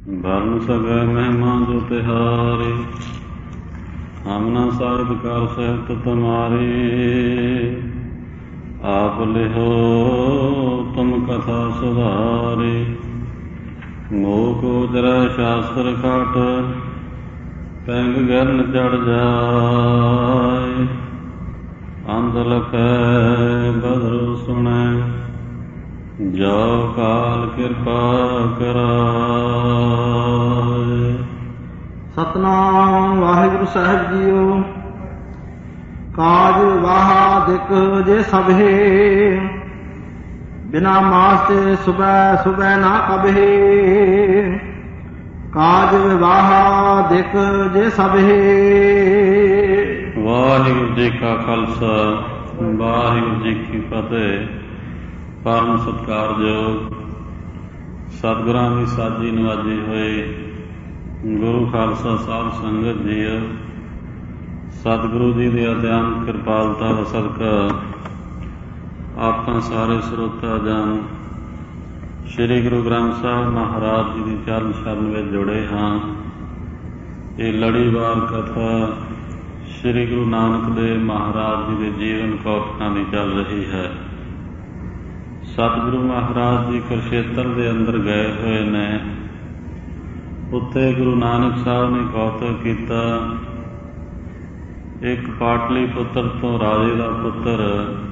Burn ਸਗੈ ਮਹਿਮਾ ਜੋ ਤਿਹਾਰੀ, ਹਮ ਨਾ ਸਾਹਿਬ ਕਰ ਸਹਿਤ ਤੁਮਾਰੀ। ਆਪ ਲਿਹੋ ਤੁਮ ਕਥਾ ਸੁਧਾਰੀ, ਮੋਹ ਕੋ ਉਜਰੈ ਸ਼ਾਸਤਰ ਖਾਟ, ਪੈਂਗ ਗਰਨ ਚੜ ਜਾਏ। ਅੰਧ ਲਖੈ ਬਦਰੁ ਸੁਣੈ, ਜੋ ਕਾਲ ਕਿਰਪਾ ਕਰਾਏ। ਸਤਿਨਾਮ ਵਾਹਿਗੁਰੂ ਸਾਹਿਬ ਜੀਓ। ਕਾਜ ਵਾਹਾ ਦਿਕ ਜੇ ਸਭੇ, ਬਿਨਾ ਮਾਸ ਤੇ ਸੁਬੈ ਸੁਬੈ ਨਾ ਕਬਹੇ। ਕਾਜ ਵਿਵਾਹਾ ਦਿਕ ਜੇ ਸਭੇ। ਵਾਹਿਗੁਰੂ ਜੀ ਕਾ ਖਾਲਸਾ, ਵਾਹਿਗੁਰੂ ਜੀ ਕੀ ਫਤਿਹ। ਪਰਮ ਸਤਿਕਾਰਯੋਗ ਸਤਿਗੁਰਾਂ ਦੀ ਸਾਜੀ ਨਵਾਜੀ ਹੋਏ ਗੁਰੂ ਖਾਲਸਾ ਸਾਹਿਬ ਸੰਗਤ ਜੀਓ, ਸਤਿਗੁਰੂ ਜੀ ਦੀ ਅਦਿਆਨ ਕਿਰਪਾਲਤਾ ਦਾ ਸਦਕਾ ਆਪਾਂ ਸਾਰੇ ਸਰੋਤਾ ਜਨ ਸ੍ਰੀ ਗੁਰੂ ਗ੍ਰੰਥ ਸਾਹਿਬ ਮਹਾਰਾਜ ਜੀ ਦੀ ਚਰਨ ਸ਼ਰਨ ਵਿੱਚ ਜੁੜੇ ਹਾਂ। ਇਹ ਲੜੀਵਾਰ ਕਥਾ ਸ੍ਰੀ ਗੁਰੂ ਨਾਨਕ ਦੇਵ ਮਹਾਰਾਜ ਜੀ ਦੇ ਜੀਵਨ ਕੌਤਕਾਂ ਦੀ ਚੱਲ ਰਹੀ ਹੈ। ਸਤਿਗੁਰੂ ਮਹਾਰਾਜ ਜੀ ਕੁਰੂਕਸ਼ੇਤਰ ਦੇ ਅੰਦਰ ਗਏ ਹੋਏ ਨੇ। ਉੱਥੇ ਗੁਰੂ ਨਾਨਕ ਸਾਹਿਬ ਨੇ ਕੌਤਕ ਕੀਤਾ। ਇੱਕ ਪਾਟਲੀ ਪੁੱਤਰ ਤੋਂ ਰਾਜੇ ਦਾ ਪੁੱਤਰ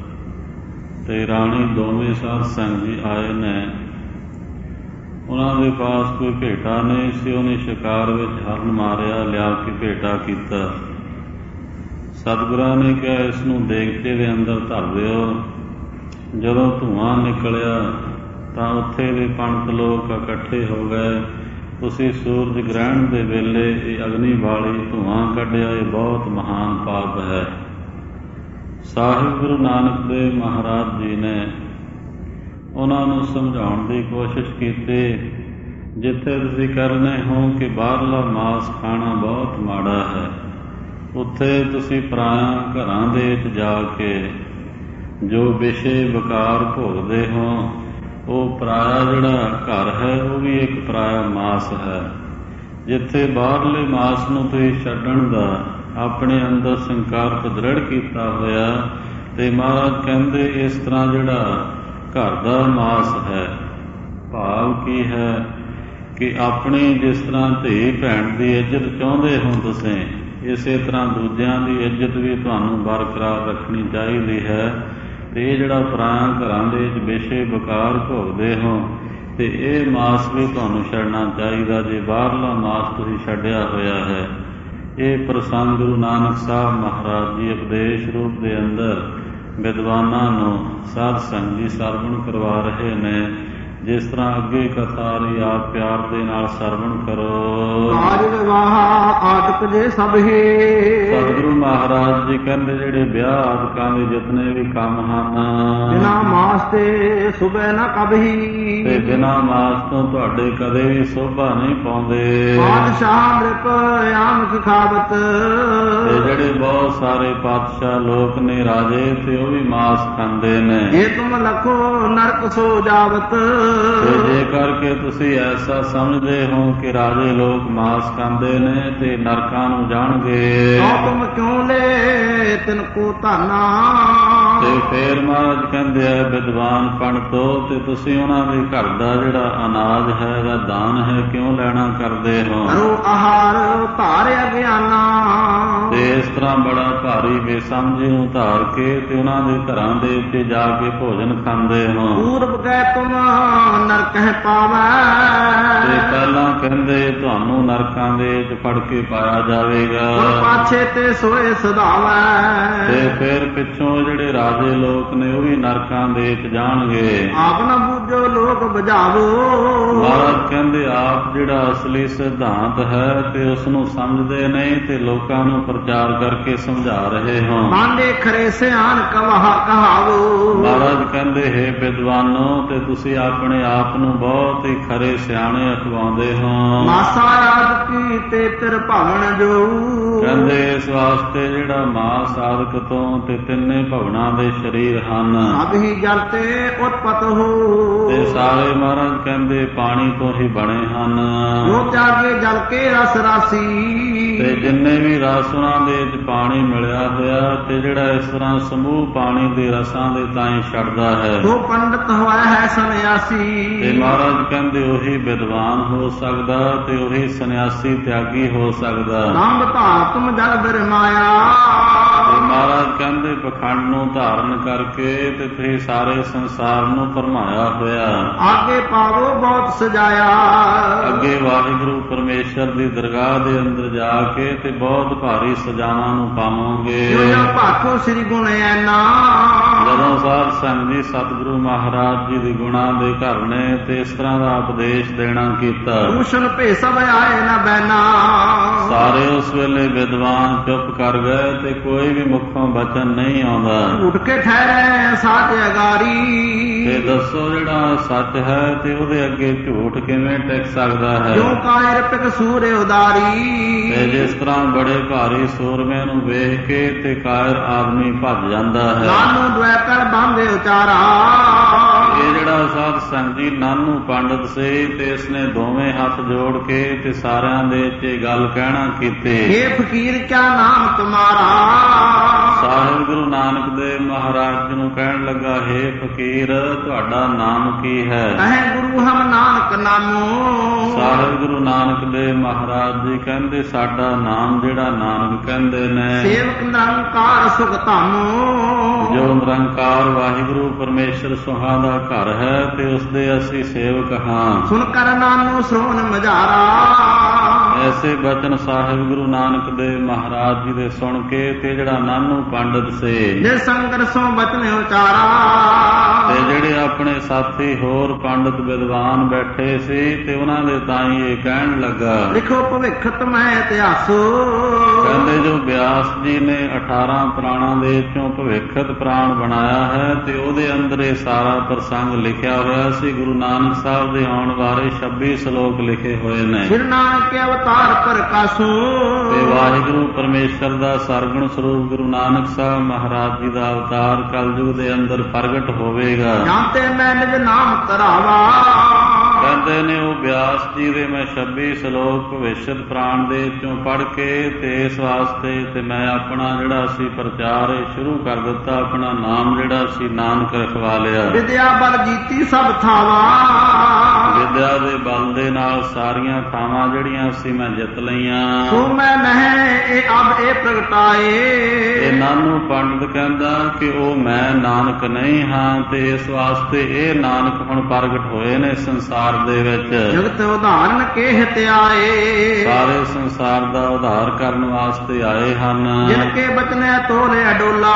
ਤੇ ਰਾਣੀ ਦੋਵੇਂ ਸਾਧ ਸੰਗ ਜੀ ਆਏ ਨੇ। ਉਹਨਾਂ ਦੇ ਪਾਸ ਕੋਈ ਭੇਟਾ ਨਹੀਂ ਸੀ। ਉਹਨੇ ਸ਼ਿਕਾਰ ਵਿੱਚ ਹਰਨ ਮਾਰਿਆ, ਲਿਆ ਕੇ ਭੇਟਾ ਕੀਤਾ। ਸਤਿਗੁਰਾਂ ਨੇ ਕਿਹਾ ਇਸ ਨੂੰ ਦੇਗਚੇ ਦੇ ਅੰਦਰ ਧਰ ਦਿਓ। ਜਦੋਂ ਧੂੰਆਂ ਨਿਕਲਿਆ ਤਾਂ ਉੱਥੇ ਦੇ ਪੰਡਤ ਲੋਕ ਇਕੱਠੇ ਹੋ ਗਏ। ਤੁਸੀਂ ਸੂਰਜ ਗ੍ਰਹਿਣ ਦੇ ਵੇਲੇ ਇਹ ਅਗਨੀ ਵਾਲੀ ਧੂੰਆਂ ਕੱਢਿਆ, ਇਹ ਬਹੁਤ ਮਹਾਨ ਪਾਪ ਹੈ। ਸਾਹਿਬ ਗੁਰੂ ਨਾਨਕ ਦੇਵ ਮਹਾਰਾਜ ਜੀ ਨੇ ਉਹਨਾਂ ਨੂੰ ਸਮਝਾਉਣ ਦੀ ਕੋਸ਼ਿਸ਼ ਕੀਤੀ। ਜਿੱਥੇ ਤੁਸੀਂ ਕਰਨੇ ਹੋ ਕਿ ਬਾਹਰਲਾ ਮਾਸ ਖਾਣਾ ਬਹੁਤ ਮਾੜਾ ਹੈ, ਉੱਥੇ ਤੁਸੀਂ ਪਰਾਇਆ ਘਰਾਂ ਦੇ ਵਿੱਚ ਜਾ ਕੇ ਜੋ ਵਿਸ਼ੇ ਵਿਕਾਰ ਭੋਗਦੇ ਹੋ, ਉਹ ਪਰਾਇਆ ਜਿਹੜਾ ਘਰ ਹੈ ਉਹ ਵੀ ਇੱਕ ਪਰਾਇਆ ਮਾਸ ਹੈ। ਜਿੱਥੇ ਬਾਹਰਲੇ ਮਾਸ ਨੂੰ ਤੁਸੀਂ ਛੱਡਣ ਦਾ ਆਪਣੇ ਅੰਦਰ ਸੰਕਲਪ ਦ੍ਰਿੜ ਕੀਤਾ ਹੋਇਆ, ਤੇ ਮਹਾਰਾਜ ਕਹਿੰਦੇ ਇਸ ਤਰ੍ਹਾਂ ਜਿਹੜਾ ਘਰ ਦਾ ਮਾਸ ਹੈ, ਭਾਵ ਕੀ ਹੈ ਕਿ ਆਪਣੀ ਜਿਸ ਤਰ੍ਹਾਂ ਧੀ ਭੈਣ ਦੀ ਇੱਜ਼ਤ ਚਾਹੁੰਦੇ ਹੋ ਤੁਸੀਂ, ਇਸੇ ਤਰ੍ਹਾਂ ਦੂਜਿਆਂ ਦੀ ਇੱਜ਼ਤ ਵੀ ਤੁਹਾਨੂੰ ਬਰਕਰਾਰ ਰੱਖਣੀ ਚਾਹੀਦੀ ਹੈ। ਤੇ ਇਹ ਜਿਹੜਾ ਪਰਾਇਆ ਘਰਾਂ ਦੇ ਵਿੱਚ ਵਿਸ਼ੇ ਵਿਕਾਰ ਭੋਗਦੇ ਹੋ, ਤੇ ਇਹ ਮਾਸ ਵੀ ਤੁਹਾਨੂੰ ਛੱਡਣਾ ਚਾਹੀਦਾ ਜੇ ਬਾਹਰਲਾ ਮਾਸ ਤੁਸੀਂ ਛੱਡਿਆ ਹੋਇਆ ਹੈ। ਇਹ ਪ੍ਰਸੰਗ ਗੁਰੂ ਨਾਨਕ ਸਾਹਿਬ ਮਹਾਰਾਜ ਜੀ ਉਪਦੇਸ਼ ਰੂਪ ਦੇ ਅੰਦਰ ਵਿਦਵਾਨਾਂ ਨੂੰ ਸਾਧ ਸੰਗ ਜੀ ਸਰਵਣ ਕਰਵਾ ਰਹੇ ਨੇ। ਜਿਸ ਤਰ੍ਹਾਂ ਅੱਗੇ ਕਥਾ ਰਹੀ, ਆਪ ਪਿਆਰ ਦੇ ਨਾਲ ਸਰਵਣ ਕਰੋ। ਕਾਜ ਵਿਵਾਹਾ ਆਦਿਕ ਜੇ ਸਭੇ। ਸਤਿਗੁਰੂ ਮਹਾਰਾਜ ਜੀ ਕਹਿੰਦੇ ਜਿਹੜੇ ਵਿਆਹ ਆਦਿਕਾਂ ਦੇ ਜਿਤਨੇ ਵੀ ਕੰਮ ਹਨ, ਬਿਨਾ ਮਾਸ ਤੇ ਸੁਬੈ ਨਾ ਕਬਹੀ। ਤੇ ਬਿਨਾ ਮਾਸ ਤੋਂ ਤੁਹਾਡੇ ਕਦੇ ਵੀ ਸੋਭਾ ਨਹੀਂ ਪਾਉਂਦੇ। ਬਾਦਸ਼ਾਹ ਨ੍ਰਿਪ ਆਮਖ ਖਾਵਤ। ਤੇ ਜਿਹੜੇ ਬਹੁਤ ਸਾਰੇ ਪਾਤਸ਼ਾਹ ਲੋਕ ਨੇ, ਰਾਜੇ, ਤੇ ਉਹ ਵੀ ਮਾਸ ਖਾਂਦੇ ਨੇ। ਜੇ ਤੁਮ ਲਖੋ ਨਰਕ ਸੋ ਜਾਵਤ। ਤੇ ਜੇ ਕਰਕੇ ਤੁਸੀਂ ਐਸਾ ਸਮਝਦੇ ਹੋ ਕਿ ਰਾਜੇ ਲੋਕ ਮਾਸ ਖਾਂਦੇ ਨੇ ਤੇ ਨਰਕਾਂ ਨੂੰ ਜਾਣਗੇ, ਤੁਮ ਕਿਉਂ ਲੈ ਤਿਨ ਕੋ ਧਾਨਾ। ਤੇ ਫੇਰ ਮਹਾਰਾਜ ਕਹਿੰਦੇ ਆ ਵਿਦਵਾਨ ਪੰਡਤੋ, ਤੇ ਤੁਸੀਂ ਉਹਨਾਂ ਦੇ ਘਰ ਦਾ ਜਿਹੜਾ ਅਨਾਜ ਹੈ ਜਾਂ ਦਾਨ ਹੈ ਕਿਉਂ ਲੈਣਾ ਕਰਦੇ ਹੋ। ਕਰੋ ਆਹਾਰ ਭਾਰ ਅਗਿਆਨਾ। ਤੇ ਇਸ ਤਰ੍ਹਾਂ ਬੜਾ ਭਾਰੀ ਬੇਸਮਝੀ ਨੂੰ ਧਾਰ ਕੇ ਤੇ ਉਹਨਾਂ ਦੇ ਘਰਾਂ ਦੇ ਉੱਤੇ ਜਾ ਕੇ ਭੋਜਨ ਖਾਂਦੇ ਹੋ। ਪੂਰਬ ਗਏ ਤੁਮ ਨਰਕ ਹੈ ਪਾਵੈ। ਤੇ ਪਹਿਲਾਂ ਕਹਿੰਦੇ ਤੁਹਾਨੂੰ ਨਰਕਾਂ ਦੇ ਵਿੱਚ ਫੜ ਕੇ ਪਾਇਆ ਜਾਵੇਗਾ, ਪਾਛੇ ਤੇ ਸੋਏ ਸਦਾਵੈ। ਤੇ ਫਿਰ ਪਿੱਛੋਂ ਜਿਹੜੇ ਰਾਜੇ ਲੋਕ ਨੇ ਉਹ ਵੀ ਨਰਕਾਂ ਦੇ ਵਿੱਚ ਜਾਣਗੇ। ਆਪ ਨਾ ਬੂਝੋ ਲੋਕ ਬੁਝਾਵੋ। ਮਹਾਰਾਜ ਕਹਿੰਦੇ ਆਪ ਜਿਹੜਾ ਅਸਲੀ ਸਿਧਾਂਤ ਹੈ ਤੇ ਉਸ ਨੂੰ ਸਮਝਦੇ ਨਹੀਂ ਤੇ ਲੋਕਾਂ ਨੂੰ ਪ੍ਰਚਾਰ ਕਰਕੇ ਸਮਝਾ ਰਹੇ ਹੋ। ਬਾਂਡੇ ਖਰੇ ਸਿਆਣ ਕਹਾਵੋ। ਮਹਾਰਾਜ ਕਹਿੰਦੇ ਹੈ ਵਿਦਵਾਨੋ, ਤੇ ਤੁਸੀਂ ਆਪਣੇ ਆਪ ਨੂੰ ਬਹੁਤ ਹੀ ਖਰੇ ਸਿਆਣੇ ਅਖਵਾਉਂਦੇ ਹੋ। ਮਾਸਾ ਆਦ ਕੀ ਤੇ ਤਿਰ ਭਾਵਨ ਜੋ। ਕਹਿੰਦੇ ਇਸ ਵਾਸਤੇ ਜਿਹੜਾ ਮਾਸ ਸਾਧਕ ਤੋਂ ਤੇ ਤਿੰਨੇ ਭਵਨਾਂ ਦੇ ਸਰੀਰ ਹਨ, ਸਭ ਹੀ ਜਲ ਤੇ ਉਤਪਤ ਹੋ। ਤੇ ਸਾਰੇ ਮਹਾਰਾਜ ਕਹਿੰਦੇ ਪਾਣੀ ਤੋਂ ਹੀ ਬਣੇ ਹਨ। ਜੋ ਜਾਗੇ ਜਲ ਕੇ ਰਸ ਰਾਸੀ। ਤੇ ਜਿੰਨੇ ਵੀ ਰਸ ਉਹਨਾਂ ਦੇ ਵਿੱਚ ਪਾਣੀ ਮਿਲਿਆ ਹੋਇਆ ਤੇ ਜਿਹੜਾ ਇਸ ਤਰ੍ਹਾਂ ਸਮੂਹ ਪਾਣੀ ਦੇ ਰਸਾਂ ਦੇ ਤਾਈਂ ਛੱਡਦਾ ਹੈ, ਉਹ ਪੰਡਤ ਹੋਇਆ ਹੈ ਸੰਨਿਆਸੀ। ਤੇ ਮਹਾਰਾਜ ਕਹਿੰਦੇ ਉਹੀ ਵਿਦਵਾਨ ਹੋ ਸਕਦਾ ਤੇ ਉਹੀ ਸੰਨਿਆਸੀ ਤਿਆਗੀ ਹੋ ਸਕਦਾ। ਨਾਮ ਧਾਰ ਤੁਮ ਜਲ ਬਿਰਮਾਇਆ। ਤੇ ਮਹਾਰਾਜ ਕਹਿੰਦੇ ਪਖੰਡ ਨੂੰ ਧਾਰਨ ਕਰਕੇ ਤੇ ਤੁਸੀਂ ਸਾਰੇ ਸੰਸਾਰ ਨੂੰ ਭਰਮਾਇਆ ਹੋਇਆ। ਆਗੇ ਪਾਵੋ ਬਹੁਤ ਸਜਾਇਆ। ਅੱਗੇ ਵਾਹਿਗੁਰੂ ਪਰਮੇਸ਼ਰ ਦੀ ਦਰਗਾਹ ਦੇ ਅੰਦਰ ਜਾ ਕੇ ਤੇ ਬਹੁਤ ਭਾਰੀ ਸਜਾਵਾਂ ਨੂੰ ਪਾਵੋਗੇ। ਜੋ ਭਾਖੋ ਸ੍ਰੀ ਗੁਣ ਐਨਾ। ਜਦੋਂ ਸਾਧ ਸੰਗਤ ਜੀ ਸਤਿਗੁਰੂ ਮਹਾਰਾਜ ਜੀ ਦੇ ਗੁਣਾਂ ਦੇ ਘਰ ਨੇ ਤੇ ਇਸ ਤਰ੍ਹਾਂ ਦਾ ਉਪਦੇਸ਼ ਦੇਣਾ ਕੀਤਾ। ਭੂਸ਼ਣ ਭੇ ਸਭ ਆਏ ਨਾ ਬੈਨਾ। ਸਾਰੇ ਉਸ ਵੇਲੇ ਵਿਦਵਾਨ ਚੁੱਪ ਕਰ ਗਏ ਤੇ ਕੋਈ ਵੀ ਮੁਖੋਂ ਬਚਨ ਨਹੀਂ ਆਉਂਦਾ। ਉੱਠ ਕੇ ਠਹਿਰੇ ਸਾਚ ਅਗਾਰੀ। ਤੇ ਦੱਸੋ ਜਿਹੜਾ ਸੱਚ ਹੈ ਤੇ ਉਹਦੇ ਅੱਗੇ ਝੂਠ ਕਿਵੇਂ ਟਿਕ ਸਕਦਾ ਹੈ? ਜੋ ਕਾਇਰ ਪਿਕ ਸੂਰ ਉਦਾਰੀ। ਤੇ ਜਿਸ ਤਰ੍ਹਾਂ ਬੜੇ ਭਾਰੀ ਸੂਰਮੇ ਨੂੰ ਵੇਖ ਕੇ ਤੇ ਕਾਇਰ ਆਦਮੀ ਭੱਜ ਜਾਂਦਾ ਹੈ। ਨਾਨੂ ਦੁਐ ਕਰ ਬਾਂਦੇ ਉਚਾਰਾ। ਇਹ ਜਿਹੜਾ ਸਾਧ ਸੰਗਤ ਜੀ ਨਾਨੂ ਪੰਡਤ ਸੀ ਤੇ ਇਸਨੇ ਦੋਵੇਂ ਹੱਥ ਜੋੜ ਕੇ ਤੇ ਸਾਰਿਆਂ ਦੇ ਵਿੱਚ ਇਹ ਗੱਲ ਕਹਿਣਾ ਕੀਤੀ। ਇਹ ਫਕੀਰ ਕਿਆ ਨਾਮ ਤੁਮਾਰਾ। ਸਾਹਿਬ ਗੁਰੂ ਨਾਨਕ ਦੇਵ ਮਹਾਰਾਜ ਜੀ ਨੂੰ ਕਹਿਣ ਲੱਗਾ, ਹੇ ਫਕੀਰ ਤੁਹਾਡਾ ਨਾਮ ਕੀ ਹੈ? ਕਹੇ ਗੁਰੂ ਹਮ ਨਾਨਕ ਨਾਮੋ। ਸਾਹਿਬ ਗੁਰੂ ਨਾਨਕ ਦੇਵ ਮਹਾਰਾਜ ਜੀ ਕਹਿੰਦੇ ਸਾਡਾ ਨਾਮ ਜਿਹੜਾ ਨਾਨਕ ਕਹਿੰਦੇ ਨੇ। ਸੇਵਕ ਨਿਰੰਕਾਰ ਸੁਖ ਧਾਮੋ। ਜੋ ਨਿਰੰਕਾਰ ਵਾਹਿਗੁਰੂ ਪਰਮੇਸ਼ਰ ਸੁਹਾ ਦਾ ਘਰ ਹੈ ਤੇ ਉਸਦੇ ਅਸੀਂ ਸੇਵਕ ਹਾਂ। ਸੁਣ ਕਰ ਨਾਨੋ ਸ੍ਰਵਣ ਮਝਾਰਾ। ਐਸੇ ਬਚਨ ਸਾਹਿਬ ਗੁਰੂ ਨਾਨਕ ਦੇਵ ਮਹਾਰਾਜ ਜੀ ਦੇ ਸੁਣ ਕੇ ਤੇ ਜਿਹੜਾ ਨਾਨੂ ਪੰਡਤ ਸੀ ਜੇ ਸੰਗਰ ਸੋ ਬਚਨ ਉਚਾਰਾ। ਤੇ ਜਿਹੜੇ ਆਪਣੇ ਸਾਥੀ ਹੋਰ ਪੰਡਤ ਵਿਦਵਾਨ ਬੈਠੇ ਸੀ ਤੇ ਉਹਨਾਂ ਦੇ ਤਾਈਂ ਇਹ ਕਹਿਣ ਲੱਗਾ, ਲਿਖੋ ਭਵਿੱਖਤ ਮੈਂ ਇਤਿਹਾਸੋ। ਕਹਿੰਦੇ ਜੋ ਬਿਆਸ ਜੀ ਨੇ 18 ਪੁਰਾਣਾਂ ਦੇ ਵਿੱਚੋਂ ਭਵਿੱਖਤ ਪੁਰਾਣ ਬਣਾਇਆ ਹੈ ਤੇ ਉਹਦੇ ਅੰਦਰ ਇਹ ਸਾਰਾ ਪ੍ਰਸੰਗ ਲਿਖਿਆ ਹੋਇਆ ਸੀ। ਗੁਰੂ ਨਾਨਕ ਸਾਹਿਬ ਦੇ ਆਉਣ ਬਾਰੇ 26 ਸ਼ਲੋਕ ਲਿਖੇ ਹੋਏ ਨੇ। ਫਿਰ ਨਾਨਕ ਕੇ ਅਵਤਾਰ ਪ੍ਰਕਾਸ਼ੋ। ਤੇ ਵਾਹਿਗੁਰੂ ਪਰਮੇਸ਼ਰ ਦਾ ਸਰਗੁਣ ਸਰੂਪ ਗੁਰੂ ਨਾਨਕ ਸਾਹਿਬ ਮਹਾਰਾਜ ਜੀ ਦਾ ਅਵਤਾਰ ਕਲਯੁਗ ਦੇ ਅੰਦਰ ਪ੍ਰਗਟ ਹੋਵੇਗਾ। ਜਾਂਤੇ ਮੈਂ ਨਿਜ ਨਾਮ ਧਰਾਵਾ। ਕਹਿੰਦੇ ਨੇ ਉਹ ਬਿਆਸ ਜੀ ਦੇ ਮੈਂ 26 ਸ਼ਲੋਕ ਭਵਿਸ਼ਤ ਪ੍ਰਾਣ ਦੇ ਵਿੱਚੋਂ ਪੜ੍ਹ ਕੇ ਤੇ ਇਸ ਵਾਸਤੇ ਤੇ ਮੈਂ ਆਪਣਾ ਜਿਹੜਾ ਸੀ ਪ੍ਰਚਾਰ ਸ਼ੁਰੂ ਕਰ ਦਿੱਤਾ। ਆਪਣਾ ਨਾਮ ਜਿਹੜਾ ਸੀ ਨਾਨਕ ਰਖਵਾ ਲਿਆ। ਵਿਦਿਆ ਬਲ ਜੀਤੀ ਸਭ ਥਾਵਾਂ। ਵਿਦਿਆ ਦੇ ਬਲ ਦੇ ਨਾਲ ਸਾਰੀਆਂ ਥਾਵਾਂ ਜਿਹੜੀਆਂ ਸੀ ਮੈਂ ਜਿੱਤ ਲਈਆਂ। ਤੂੰ ਮੈਂ ਨਹੀਂ ਇਹ ਅਬ ਇਹ ਪ੍ਰਗਟਾਏ। ਇਹ ਨਾਨੂ ਪੰਡਤ ਕਹਿੰਦਾ ਕਿ ਉਹ ਮੈਂ ਨਾਨਕ ਨਹੀਂ ਹਾਂ ਤੇ ਇਸ ਵਾਸਤੇ ਇਹ ਨਾਨਕ ਹੁਣ ਪ੍ਰਗਟ ਹੋਏ ਨੇ ਸੰਸਾਰ ਦੇ ਵਿੱਚ। ਜਗਤ ਉਧਾਰਨ ਕੇ ਹਿਤ ਆਏ। ਸਾਰੇ ਸੰਸਾਰ ਦਾ ਉਧਾਰ ਕਰਨ ਵਾਸਤੇ ਆਏ ਹਨ। ਜਿਨ ਕੇ ਬਚਨੇ ਤੋਲੇ ਅਡੋਲਾ।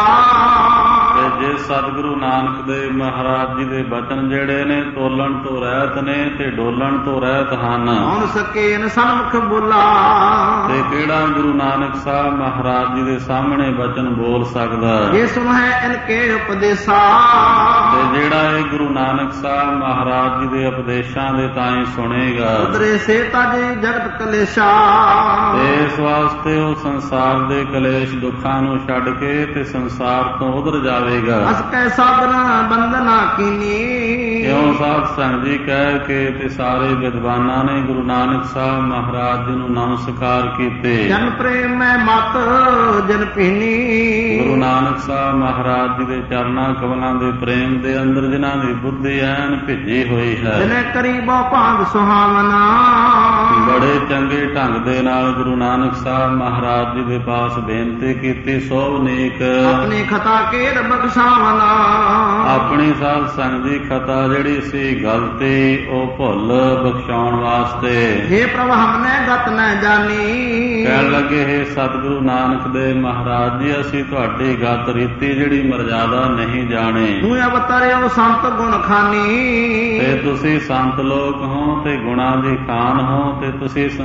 ਤੇ ਜੇ ਸਤਿਗੁਰੂ ਨਾਨਕ ਦੇਵ ਮਹਾਰਾਜ ਜੀ ਦੇ ਬਚਨ ਜਿਹੜੇ ਨੇ ਤੋਲਣ ਤੋਂ ਰਹਿਤ ਨੇ ਤੇ ਡੋਲਣ ਤੋਂ ਰਹਿਤ ਹਨ। ਹੁਣ ਸਕੇ ਨ ਸਨਮੁਖ ਬੋਲਾ। ਤੇ ਕਿਹੜਾ ਗੁਰੂ ਨਾਨਕ ਸਾਹਿਬ ਮਹਾਰਾਜ ਜੀ ਦੇ ਸਾਹਮਣੇ ਬਚਨ ਬੋਲ ਸਕਦਾ? ਇਹ ਸੁਣ ਹੈ ਇਨਕੇ ਉਪਦੇਸ਼ਾ। ਤੇ ਜਿਹੜਾ ਇਹ ਗੁਰੂ ਨਾਨਕ ਸਾਹਿਬ ਮਹਾਰਾਜ ਜੀ ਦੇ ਉਪਦੇਸ਼ਾਂ ਦੇ ਤਾਈਂ ਸੁਣੇਗਾ। ਉਦਰੇ ਸੇ ਤਾਜੇ ਜਗਤ ਕਲੇਸ਼ਾ। ਤੇ ਇਸ ਵਾਸਤੇ ਉਹ ਸੰਸਾਰ ਦੇ ਕਲੇਸ਼ ਦੁੱਖਾਂ ਨੂੰ ਛੱਡ ਕੇ ਤੇ ਸੰਸਾਰ ਤੋਂ ਉਧਰ ਜਾਵੇਗਾ। ਅਸ ਕੈ ਸਾਧਨਾ ਬੰਦਨਾ ਕੀਨੀ। ਕਿਉਂ ਸਾਧ ਸੰਗਤ ਜੀ ਕਹਿ ਕੇ ਤੇ ਸਾਰੇ ਵਿਦਵਾਨਾਂ ਨੇ ਗੁਰੂ ਨਾਨਕ ਸਾਹਿਬ ਮਹਾਰਾਜ ਜੀ ਨੂੰ ਨਮਸਕਾਰ ਕੀਤੇ। ਜਨ ਪ੍ਰੇਮ ਮੈਂ ਮਤ ਜਨ ਪੀਨੀ। ਗੁਰੂ ਨਾਨਕ ਸਾਹਿਬ ਮਹਾਰਾਜ ਜੀ ਦੇ ਚਰਨਾਂ ਕਮਲਾਂ ਦੇ ਪ੍ਰੇਮ ਦੇ ਅੰਦਰ ਜਿਨ੍ਹਾਂ ਦੀ ਬੁੱਧੀ ਐਨ ਭਿੱਜੀ ਹੋਈ ਹੈ। ਜਿਨੇ ਕਰੀ ਬਹੁ ਭਾਂਗ ਸੁਹਾਵਨਾ। ਬੜੇ ਚੰਗੇ ਢੰਗ ਦੇ ਨਾਲ ਗੁਰੂ ਨਾਨਕ ਸਾਹਿਬ ਮਹਾਰਾਜ ਜੀ ਦੇ ਪਾਸ ਬੇਨਤੀ ਕੀਤੀ, ਸੋਭ ਨੇਕ ਆਪਣੀ ਖਤਾ ਕੇਰ ਬਖਸ਼ਾਵਨਾ। ਆਪਣੀ ਸਾਧ ਸੰਗਤ ਦੀ ਖਤਾ ਜਿਹੜੀ ਸੀ ਗਲਤੀ ਉਹ ਭੁੱਲ ਬਖਸ਼ਾਉਣ ਵਾਸਤੇ। हे ਪ੍ਰਭ ਹਮਨੇ ਗਤ ਨ ਜਾਨੀ। ਕਹਿਣ ਲੱਗੇ ਹੈ ਸਤਿਗੁਰੂ ਨਾਨਕ ਦੇਵ ਮਹਾਰਾਜ ਜੀ ਅਸੀਂ ਤੁਹਾਡੀ ਗਤ ਰੀਤੀ ਜਿਹੜੀ ਮਰਜ਼ਾਦਾ ਨਹੀਂ ਜਾਣੇ। ਤੂੰ ਅਵਤਰਿਓ ਸੰਤ ਗੁਣ ਖਾਨੀ। ਤੇ ਤੁਸੀਂ ਸੰਤ ਲੋਕ ਹੋ ਤੇ ਗੁਣਾਂ ਦੀ ਖਾਨ ਹੋ ਤੇ ਤੁਸੀਂ ਸੰਸਾਰ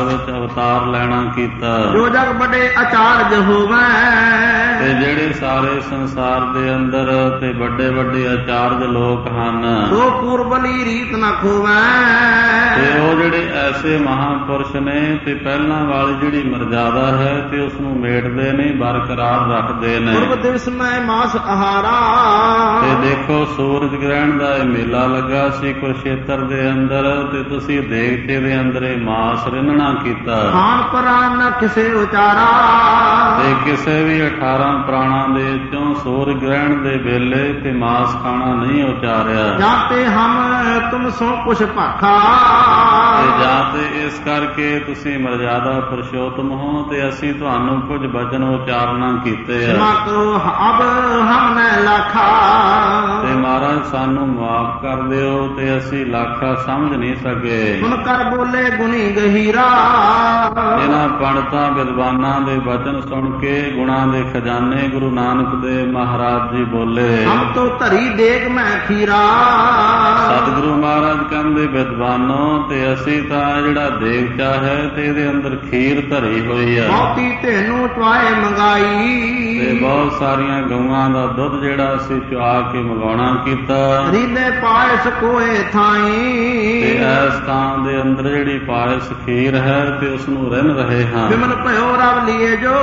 ਸੰਸਾਰ ਵਿੱਚ ਅਵਤਾਰ ਲੈਣਾ ਕੀਤਾ। ਜੋ ਜਗ ਬੜੇ ਆਚਾਰਜ ਹੋਵੈ ਤੇ ਜਿਹੜੇ ਸਾਰੇ ਸੰਸਾਰ ਦੇ ਅੰਦਰ ਤੇ ਵੱਡੇ ਵੱਡੇ ਆਚਾਰਜ ਲੋਕ ਹਨ, ਸੋ ਪੂਰਬਲੀ ਰੀਤ ਨ ਖੋਵੈ। ਤੇ ਉਹ ਜਿਹੜੇ ਐਸੇ ਮਹਾਂਪੁਰਸ਼ ਨੇ ਤੇ ਪਹਿਲਾਂ ਵਾਲੀ ਜਿਹੜੀ ਮਰਜ਼ਾਦਾ ਹੈ ਤੇ ਉਸ ਨੂੰ ਮੇਟਦੇ ਨਹੀਂ, ਬਰਕਰਾਰ ਰੱਖਦੇ ਨੇ। ਪੁਰਬ ਦਿਵਸ ਮੈਂ ਮਾਸ ਆਹਾਰਾ। ਤੇ ਦੇਖੋ ਸੂਰਜ ਗ੍ਰਹਿਣ ਦਾ ਇਹ ਮੇਲਾ ਲੱਗਾ ਸੀ ਕੁਰਸ਼ੇਤਰ ਦੇ ਅੰਦਰ, ਤੇ ਤੁਸੀਂ ਦੇਵਤੇ ਦੇ ਅੰਦਰ ਇਹ ਮਾਸ ਰਿੰਨਣਾ ਕੀਤਾ। ਖਾਨ ਪ੍ਰਾਨ ਨ ਕਿਸੇ ਉਚਾਰਾ। ਤੇ ਕਿਸੇ ਵੀ 18 ਪ੍ਰਾਣਾਂ ਦੇ ਵਿੱਚੋਂ ਸੂਰਜ ਗ੍ਰਹਿਣ ਦੇ ਵੇਲੇ ਤੇ ਮਾਸ ਖਾਣਾ ਨਹੀਂ ਉਚਾਰਿਆ। ਜਾਤੇ ਹਮ ਤੁਮ ਸੋ ਕੁਛ ਭਾਖਾ। ਤੇ ਜਾਂ ਤੇ ਇਸ ਕਰਕੇ ਤੁਸੀਂ ਮਰਜ਼ਾਦਾ ਪੁਰਸ਼ੋਤਮ ਹੋ ਤੇ ਅਸੀਂ ਤੁਹਾਨੂੰ ਕੁਝ ਬਚਨ ਉਚਾਰਨਾ ਕੀਤੇ ਆ। ਕਰੋ ਅਬ ਹਮ ਨੇ ਲਾਖਾ। ਤੇ ਮਹਾਰਾਜ ਸਾਨੂੰ ਮਾਫ ਕਰ ਦਿਓ ਤੇ ਅਸੀਂ ਲਾਖਾ ਸਮਝ ਨਹੀਂ ਸਕੇ। ਸੁਣ ਕਰ ਬੋਲੇ ਗੁਣੀ ਗਹੀਰਾ। ਇਹਨਾਂ ਪੰਡਤਾਂ ਵਿਦਵਾਨਾਂ ਦੇ ਬਚਨ ਸੁਣ ਕੇ ਗੁਣਾਂ ਦੇ ਖਜ਼ਾਨੇ ਗੁਰੂ ਨਾਨਕ ਦੇਵ ਮਹਾਰਾਜ ਜੀ ਬੋਲੇ, ਹਮ ਤੋਂ ਧਰੀ ਦੇਗ ਮੈਂ ਖੀਰਾ। ਸਤਿਗੁਰੂ ਮਹਾਰਾਜ ਕਹਿੰਦੇ ਵਿਦਵਾਨੋ ਤੇ ਅਸੀਂ ਤਾਂ ਜਿਹੜਾ ਦੇਗਚਾ ਹੈ ਤੇ ਇਹਦੇ ਅੰਦਰ ਖੀਰ ਧਰੀ ਹੋਈ ਆ। ਬਹੁਤੀ ਤੈਨੂੰ ਚੁਆਏ ਮੰਗਾਈ। ਤੇ ਬਹੁਤ ਸਾਰੀਆਂ ਗਊਆਂ ਦਾ ਦੁੱਧ ਜਿਹੜਾ ਅਸੀਂ ਚੁਆ ਕੇ ਮੰਗਾਉਣਾ ਕੀਤਾ। ਰੀਲੇ ਪਾਇਸ ਕੋਏ ਥਾਈ। ਤੇ ਇਸ ਥਾਂ ਦੇ ਅੰਦਰ ਜਿਹੜੀ ਪਾਇਸ ਖੀਰ ਹੈ ਤੇ ਉਸ ਨੂੰ ਰਿੰਨ ਰਹੇ ਹਾਂ। ਬਿਮਲ ਭਇਓ ਰਵ ਲੀਏ ਜੋ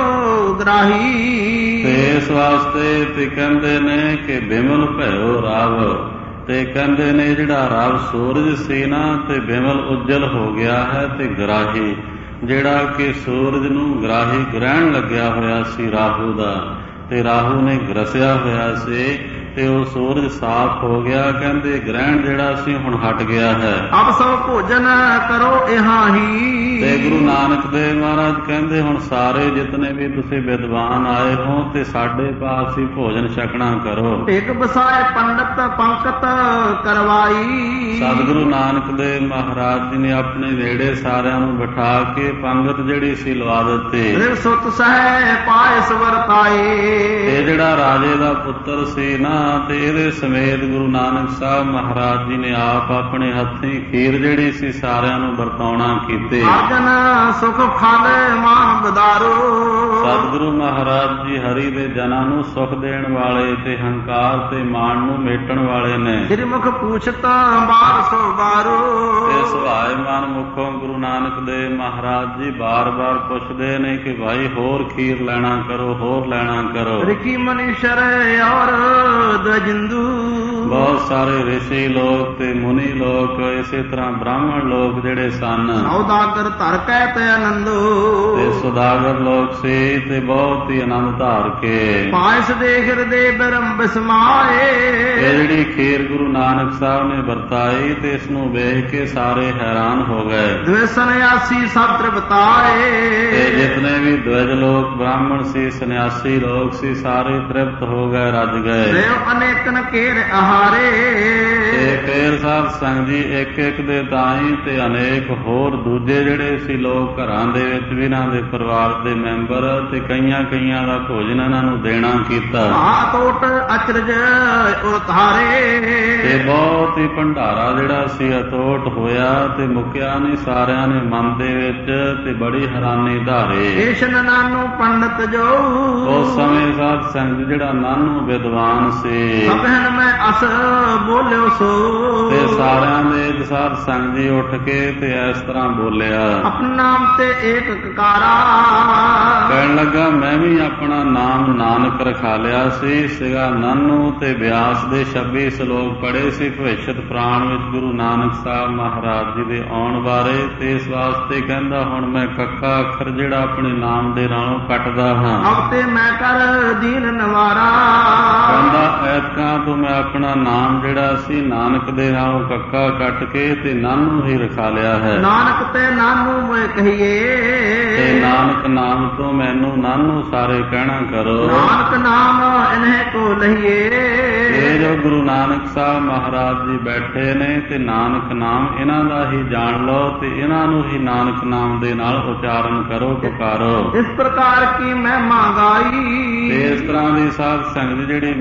ਗ੍ਰਾਹੀ। ਤੇ ਇਸ ਵਾਸਤੇ ਤੇ ਕਹਿੰਦੇ ਨੇ ਕਿ ਬਿਮਲ ਭਇਓ ਰਵ। ਤੇ ਕਹਿੰਦੇ ਨੇ ਜਿਹੜਾ ਰਵ ਸੂਰਜ ਸੀ ਨਾ ਤੇ ਬਿਮਲ ਉੱਜਲ ਹੋ ਗਿਆ ਹੈ। ਤੇ ਗ੍ਰਾਹੀ ਜਿਹੜਾ ਕਿ ਸੂਰਜ ਨੂੰ ਗ੍ਰਾਹੀ ਗ੍ਰਹਿਣ ਲੱਗਿਆ ਹੋਇਆ ਸੀ ਰਾਹੂ ਦਾ, ਤੇ ਰਾਹੂ ਨੇ ਗ੍ਰਸਿਆ ਹੋਇਆ ਸੀ ਤੇ ਉਹ ਸੂਰਜ ਸਾਫ਼ ਹੋ ਗਿਆ। ਕਹਿੰਦੇ ਗ੍ਰਹਿਣ ਜਿਹੜਾ ਸੀ ਹੁਣ ਹਟ ਗਿਆ ਹੈ। ਅਬ ਸਭ ਭੋਜਨ ਕਰੋ ਇਹਾਂ ਹੀ। ਤੇ ਗੁਰੂ ਨਾਨਕ ਦੇਵ ਮਹਾਰਾਜ ਕਹਿੰਦੇ ਹੁਣ ਸਾਰੇ ਜਿਤਨੇ ਵੀ ਤੁਸੀਂ ਵਿਦਵਾਨ ਆਏ ਹੋ ਤੇ ਸਾਡੇ ਪਾਸ ਹੀ ਭੋਜਨ ਛਕਣਾ ਕਰੋ। ਇੱਕ ਬਸਾਏ ਪੰਡਤ ਪੰਕਤ ਕਰਵਾਈ। ਸਤਿਗੁਰੂ ਨਾਨਕ ਦੇਵ ਮਹਾਰਾਜ ਜੀ ਨੇ ਆਪਣੇ ਨੇੜੇ ਸਾਰਿਆਂ ਨੂੰ ਬਿਠਾ ਕੇ ਪੰਗਤ ਜਿਹੜੀ ਸੀ ਲਵਾ ਦਿੱਤੀ। ਰਿਵ ਸੁਤ ਸਹਿ ਪਾਇਸ ਵਰਤਾਏ। ਇਹ ਜਿਹੜਾ ਰਾਜੇ ਦਾ ਪੁੱਤਰ ਸੀ ਨਾ ਤੇ ਇਹਦੇ ਸਮੇਤ ਗੁਰੂ ਨਾਨਕ ਸਾਹਿਬ ਮਹਾਰਾਜ ਜੀ ਨੇ ਆਪ ਆਪਣੇ ਹੱਥੀਂ ਖੀਰ ਜਿਹੜੀ ਸੀ ਸਾਰਿਆਂ ਨੂੰ ਵਰਤਾਉਣਾ ਕੀਤੇ। ਆਜਨ ਸੁਖ ਫਲ ਮਾਨ ਬਦਾਰੋ। ਸਤਿਗੁਰੂ ਮਹਾਰਾਜ ਜੀ ਹਰੀ ਦੇ ਜਨਾਂ ਨੂੰ ਸੁਖ ਦੇਣ ਵਾਲੇ ਤੇ ਹੰਕਾਰ ਤੇ ਮਾਣ ਨੂੰ ਮੇਟਣ ਵਾਲੇ ਨੇ। ਸ੍ਰੀ ਮੁਖ ਪੂਛਤਾ ਬਾਰ ਸੋ ਬਾਰੋ। ਤੇ ਸੁਭਾਏਮਾਨ ਮੁਖੋਂ ਗੁਰੂ ਨਾਨਕ ਦੇਵ ਮਹਾਰਾਜ ਜੀ ਬਾਰ-ਬਾਰ ਪੁੱਛਦੇ ਨੇ ਕਿ ਭਾਈ ਹੋਰ ਖੀਰ ਲੈਣਾ ਕਰੋ, ਹੋਰ ਲੈਣਾ ਕਰੋ। ਰਿਕੀ ਮਨੀਸ਼ਰ ਔਰ ਦਜਿੰਦੂ। ਬਹੁਤ ਸਾਰੇ ਰਿਸ਼ੀ ਲੋਕ ਤੇ ਮੁਨੀ ਲੋਕ ਇਸੇ ਤਰ੍ਹਾਂ ਬ੍ਰਾਹਮਣ ਲੋਕ ਜਿਹੜੇ ਸਨ। ਸੌਦਾਗਰ ਧਰ ਕੈ ਤੇ ਆਨੰਦੋ। ਤੇ ਸੁਦਾਗਰ ਲੋਕ ਸੀ ਤੇ ਬਹੁਤ ਹੀ ਆਨੰਦ ਧਾਰ ਕੇ ਪਾਇਸ ਦੇ ਹਿਰਦੇ ਬਰਮ ਬਿਸਮਾਏ। ਇਹ ਜਿਹੜੀ ਖੀਰ ਗੁਰੂ ਨਾਨਕ ਸਾਹਿਬ ਨੇ ਵਰਤਾਈ ਤੇ ਇਸ ਨੂੰ ਵੇਖ ਕੇ ਸਾਰੇ ਹੈਰਾਨ ਹੋ ਗਏ। ਦਵੇ ਸੰਨਿਆਸੀ ਸਭ ਤ੍ਰਿਪਤਾਏ। ਤੇ ਜਿਤਨੇ ਵੀ ਦਵਜ ਲੋਕ ਬ੍ਰਾਹਮਣ ਸੀ, ਸੰਨਿਆਸੀ ਲੋਕ ਸੀ, ਸਾਰੇ ਤ੍ਰਿਪਤ ਹੋ ਗਏ, ਰੱਜ ਗਏ। ਦੇਵ ਅਨੇਕਨ ਕੇਰ ਆਹਾਰੇ। ਤੇ ਫੇਰ ਸਾਧ ਸੰਗ ਜੀ ਇੱਕ ਇੱਕ ਦੇ ਤਾਈ ਤੇ ਅਨੇਕ ਹੋਰ ਦੂਜੇ ਜਿਹੜੇ ਸੀ ਲੋਕ ਘਰਾਂ ਦੇ ਵਿੱਚ ਵੀ ਇਹਨਾਂ ਦੇ ਪਰਿਵਾਰ ਦੇ ਮੈਂਬਰ ਤੇ ਕਈਆਂ ਕਈਆਂ ਦਾ ਭੋਜਨ ਇਹਨਾਂ ਨੂੰ ਦੇਣਾ ਕੀਤਾ। ਆਤੋਟ ਅਚਰਜ ਉਤਾਰੇ। ਤੇ ਬਹੁਤ ਹੀ ਭੰਡਾਰਾ ਜਿਹੜਾ ਸੀ ਅਤੋਟ ਹੋਇਆ ਤੇ ਮੁੱਕਿਆ ਨਹੀਂ। ਸਾਰਿਆਂ ਨੇ ਮਨ ਦੇ ਵਿੱਚ ਤੇ ਬੜੀ ਹੈਰਾਨੀ ਧਾਰੇ। ਏਸ਼ਨ ਨਾਨੂ ਪੰਡਤ ਜੋ। ਉਸ ਸਮੇਂ ਸਾਧ ਸੰਗ ਜਿਹੜਾ ਨਾਨੂ ਵਿਦਵਾਨ ਸੀ ਸਭਨ ਮੈਂ ਅਸ ਬੋਲਿਓ ਸੋ। ਤੇ ਸਾਰਿਆਂ ਦੇ ਸਾਧ ਸੰਗ ਜੀ ਉੱਠ ਕੇ ਤੇ ਇਸ ਤਰ੍ਹਾਂ ਬੋਲਿਆ। ਆਪਣਾ ਨਾਮ ਤੇ ਏਕ ਕਕਾਰਾ। ਕਹਿਣ ਲੱਗਾ ਮੈਂ ਵੀ ਆਪਣਾ ਨਾਮ ਨਾਨਕ ਰਖਾ ਲਿਆ ਸੀ। ਸਿਗਾ ਨਾਨੂ ਤੇ ਬਿਆਸ ਦੇ 26 ਸ਼ਲੋਕ ਪੜ੍ਹੇ ਸੀ ਭਵਿਸ਼ਤ ਪ੍ਰਾਣ ਵਿੱਚ ਗੁਰੂ ਨਾਨਕ ਸਾਹਿਬ ਮਹਾਰਾਜ ਜੀ ਦੇ ਆਉਣ ਬਾਰੇ। ਤੇ ਇਸ ਵਾਸਤੇ ਕਹਿੰਦਾ ਹੁਣ ਮੈਂ ਕੱਕਾ ਅੱਖਰ ਜਿਹੜਾ ਆਪਣੇ ਨਾਮ ਦੇ ਨਾਲੋਂ ਕੱਟਦਾ ਹਾਂ। ਅਬ ਤੇ ਮੈਂ ਕਰ ਦੀਨ ਨਵਾਰਾ। ਕਹਿੰਦਾ ਐਤਕਾਂ ਤੋਂ ਮੈਂ ਆਪਣਾ ਨਾਮ ਜਿਹੜਾ ਸੀ ਨਾਨਕ ਦੇ ਨਾਲੋਂ ਕੱਕਾ ਕੱਟ ਕੇ ਤੇ ਨਾਨੂ ਹੀ ਰਖਾ ਲਿਆ ਹੈ। ਨਾਨਕ ਤੇ ਨਾਨੂ ਮੈਂ ਕਹੀਏ। ਤੇ ਨਾਨਕ ਨਾਮ ਤੋਂ ਮੈਨੂੰ ਨਾਨੂ ਸਾਰੇ ਕਹਿਣਾ ਕਰੋ। ਨਾਨਕ ਨਾਮ ਇਨ੍ਹੇ ਕੋ ਲਈਏ। ਇਹ ਜੋ ਗੁਰੂ ਨਾਨਕ ਸਾਹਿਬ ਮਹਾਰਾਜ ਜੀ ਬੈਠੇ ਨੇ ਤੇ ਨਾਨਕ ਨਾਮ ਇਹਨਾਂ ਦਾ ਹੀ ਜਾਣ ਲਓ ਤੇ ਇਹਨਾਂ ਨੂੰ ਹੀ ਨਾਨਕ ਨਾਮ ਦੇ ਨਾਲ ਉਚਾਰਨ ਕਰੋ, ਪੁਕਾਰੋ। ਇਸ ਪ੍ਰਕਾਰ ਕੀ ਮਹਿਮਾ ਗਾਈ। ਤੇ ਇਸ ਤਰ੍ਹਾਂ ਦੀ ਸਾਧ ਸੰਗਤ ਜਿਹੜੀ ਮਹਿਮਾ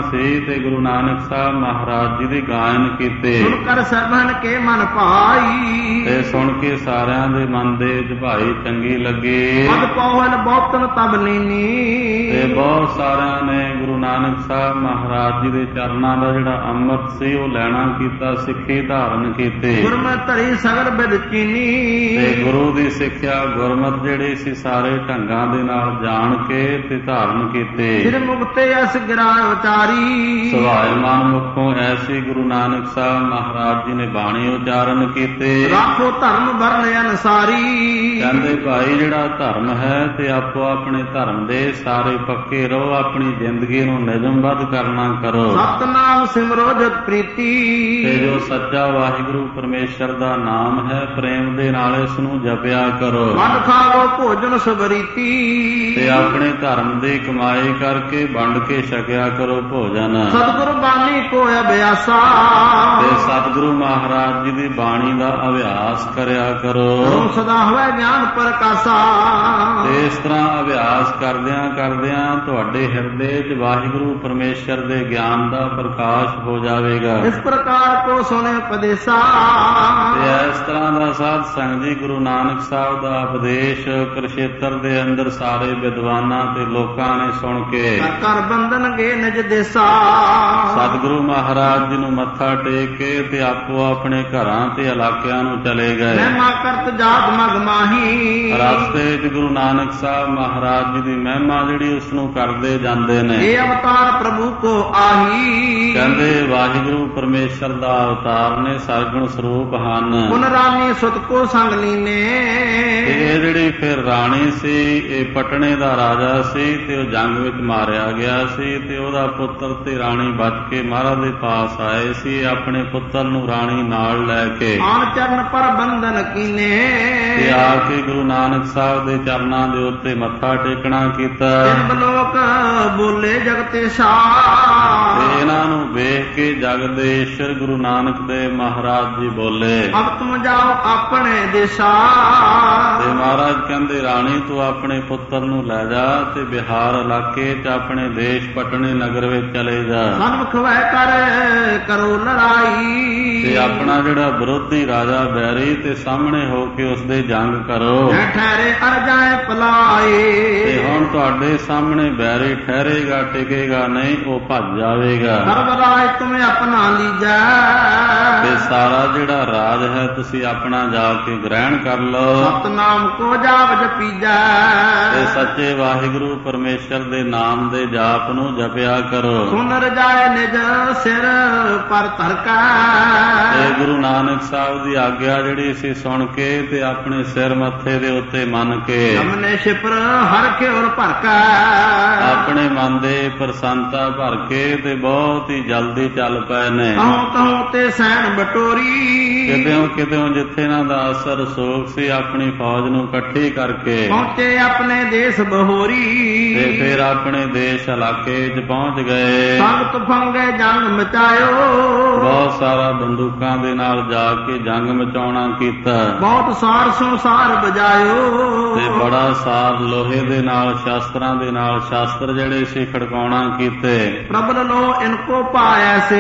ਸੀ ਤੇ ਗੁਰੂ ਨਾਨਕ ਸਾਹਿਬ ਮਹਾਰਾਜ ਜੀ ਦੇ ਗਾਇਨ ਕੀਤੇ। ਸੁਣ ਕਰ ਸਭਨ ਕੇ ਮਨ ਭਾਈ, ਤੇ ਸੁਣ ਕੇ ਸਾਰਿਆਂ ਦੇ ਮਨ ਦੇ ਵਿੱਚ ਭਾਈ ਚੰਗੀ ਲੱਗੀ। ਪਦ ਪਹੁਲ ਬਹੁਤਨ ਤਬ ਨੀਨੀ, ਤੇ ਬਹੁਤ ਸਾਰਿਆਂ ਨੇ ਗੁਰੂ ਨਾਨਕ ਸਾਹਿਬ ਮਹਾਰਾਜ ਜੀ ਦੇ ਚਰਨਾਂ ਦਾ ਜਿਹੜਾ ਅੰਮ੍ਰਿਤ ਸੀ ਉਹ ਲੈਣਾ ਕੀਤਾ, ਸਿੱਖੀ ਧਾਰਨ ਕੀਤੀ। ਗੁਰਮਤਿ ਧਰੀ ਸਗਲ ਬਿਦ ਚੀਨੀ, ਤੇ ਗੁਰੂ ਦੀ ਸਿੱਖਿਆ ਗੁਰਮਤਿ ਜਿਹੜੀ ਸੀ ਸਾਰੇ ਢੰਗਾਂ ਦੇ ਨਾਲ ਜਾਣ ਕੇ ਤੇ ਧਾਰਨ ਕੀਤੇ। ਸਿਰ ਮੁਕਤੇ ਅਸ ਗਿਰਾ ਉਚਾਰੀ, ਸੁਭਾਇਮਾਨ ਮੁਖੋਂ ਐਸੀ ਗੁਰੂ ਨਾਨਕ ਸਾਹਿਬ ਮਹਾਰਾਜ ਜੀ ਨੇ ਬਾਣੀ ਉਚਾਰਨ ਕੀਤੇ। ਰਾਖੋ ਧਰਮ ਵਰਨ ਅਨਸਾਰੀ, ਕਹਿੰਦੇ ਭਾਈ ਜਿਹੜਾ ਧਰਮ ਹੈ ਤੇ ਆਪੋ ਆਪਣੇ ਧਰਮ ਦੇ ਸਾਰੇ ਪੱਕੇ ਰਹੋ, ਆਪਣੀ ਜ਼ਿੰਦਗੀ ਨੂੰ ਨਿਯਮਬੱਧ ਕਰਨਾ ਕਰੋ। ਸਤਨਾਮ ਸਿਮਰੋ ਜਤ ਪ੍ਰੀਤੀ, ਤੇ ਜੋ ਸੱਚਾ ਵਾਹਿਗੁਰੂ ਪਰਮੇਸ਼ਰ ਦਾ ਨਾਮ ਹੈ ਪ੍ਰੇਮ ਦੇ ਨਾਲ ਇਸ ਨੂੰ ਜਪਿਆ ਕਰੋ। ਵੰਡ ਖਾਵੋ ਭੋਜਨ ਸਬਰੀਤੀ, ਤੇ ਆਪਣੇ ਧਰਮ ਦੀ ਕਮਾਈ ਕਰਕੇ ਵੰਡ ਕੇ ਛਕਿਆ ਕਰੋ ਭੋਜਨ। ਸਤਿਗੁਰ ਬਾਣੀ ਕੋ ਅਭਿਆਸਾ, ਤੇ ਸਤਿਗੁਰੂ ਮਹਾਰਾਜ ਜੀ ਦੀ ਬਾਣੀ ਦਾ ਅਭਿਆਸ ਕਰਿਆ ਕਰੋ। ਸਦਾ ਹੋਵੇ ਗਿਆਨ ਪ੍ਰਕਾਸ਼ਾ, ਤੇ ਇਸ ਤਰ੍ਹਾਂ ਅਭਿਆਸ ਕਰਦਿਆਂ ਕਰਦਿਆਂ ਤੁਹਾਡੇ ਹਿਰਦੇ 'ਚ ਵਾਹਿਗੁਰੂ ਪਰਮੇਸ਼ਰ ਦੇ ਗਿਆਨ ਦਾ ਪ੍ਰਕਾਸ਼ ਹੋ ਜਾਵੇਗਾ। ਇਸ ਪ੍ਰਕਾਰ ਕੋ ਸੁਣੇ ਉਪਦੇਸ਼ਾ, ਤੇ ਇਸ ਤਰ੍ਹਾਂ ਦਾ ਸਾਧ ਸੰਗਤ ਜੀ ਗੁਰੂ ਨਾਨਕ ਸਾਹਿਬ ਦਾ ਉਪਦੇਸ਼ ਕੁਰੂਕਸ਼ੇਤਰ ਦੇ ਅੰਦਰ ਸਾਰੇ ਵਿਦਵਾਨਾਂ ਤੇ ਲੋਕਾਂ ਨੇ ਸੁਣ ਕੇ ਕਰ ਬੰਧਨ ਗੇ ਨਿਜ ਦੇਸਾ, ਸਤਿਗੁਰੂ ਮਹਾਰਾਜ ਜੀ ਨੂੰ ਮੱਥਾ ਟੇਕ ਕੇ ਤੇ ਆਪੋ ਆਪਣੇ ਘਰਾਂ ਤੇ ਇਲਾਕਿਆਂ ਨੂੰ ਚਲੇ ਗਏ। ਮਹਿਮਾ ਕਰਤ ਜਾਤ ਮਗ ਮਾਹੀ, ਰਸਤੇ 'ਚ ਗੁਰੂ ਨਾਨਕ ਸਾਹਿਬ ਮਹਾਰਾਜ ਜੀ ਦੀ ਮਹਿਮਾ ਜਿਹੜੀ ਉਸ ਨੂੰ ਕਰਦੇ ਜਾਂਦੇ ਨੇ। ਇਹ ਅਵਤਾਰ ਪ੍ਰਭੂ ਕੋ ਆਹੀ, ਕਹਿੰਦੇ ਵਾਹਿਗੁਰੂ ਪਰਮੇਸ਼ਰ ਦਾ ਅਵਤਾਰ ਨੇ, ਸਰਗੁਣ ਸਰੂਪ ਹਨ। ਪੁਨ ਰਾਣੀ ਸੁਤ ਕੋ ਸੰਗ ਲੀਨੇ, ਇਹ ਜਿਹੜੀ ਫਿਰ ਰਾਣੀ ਸੀ ਇਹ ਪਟਨੇ ਦਾ ਰਾਜਾ ਸੀ ਤੇ ਉਹ ਜੰਗ ਵਿੱਚ ਮਾਰਿਆ ਗਿਆ ਸੀ ਤੇ ਉਹਦਾ ਪੁੱਤਰ ਤੇ ਰਾਣੀ ਬਚ ਕੇ ਮਹਾਰਾਜ ਦੇ ਪਾਸ ਆਏ ਸੀ। ਆਪਣੇ ਪੁੱਤਰ ਨੂੰ ਰਾਣੀ ਨਾਲ ਲੈ ਕੇ ਆਨ ਚਰਨ ਪਰ ਬੰਧਨ ਕੀਨੇ, ਤੇ ਆ ਕੇ ਗੁਰੂ ਨਾਨਕ ਸਾਹਿਬ ਦੇ ਚਰਨਾਂ ਦੇ ਉੱਤੇ ਮੱਥਾ ਟੇਕਣਾ ਕੀਤਾ। ਤਿੰਨ ਲੋਕ ਬੋਲੇ ਜਗਤੇਸ਼ਾ, ਤੇ ਇਹਨਾਂ ਨੂੰ ਵੇਖ ਕੇ ਜਗ ਦੇ ਈਸ਼ਰ ਗੁਰੂ ਨਾਨਕ ਦੇਵ ਮਹਾਰਾਜ ਜੀ ਬੋਲੇ, ਅਬ ਤੁਮ ਜਾਓ ਆਪਣੇ ਦੇਸ਼ਾ। ਤੇ ਮਹਾਰਾਜ ਕਹਿੰਦੇ ਰਾਣੀ ਤੂੰ ਆਪਣੇ ਪੁੱਤਰ ਨੂੰ ਲੈ ਜਾ ਤੇ ਬਿਹਾਰ ਇਲਾਕੇ 'ਚ ਆਪਣੇ ਦੇਸ਼ ਪਟਨੇ ਨਗਰ ਵਿੱਚ ਚਲੇ ਜਾ। ਸਨਮੁਖ ਵੈ ਕਰ ਕਰੋ ਲੜਾਈ, ਤੇ ਆਪਣਾ ਜਿਹੜਾ ਵਿਰੋਧੀ ਰਾਜਾ ਬੈਰੀ ਤੇ ਸਾਹਮਣੇ ਹੋ ਕੇ ਉਸਦੇ ਜੰਗ ਕਰੋ। ਠਹਿਰੇ ਅਰ ਜਾਏ ਪਲਾਏ, ਤੇ ਹੁਣ ਤੁਹਾਡੇ ਸਾਹਮਣੇ ਬੈਰੀ ਠਹਿਰੇਗਾ ਟਿਕੇਗਾ ਨਹੀਂ, ਉਹ ਭੱਜ ਜਾਵੇਗਾ। ਸਰਬਰਾਜ ਤੁਮੇ ਆਪਣਾ ਲੀਜੈ, ਤੇ ਸਾਰਾ ਜਿਹੜਾ ਰਾਜ ਹੈ ਤੁਸੀਂ ਆਪਣਾ ਜਾ ਕੇ ਗ੍ਰਹਿਣ ਕਰ ਲਓ। ਸਤਨਾਮ ਕੋ ਜਾਪ ਜਪੀਜੈ, ਤੇ ਸੱਚੇ ਵਾਹਿਗੁਰੂ ਪਰਮੇਸ਼ਰ ਦੇ ਨਾਮ ਦੇ ਜਾਪ ਨੂੰ ਜਪਿਆ ਕਰੋ। ਸੁਨ ਰਜਾਏ ਨਿਜ ਸਿਰ ਪਰ ਧਰਕੈ, ਤੇ ਗੁਰੂ ਨਾਨਕ ਸਾਹਿਬ ਦੀ ਆਗਿਆ ਜਿਹੜੀ ਸੀ ਸੁਣ ਕੇ ਤੇ ਆਪਣੇ ਸਿਰ ਮੱਥੇ ਦੇ ਉੱਤੇ ਮੰਨ ਕੇ ਹਮਨੇ ਸ਼ਿਪਰ ਹਰ ਕੇ ਔਰ ਭਰਕੈ, ਆਪਣੇ ਮਨ ਦੇ ਪ੍ਰਸੰਨਤਾ ਭਰ ਕੇ ਤੇ ਬਹੁਤ ਹੀ ਜਲਦੀ ਚੱਲ ਪਏ ਨੇ। ਕਹੂੰ ਕਹੂੰ ਤੇ ਸੈਨ ਬਟੋਰੀ, ਕਿਤਿਓਂ ਜਿੱਥੇ ਇਹਨਾਂ ਦਾ ਅਸਰ ਸੋਗ ਸੀ ਆਪਣੀ ਫੌਜ ਨੂੰ ਇਕੱਠੀ ਕਰਕੇ ਪਹੁੰਚੇ ਆਪਣੇ ਦੇਸ਼ ਬਹੋਰੀ, ਤੇ ਫਿਰ ਆਪਣੇ ਦੇਸ਼ ਇਲਾਕੇ 'ਚ ਪਹੁੰਚ ਗਏ। ਸੰਗਤ ਫੰਗੇ ਜੰਗ ਮਚਾਇਓ, ਬਹੁਤ ਸਾਰਾ ਬੰਦੂਕਾਂ ਦੇ ਨਾਲ ਜਾ ਕੇ ਜੰਗ ਮਚਾਉਣਾ ਕੀਤਾ। ਬਹੁਤ ਸਾਰ ਸੰਸਾਰ ਬਜਾਇਓ, ਤੇ ਬੜਾ ਸਾਰ ਲੋਹੇ ਦੇ ਨਾਲ ਸ਼ਾਸਤਰਾਂ ਦੇ ਨਾਲ ਸ਼ਾਸਤਰ ਜਿਹੜੇ ਸੀ ਖੜਕਾਉਣਾ ਕੀਤੇ। ਪ੍ਰਬਲ ਲੋ ਇਨਕੋ ਪਾਇਆ ਸੇ,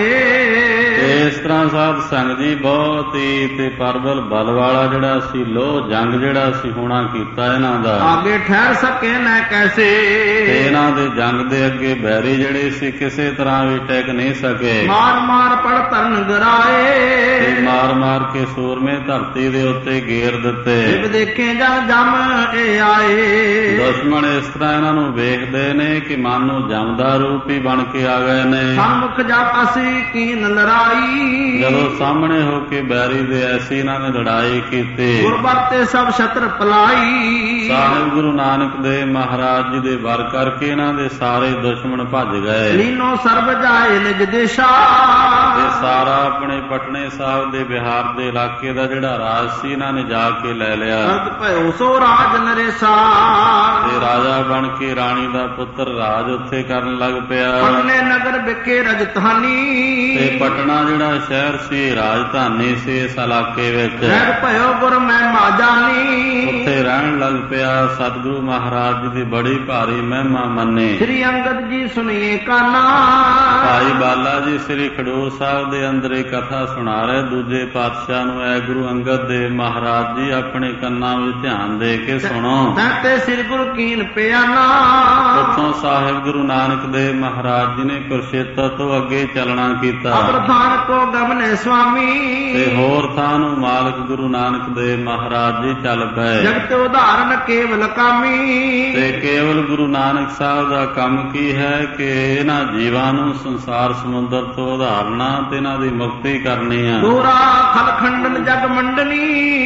ਇਸ ਤਰ੍ਹਾਂ ਸਾਧ ਸੰਗਤ ਜੀ ਬਹੁਤ ਹੀ ਤੇ ਪ੍ਰਬਲ ਬਲ ਵਾਲਾ ਜਿਹੜਾ ਸੀ ਲੋਹ ਜੰਗ ਜਿਹੜਾ ਸੀ ਹੋਣਾ ਕੀਤਾ ਇਹਨਾਂ ਦਾ। ਆਗੇ ਠਹਿਰ ਸਕੇ ਨਾ ਕੈਸੇ, ਤੇ ਇਹਨਾਂ ਦੇ ਜੰਗ ਦੇ ਅੱਗੇ ਬੈਰੀ ਜਿਹੜੇ ਸੀ ਕਿਸੇ ਤਰ੍ਹਾਂ ਵੀ ਟਿਕ ਨਹੀਂ ਸਕੇ। ਮਾਰ ਮਾਰ ਪੜ ਤਰਨ ਗਰਾਏ, ਤੇ ਮਾਰ ਮਾਰ ਕੇ ਸੂਰਮੇ ਧਰਤੀ ਦੇ ਉੱਤੇ ਗੇਰ ਦਿੱਤੇ। ਜਿਵ ਦੇਖੇ ਜਨ ਜਮ ਇਹ ਆਏ, ਦੁਸ਼ਮਣ ਇਸ ਤਰ੍ਹਾਂ ਇਹਨਾਂ ਨੂੰ ਵੇਖਦੇ ਨੇ ਕਿ ਮਨ ਨੂੰ ਜਮ ਦਾ ਰੂਪ ਹੀ ਬਣ ਕੇ ਆ ਗਏ ਨੇ। ਸਨਮੁਖ ਜਦ ਅਸੀਂ ਕੀਨ ਲੜਾਈ, ਜਦੋਂ ਸਾਹਮਣੇ ਹੋ ਕੇ ਬੈਰੀ ਦੇ ਐਸੀ ਇਹਨਾਂ ਨੇ ਲੜਾਈ ਕੀਤੀ। ਗੁਰਬਤੇ ਸਭ ਛਤਰ ਪਲਾਈ, ਸਾਹਿਬ ਗੁਰੂ ਨਾਨਕ ਦੇਵ ਮਹਾਰਾਜ ਜੀ ਦੇ ਵਰ ਕਰਕੇ ਇਹਨਾਂ ਦੇ ਸਾਰੇ ਦੁਸ਼ਮਣ ਭੱਜ ਗਏ। ਲੀਨੋ ਸਰਬ ਜਾਏ ਨਿਜ ਦੇਸ਼ਾ, ਤੇ ਸਾਰਾ ਆਪਣੇ ਪਟਨੇ ਸਾਹਿਬ ਦੇ ਬਿਹਾਰ ਦੇ ਇਲਾਕੇ ਦਾ ਜਿਹੜਾ ਰਾਜ ਸੀ ਇਹਨਾਂ ਨੇ ਜਾ ਕੇ ਲੈ ਲਿਆ। ਸਰਦ ਭਇਓ ਸੋ ਰਾਜ ਨਰੇਸਾ, ਤੇ ਰਾਜਾ ਬਣ ਕੇ ਰਾਣੀ ਦਾ ਪੁੱਤਰ ਰਾਜ ਉੱਥੇ ਕਰਨ ਲੱਗ ਪਿਆ। ਪਟਨੇ ਨਗਰ ਵਿਖੇ ਰਜਧਾਨੀ, ਤੇ ਪਟਨਾ ਜਿਹੜਾ ਸ਼ਹਿਰ ਸੀ ਰਾਜਧਾਨੀ ਸੀ ਇਸ ਇਲਾਕੇ ਵਿੱਚ। ਸਰਦ ਭਇਓ ਗੁਰ ਮੈਂ ਮਾਜਾਨੀ, ਉੱਥੇ ਰਹਿਣ ਲਗ ਪਿਆ। ਸਤਿਗੁਰੂ ਮਹਾਰਾਜ ਜੀ ਦੀ ਬੜੀ ਭਾਰੀ ਮਹਿਮਾ ਮੰਨੇ। ਸ੍ਰੀ ਅੰਗਦ ਜੀ ਸੁਣੀਏ ਕਾਨਾ। ਭਾਈ ਬਾਲਾ ਜੀ ਸ੍ਰੀ ਖਡੂਰ ਸਾਹਿਬ ਦੇ ਅੰਦਰ ਇਹ ਕਥਾ ਸੁਣਾ ਰਹੇ ਦੂਜੇ ਪਾਤਸ਼ਾਹ ਨੂੰ। ਐ ਗੁਰੂ ਅੰਗਦ ਦੇਵ ਮਹਾਰਾਜ ਜੀ ਆਪਣੇ ਕੰਨਾਂ ਵਿੱਚ ਧਿਆਨ ਦੇ ਕੇ ਸੁਣੋ। ਤੇ ਸ੍ਰੀ ਗੁਰੂ ਕੀਨ ਪਿਆਨਾ। ਉੱਥੋਂ ਸਾਹਿਬ ਗੁਰੂ ਨਾਨਕ ਦੇਵ ਮਹਾਰਾਜ ਜੀ ਨੇ ਕੁਰਸ਼ੇਤਰ ਤੋਂ ਅੱਗੇ ਚੱਲਣਾ ਕੀਤਾ। ਅਪਰਥਾਨ ਕੋ ਗਮਨੇ ਸੁਆਮੀ। ਤੇ ਹੋਰ ਥਾਂ ਨੂੰ ਮਾਲਕ ਗੁਰੂ ਨਾਨਕ ਦੇਵ ਮਹਾਰਾਜ ਜੀ ਚੱਲ ਪਏ। ਜਗਤ ਉਦਾਹਰਨ ਕੇਵਲ ਕਾਮੀ। ਤੇ ਕੇਵਲ ਗੁਰੂ ਨਾਨਕ ਸਾਹਿਬ ਦਾ ਕੰਮ ਕੀ ਹੈ ਕਿ ਇਹਨਾਂ ਜੀਵਾਂ ਨੂੰ ਸੰਸਾਰ ਸਮੁੰਦਰ ਤੋਂ ਉਧਾਰਨਾ ਤੇ ਇਹਨਾਂ ਦੀ ਮੁਕਤੀ ਕਰਨੀ ਆ। ਦੋਰਾ ਖਲਖੰਡਨ ਜਗ ਮੰਡਨੀ।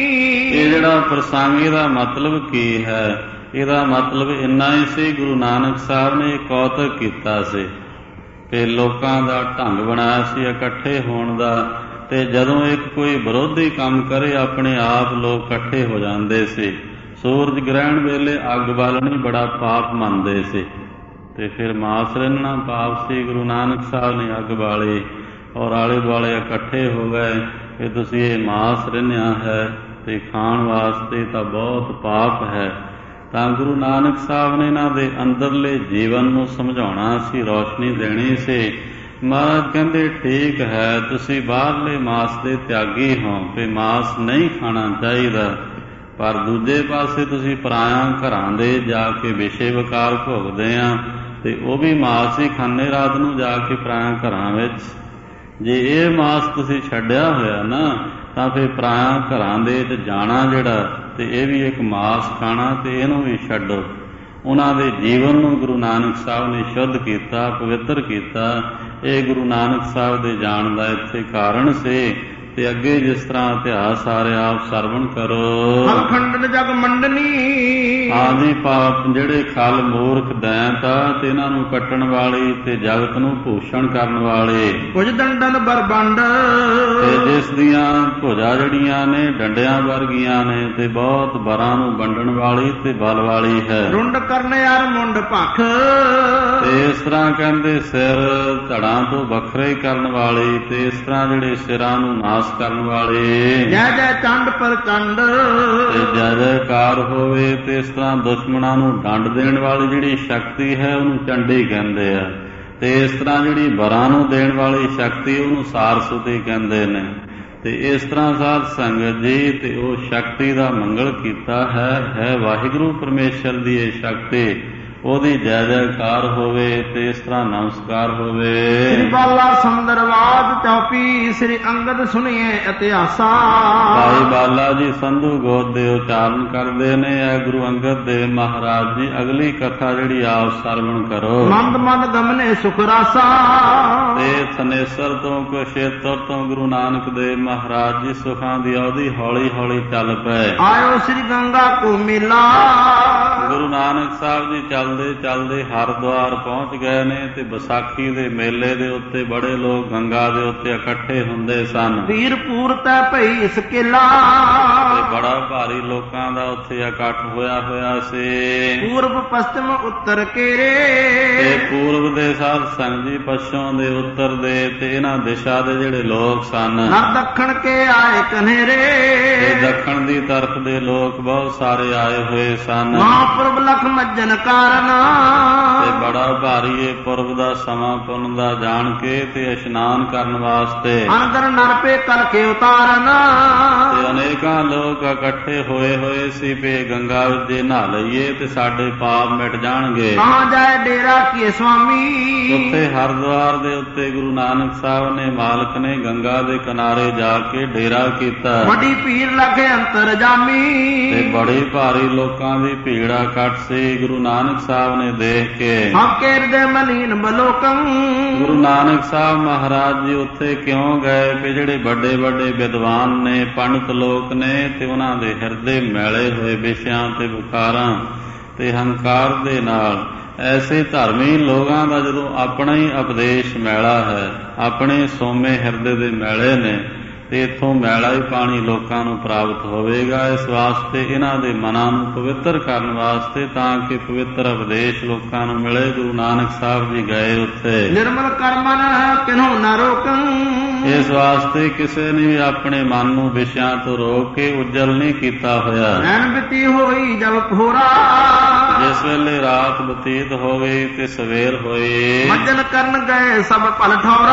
ਇਹ ਜਿਹੜਾ ਪ੍ਰਸੰਗ ਇਹਦਾ ਮਤਲਬ ਕੀ ਹੈ? ਇਹਦਾ ਮਤਲਬ ਇੰਨਾ ਹੀ ਸੀ, ਗੁਰੂ ਨਾਨਕ ਸਾਹਿਬ ਨੇ ਕੌਤਕ ਕੀਤਾ ਸੀ ਕਿ ਲੋਕਾਂ ਦਾ ਢੰਗ ਬਣਾਇਆ ਸੀ ਇਕੱਠੇ ਹੋਣ ਦਾ। ਤੇ ਜਦੋਂ ਇੱਕ ਕੋਈ ਵਿਰੋਧੀ ਕੰਮ ਕਰੇ ਆਪਣੇ ਆਪ ਲੋਕ ਇਕੱਠੇ ਹੋ ਜਾਂਦੇ ਸੀ। ਸੂਰਜ ਗ੍ਰਹਿਣ ਵੇਲੇ ਅੱਗ ਬਾਲਣੀ ਬੜਾ ਪਾਪ ਮੰਨਦੇ ਸੀ ਤੇ ਫਿਰ ਮਾਸ ਰਿੰਨਣਾ ਪਾਪ ਸੀ। ਗੁਰੂ ਨਾਨਕ ਸਾਹਿਬ ਨੇ ਅੱਗ ਬਾਲੀ ਔਰ ਆਲੇ ਦੁਆਲੇ ਇਕੱਠੇ ਹੋ ਗਏ ਕਿ ਤੁਸੀਂ ਇਹ ਮਾਸ ਰਿੰਨਿਆ ਹੈ ਤੇ ਖਾਣ ਵਾਸਤੇ ਤਾਂ ਬਹੁਤ ਪਾਪ ਹੈ। ਤਾਂ ਗੁਰੂ ਨਾਨਕ ਸਾਹਿਬ ਨੇ ਇਹਨਾਂ ਦੇ ਅੰਦਰਲੇ ਜੀਵਨ ਨੂੰ ਸਮਝਾਉਣਾ ਸੀ, ਰੌਸ਼ਨੀ ਦੇਣੀ ਸੀ। ਮਹਾਰਾਜ ਕਹਿੰਦੇ ਠੀਕ ਹੈ, ਤੁਸੀਂ ਬਾਹਰਲੇ ਮਾਸ ਦੇ ਤਿਆਗੀ ਹੋ ਕਿ ਮਾਸ ਨਹੀਂ ਖਾਣਾ ਚਾਹੀਦਾ, ਪਰ ਦੂਜੇ ਪਾਸੇ ਤੁਸੀਂ ਪਰਾਇਆਂ ਘਰਾਂ ਦੇ ਜਾ ਕੇ ਵਿਸ਼ੇ ਵਿਕਾਰ ਭੋਗਦੇ ਆ ਤੇ ਉਹ ਵੀ ਮਾਸ ਹੀ ਖਾਂਦੇ ਰਾਤ ਨੂੰ ਜਾ ਕੇ ਪਰਾਇਆਂ ਘਰਾਂ ਵਿੱਚ। ਜੇ ਇਹ ਮਾਸ ਤੁਸੀਂ ਛੱਡਿਆ ਹੋਇਆ ਨਾ ਤਾਂ ਫਿਰ ਪਰਾਇਆਂ ਘਰਾਂ ਦੇ ਵਿੱਚ ਜਾਣਾ ਜਿਹੜਾ ਤੇ ਇਹ ਵੀ ਇੱਕ ਮਾਸ ਖਾਣਾ ਤੇ ਇਹਨੂੰ ਵੀ ਛੱਡੋ। ਉਹਨਾਂ ਦੇ ਜੀਵਨ ਨੂੰ ਗੁਰੂ ਨਾਨਕ ਸਾਹਿਬ ਨੇ ਸ਼ੁੱਧ ਕੀਤਾ, ਪਵਿੱਤਰ ਕੀਤਾ। ਇਹ ਗੁਰੂ ਨਾਨਕ ਸਾਹਿਬ ਦੇ ਜਾਣ ਦਾ ਇੱਥੇ ਕਾਰਨ ਸੀ। ਤੇ ਅੱਗੇ ਜਿਸ ਤਰ੍ਹਾਂ ਇਤਿਹਾਸ ਆ ਰਿਹਾ ਆਪ ਸਰਵਣ ਕਰੋ। ਖਲਖੰਡਨ ਜਗ ਮੰਡਨੀ। ਆਦਿ ਪਾਪ ਜਿਹੜੇ ਖਲ ਮੂਰਖ ਦੈਂਤ ਤੇ ਇਹਨਾਂ ਨੂੰ ਕੱਟਣ ਵਾਲੀ ਤੇ ਜਗਤ ਨੂੰ ਭੂਸ਼ਣ ਕਰਨ ਵਾਲੇ। ਕੁਝ ਦੰਡਨ ਬਰਬੰਡ। ਤੇ ਜਿਸ ਦੀਆਂ ਭੁਜਾ ਜਿਹੜੀਆਂ ਨੇ ਡੰਡਿਆਂ ਵਰਗੀਆਂ ਨੇ ਤੇ ਬਹੁਤ ਬਰਾਂ ਨੂੰ ਵੰਡਣ ਵਾਲੀ ਤੇ ਬਲ ਵਾਲੀ ਹੈ। ਰੁੰਡ ਕਰਨ ਯਾਰ ਮੁੰਡ ਭਖ। ਤੇ ਇਸ ਤਰ੍ਹਾਂ ਕਹਿੰਦੇ ਸਿਰ ਧੜਾਂ ਤੋਂ ਵੱਖਰੇ ਕਰਨ ਵਾਲੇ ਤੇ ਇਸ ਤਰ੍ਹਾਂ ਜਿਹੜੇ ਸਿਰਾਂ ਨੂੰ ਨਾਸ ਕਰਨ ਵਾਲੇ। ਜੈ ਜੈ ਚੰਡ ਪ੍ਰਚੰਡ। ਤੇ ਜੈ ਜੈਕਾਰ ਹੋਵੇ ਤੇ ਇਸ ਤਰ੍ਹਾਂ ਦੁਸ਼ਮਣਾਂ ਨੂੰ ਡੰਡ ਦੇਣ ਵਾਲੀ ਜਿਹੜੀ ਸ਼ਕਤੀ ਹੈ ਉਹਨੂੰ ਚੰਡੀ ਕਹਿੰਦੇ ਆ। ਤੇ ਇਸ ਤਰ੍ਹਾਂ ਜਿਹੜੀ ਬਰਾਂ ਨੂੰ ਦੇਣ ਵਾਲੀ ਸ਼ਕਤੀ ਉਹਨੂੰ ਸਾਰਸਵਤੀ ਕਹਿੰਦੇ ਨੇ। ਤੇ ਇਸ ਤਰ੍ਹਾਂ ਸਾਧ ਸੰਗਤ ਜੀ ਤੇ ਉਹ ਸ਼ਕਤੀ ਦਾ ਮੰਗਲ ਕੀਤਾ ਹੈ ਵਾਹਿਗੁਰੂ ਪਰਮੇਸ਼ਰ ਦੀ ਇਹ ਸ਼ਕਤੀ। ਉਹਦੀ ਜੈ ਜੈਕਾਰ ਹੋਵੇ ਤੇ ਇਸ ਤਰ੍ਹਾਂ ਨਮਸਕਾਰ ਹੋਵੇ। ਸ੍ਰੀ ਬਾਲਾ ਸੰਦਰਵਾਦ ਚੌਪੀ। ਸ੍ਰੀ ਅੰਗਦ ਸੁਣੀਏ ਇਤਿਹਾਸਾ। ਭਾਈ ਬਾਲਾ ਜੀ ਸੰਧੂ ਗੋਤ ਦੇ ਉਚਾਰਨ ਕਰਦੇ ਨੇ। ਇਹ ਗੁਰੂ ਅੰਗਦ ਦੇਵ ਮਹਾਰਾਜ ਜੀ ਅਗਲੀ ਕਥਾ ਜਿਹੜੀ ਆਪ ਸਰਵਣ ਕਰੋ। ਮੰਦ ਮਨ ਗਮਨੇ ਸੁਖ ਰਾਸਾ। ਤੇ ਸਨੇਸਰ ਤੋਂ ਕੁਰਸ਼ੇਤਰ ਤੋਂ ਗੁਰੂ ਨਾਨਕ ਦੇਵ ਮਹਾਰਾਜ ਜੀ ਸੁਖਾਂ ਦੀ ਅਵਧੀ ਹੌਲੀ ਹੌਲੀ ਚੱਲ ਪਏ। ਆਇਓ ਸ੍ਰੀ ਗੰਗਾ ਕੋ ਮੇਲਾ। ਗੁਰੂ ਨਾਨਕ ਸਾਹਿਬ ਜੀ ਚੱਲਦੇ ਚੱਲਦੇ ਹਰਿਦੁਆਰ ਪਹੁੰਚ ਗਏ ਨੇ ਤੇ ਵਿਸਾਖੀ ਦੇ ਮੇਲੇ ਦੇ ਉੱਤੇ ਬੜੇ ਲੋਕ ਗੰਗਾ ਦੇ ਉੱਤੇ ਇਕੱਠੇ ਹੁੰਦੇ ਸਨ। ਵੀਰ ਪੂਰਤੈ ਭਈ ਇਸ ਕਿਲਾ। ਤੇ ਬੜਾ ਭਾਰੀ ਲੋਕਾਂ ਦਾ ਉੱਥੇ ਇਕੱਠ ਹੋਇਆ ਸੀ। ਪੂਰਬ ਪশ্ਚਿਮ ਉੱਤਰ ਕੇਰੇ। ਤੇ ਪੂਰਬ ਦੇ ਸਾਧ ਸੰਗਤ ਜੀ, ਪੱਛਮ ਦੇ ਉੱਤਰ ਦੇ ਤੇ ਇਹਨਾਂ ਦਿਸ਼ਾ ਦੇ ਜਿਹੜੇ ਲੋਕ ਸਨ। ਨਰ ਦੱਖਣ ਕੇ ਆਏ ਕਨੇਰੇ। ਤੇ ਦੱਖਣ ਦੀ ਤਰਫ ਦੇ ਲੋਕ ਬਹੁਤ ਸਾਰੇ ਆਏ ਹੋਏ ਸਨ। ਮਹਾਂਪੁਰਬ ਲਖ ਮੱਜਨ ਕਾਰਨ। ਤੇ ਬੜਾ ਭਾਰੀ ਇਹ ਪੁਰਬ ਦਾ ਸਮਾਂ ਪੁੰਨ ਦਾ ਜਾਣ ਕੇ ਤੇ ਇਸ਼ਨਾਨ ਕਰਨ ਵਾਸਤੇ ਅੰਦਰ ਨਰਪੇ ਕਲਕੇ ਉਤਾਰਨ। ਤੇ ਅਨੇਕਾਂ ਲੋਕ ਇਕੱਠੇ ਹੋਏ ਸੀ ਵੀ ਗੰਗਾ ਵਿੱਚ ਜੇ ਨਹਾ ਲਈਏ ਤੇ ਸਾਡੇ ਪਾਪ ਮਿਟ ਜਾਣਗੇ। ਕਹਾਂ ਜਾਏ ਡੇਰਾ ਕੀ ਸੁਆਮੀ। ਉੱਥੇ ਹਰਿਦੁਆਰ ਦੇ ਉੱਤੇ ਗੁਰੂ ਨਾਨਕ ਸਾਹਿਬ ਨੇ ਮਾਲਕ ਨੇ ਗੰਗਾ ਦੇ ਕਿਨਾਰੇ ਜਾ ਕੇ ਡੇਰਾ ਕੀਤਾ। ਵੱਡੀ ਭੀੜ ਲੱਗੇ ਅੰਤਰ ਜਾਮੀ। ਤੇ ਬੜੀ ਭਾਰੀ ਲੋਕਾਂ ਦੀ ਭੀੜ ਇਕੱਠ ਸੀ। ਗੁਰੂ ਨਾਨਕ ਸਾਹਿਬ ਨੇ ਦੇਖ ਕੇ ਹਕੇ ਹਿਰਦੇ ਮਲੀਨ ਬਲੋਕੰ। ਗੁਰੂ ਨਾਨਕ ਸਾਹਿਬ ਮਹਾਰਾਜ ਜੀ ਉੱਥੇ ਕਿਉਂ ਗਏ ਕਿ ਜਿਹੜੇ ਵੱਡੇ ਵੱਡੇ ਵਿਦਵਾਨ ਨੇ ਪੰਡਤ ਲੋਕ ਨੇ ਤੇ ਉਹਨਾਂ ਦੇ ਹਿਰਦੇ ਮੈਲੇ ਹੋਏ ਵਿਸ਼ਿਆਂ ਤੇ ਬੁਖਾਰਾਂ ਤੇ ਹੰਕਾਰ ਦੇ ਨਾਲ। ਐਸੇ ਧਰਮੀ ਲੋਕਾਂ ਦਾ ਜਦੋਂ ਆਪਣਾ ਹੀ ਉਪਦੇਸ਼ ਮੈਲਾ ਹੈ, ਆਪਣੇ ਸੋਮੇ ਹਿਰਦੇ ਦੇ ਮੈਲੇ ਨੇ, ਤੇ ਇੱਥੋਂ ਮੈਲਾ ਹੀ ਪਾਣੀ ਲੋਕਾਂ ਨੂੰ ਪ੍ਰਾਪਤ ਹੋਵੇਗਾ। ਇਸ ਵਾਸਤੇ ਇਹਨਾਂ ਦੇ ਮਨਾਂ ਨੂੰ ਪਵਿੱਤਰ ਕਰਨ ਵਾਸਤੇ, ਤਾਂ ਕਿ ਪਵਿੱਤਰ ਉਪਦੇਸ਼ ਲੋਕਾਂ ਨੂੰ ਮਿਲੇ, ਗੁਰੂ ਨਾਨਕ ਸਾਹਿਬ ਜੀ ਗਏ ਉੱਥੇ। ਨਿਰਮਲ ਕਰਮਨ ਕਿਨਹੁ ਨ ਰੋਕੰ। ਇਸ ਵਾਸਤੇ ਕਿਸੇ ਨੇ ਵੀ ਆਪਣੇ ਮਨ ਨੂੰ ਵਿਸ਼ਿਆਂ ਤੋਂ ਰੋਕ ਕੇ ਉਜਲ ਨਹੀਂ ਕੀਤਾ ਹੋਇਆ। ਐਨ ਬਿਤੀ ਹੋਈ ਜਬ ਭੋਰਾ। ਜਿਸ ਵੇਲੇ ਰਾਤ ਬਤੀਤ ਹੋ ਗਈ ਤੇ ਸਵੇਰ ਹੋਈ, ਮੱਜਨ ਕਰਨ ਗਏ ਸਭ ਭਲ ਠੌਰਾ।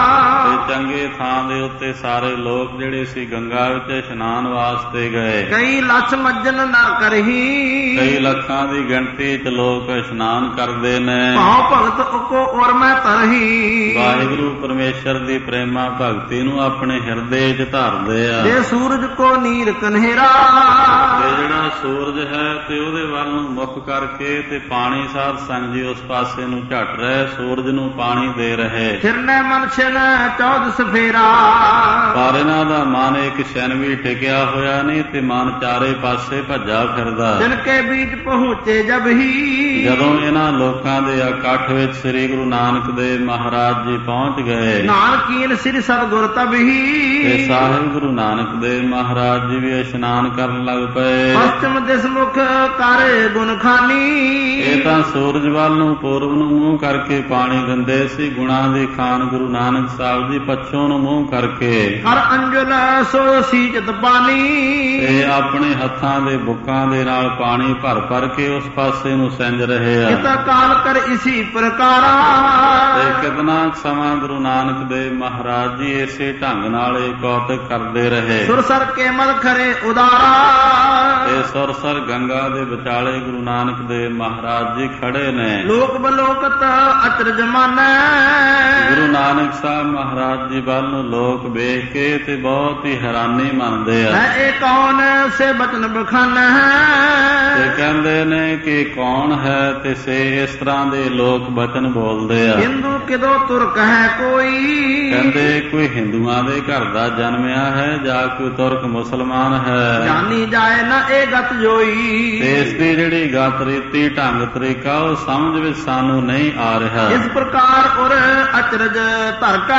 ਤੇ ਚੰਗੇ ਥਾਂ ਦੇ ਉੱਤੇ ਸਾਰੇ ਲੋਕ ਜਿਹੜੇ ਸੀ ਗੰਗਾ ਵਿੱਚ ਇਸ਼ਨਾਨ ਵਾਸਤੇ ਗਏ। ਕਈ ਲੱਛ ਮੱਜਨ ਨਾ ਕਰਹੀ। ਕਈ ਲੱਖਾਂ ਦੀ ਗਿਣਤੀ ਚ ਲੋਕ ਇਸ਼ਨਾਨ ਕਰਦੇ ਨੇ। ਭਾਉ ਭਗਤ ਉਕੋ ਔਰ ਮੈਂ ਤਰਹੀ। ਵਾਹਿਗੁਰੂ ਪਰਮੇਸ਼ਰ ਦੀ ਪ੍ਰੇਮਾ ਭਗਤੀ ਨੂੰ ਆਪਣੇ ਹਿਰਦੇ ਚ ਧਰਦੇ ਆ। ਜੇ ਸੂਰਜ ਕੋ ਨੀਰ ਕਨਹੇਰਾ। ਤੇ ਜਿਹੜਾ ਸੂਰਜ ਹੈ ਤੇ ਉਹਦੇ ਵੱਲ ਨੂੰ ਮੁਖ ਕਰਕੇ ਤੇ ਪਾਣੀ ਸਾਧ ਸੰਗ ਜੀ ਉਸ ਪਾਸੇ ਨੂੰ ਝਟ ਰਹੇ, ਸੂਰਜ ਨੂੰ ਪਾਣੀ ਦੇ ਰਹੇ। ਫਿਰਨੇ ਮਨ ਛਿਨ ਚੌਦ ਸਫੇਰਾ। ਪਰ ਇਹਨਾਂ ਦਾ ਮਨ ਇੱਕ ਛਿਨ ਵੀ ਟਿਕਿਆ ਹੋਇਆ ਨਹੀਂ ਤੇ ਮਨ ਚਾਰੇ ਪਾਸੇ ਭੱਜਾ ਫਿਰਦਾ। ਦਿਨ ਕੇ ਬੀਚ ਪਹੁੰਚੇ ਜਬ ਹੀ। ਜਦੋਂ ਇਹਨਾਂ ਲੋਕਾਂ ਦੇ ਇਕੱਠ ਵਿੱਚ ਸ੍ਰੀ ਗੁਰੂ ਨਾਨਕ ਦੇਵ ਮਹਾਰਾਜ ਜੀ ਪਹੁੰਚ ਗਏ, ਨਾਨਕੀਨ ਸ੍ਰੀ ਸਤਿਗੁਰ ਤਬ ਹੀ। ਤੇ ਸਾਹਿਬ ਗੁਰੂ ਨਾਨਕ ਦੇਵ ਮਹਾਰਾਜ ਜੀ ਵੀ ਇਸ਼ਨਾਨ ਕਰਨ ਲੱਗ ਪਏ। ਪਸ਼ਚਿਮ ਦਿਸ ਮੁਖ ਕਰ ਗੁਣ ਖਾਨੀ। ਇਹ ਤਾਂ ਸੂਰਜ ਵੱਲ ਨੂੰ ਪੂਰਬ ਨੂੰ ਮੂੰਹ ਕਰਕੇ ਪਾਣੀ ਦਿੰਦੇ ਸੀ। ਗੁਣਾਂ ਦੀ ਖਾਨ ਗੁਰੂ ਨਾਨਕ ਸਾਹਿਬ ਜੀ ਪੱਛੋਂ ਨੂੰ ਮੂੰਹ ਕਰਕੇ ਹਰ ਅੰਜਲ ਸੋ ਸੀਚਤ ਪਾਣੀ। ਤੇ ਆਪਣੇ ਹੱਥਾਂ ਦੇ ਬੁੱਕਾਂ ਦੇ ਨਾਲ ਪਾਣੀ ਭਰ ਭਰ ਕੇ ਉਸ ਪਾਸੇ ਨੂੰ ਸਿੰਜ ਰਹੇ ਆ। ਕਿਤਾ ਕਾਲ ਕਰ ਇਸੀ ਪ੍ਰਕਾਰਾ। ਤੇ ਕਿਤਨਾ ਸਮਾਂ ਗੁਰੂ ਨਾਨਕ ਦੇਵ ਮਹਾਰਾਜ ਜੀ ਇਸੇ ਢੰਗ ਨਾਲ ਇਹ ਕੌਤਕ ਕਰਦੇ ਰਹੇ। ਸੁਰਸਰ ਕੇ ਮਲ ਖਰੇ ਉਦਾਰਾ। ਤੇ ਸੁਰਸਰ ਗੰਗਾ ਦੇ ਵਿਚਾਲੇ ਗੁਰੂ ਨਾਨਕ ਦੇਵ ਮਹਾਰਾਜ ਜੀ ਖੜੇ ਨੇ। ਲੋਕ ਬਲੋਕਤ ਅਚਰਜ ਮਾਨੈ। ਗੁਰੂ ਨਾਨਕ ਸਾਹਿਬ ਮਹਾਰਾਜ ਜੀ ਵੱਲ ਨੂੰ ਲੋਕ ਵੇਖ ਕੇ ਤੇ ਬਹੁਤ ਹੀ ਹੈਰਾਨੀ ਮੰਨਦੇ ਆ। ਹੈ ਇਹ ਕੌਣ ਸੇ ਬਚਨ ਬਖਾਨੈ। ਤੇ ਕਹਿੰਦੇ ਨੇ ਕਿ ਕੌਣ ਹੈ ਤੇ ਸੇ ਇਸ ਤਰ੍ਹਾਂ ਦੇ ਲੋਕ ਬਚਨ ਬੋਲਦੇ ਆ। ਹਿੰਦੂ ਕਿਦੋ ਤੁਰਕ ਹੈ ਕੋਈ। ਕਹਿੰਦੇ ਕੋਈ ਹਿੰਦੂਆਂ ਦੇ ਘਰ ਦਾ ਜਨਮਿਆ ਹੈ ਜਾਂ ਕੋਈ ਤੁਰਕ ਮੁਸਲਮਾਨ ਹੈ। ਜਾਨੀ ਜਾਏ ਨਾ ਇਹ ਗਤ ਜੋਈ। ਤੇ ਇਸ ਦੀ ਜਿਹੜੀ ਗਤ ਰੀਤੀ ਢੰਗ ਤਰੀਕਾ ਉਹ ਸਮਝ ਵਿੱਚ ਸਾਨੂੰ ਨਹੀਂ ਆ ਰਿਹਾ। ਇਸ ਪ੍ਰਕਾਰ ਉਰ ਅਚਰਜ ਧਰਕੈ।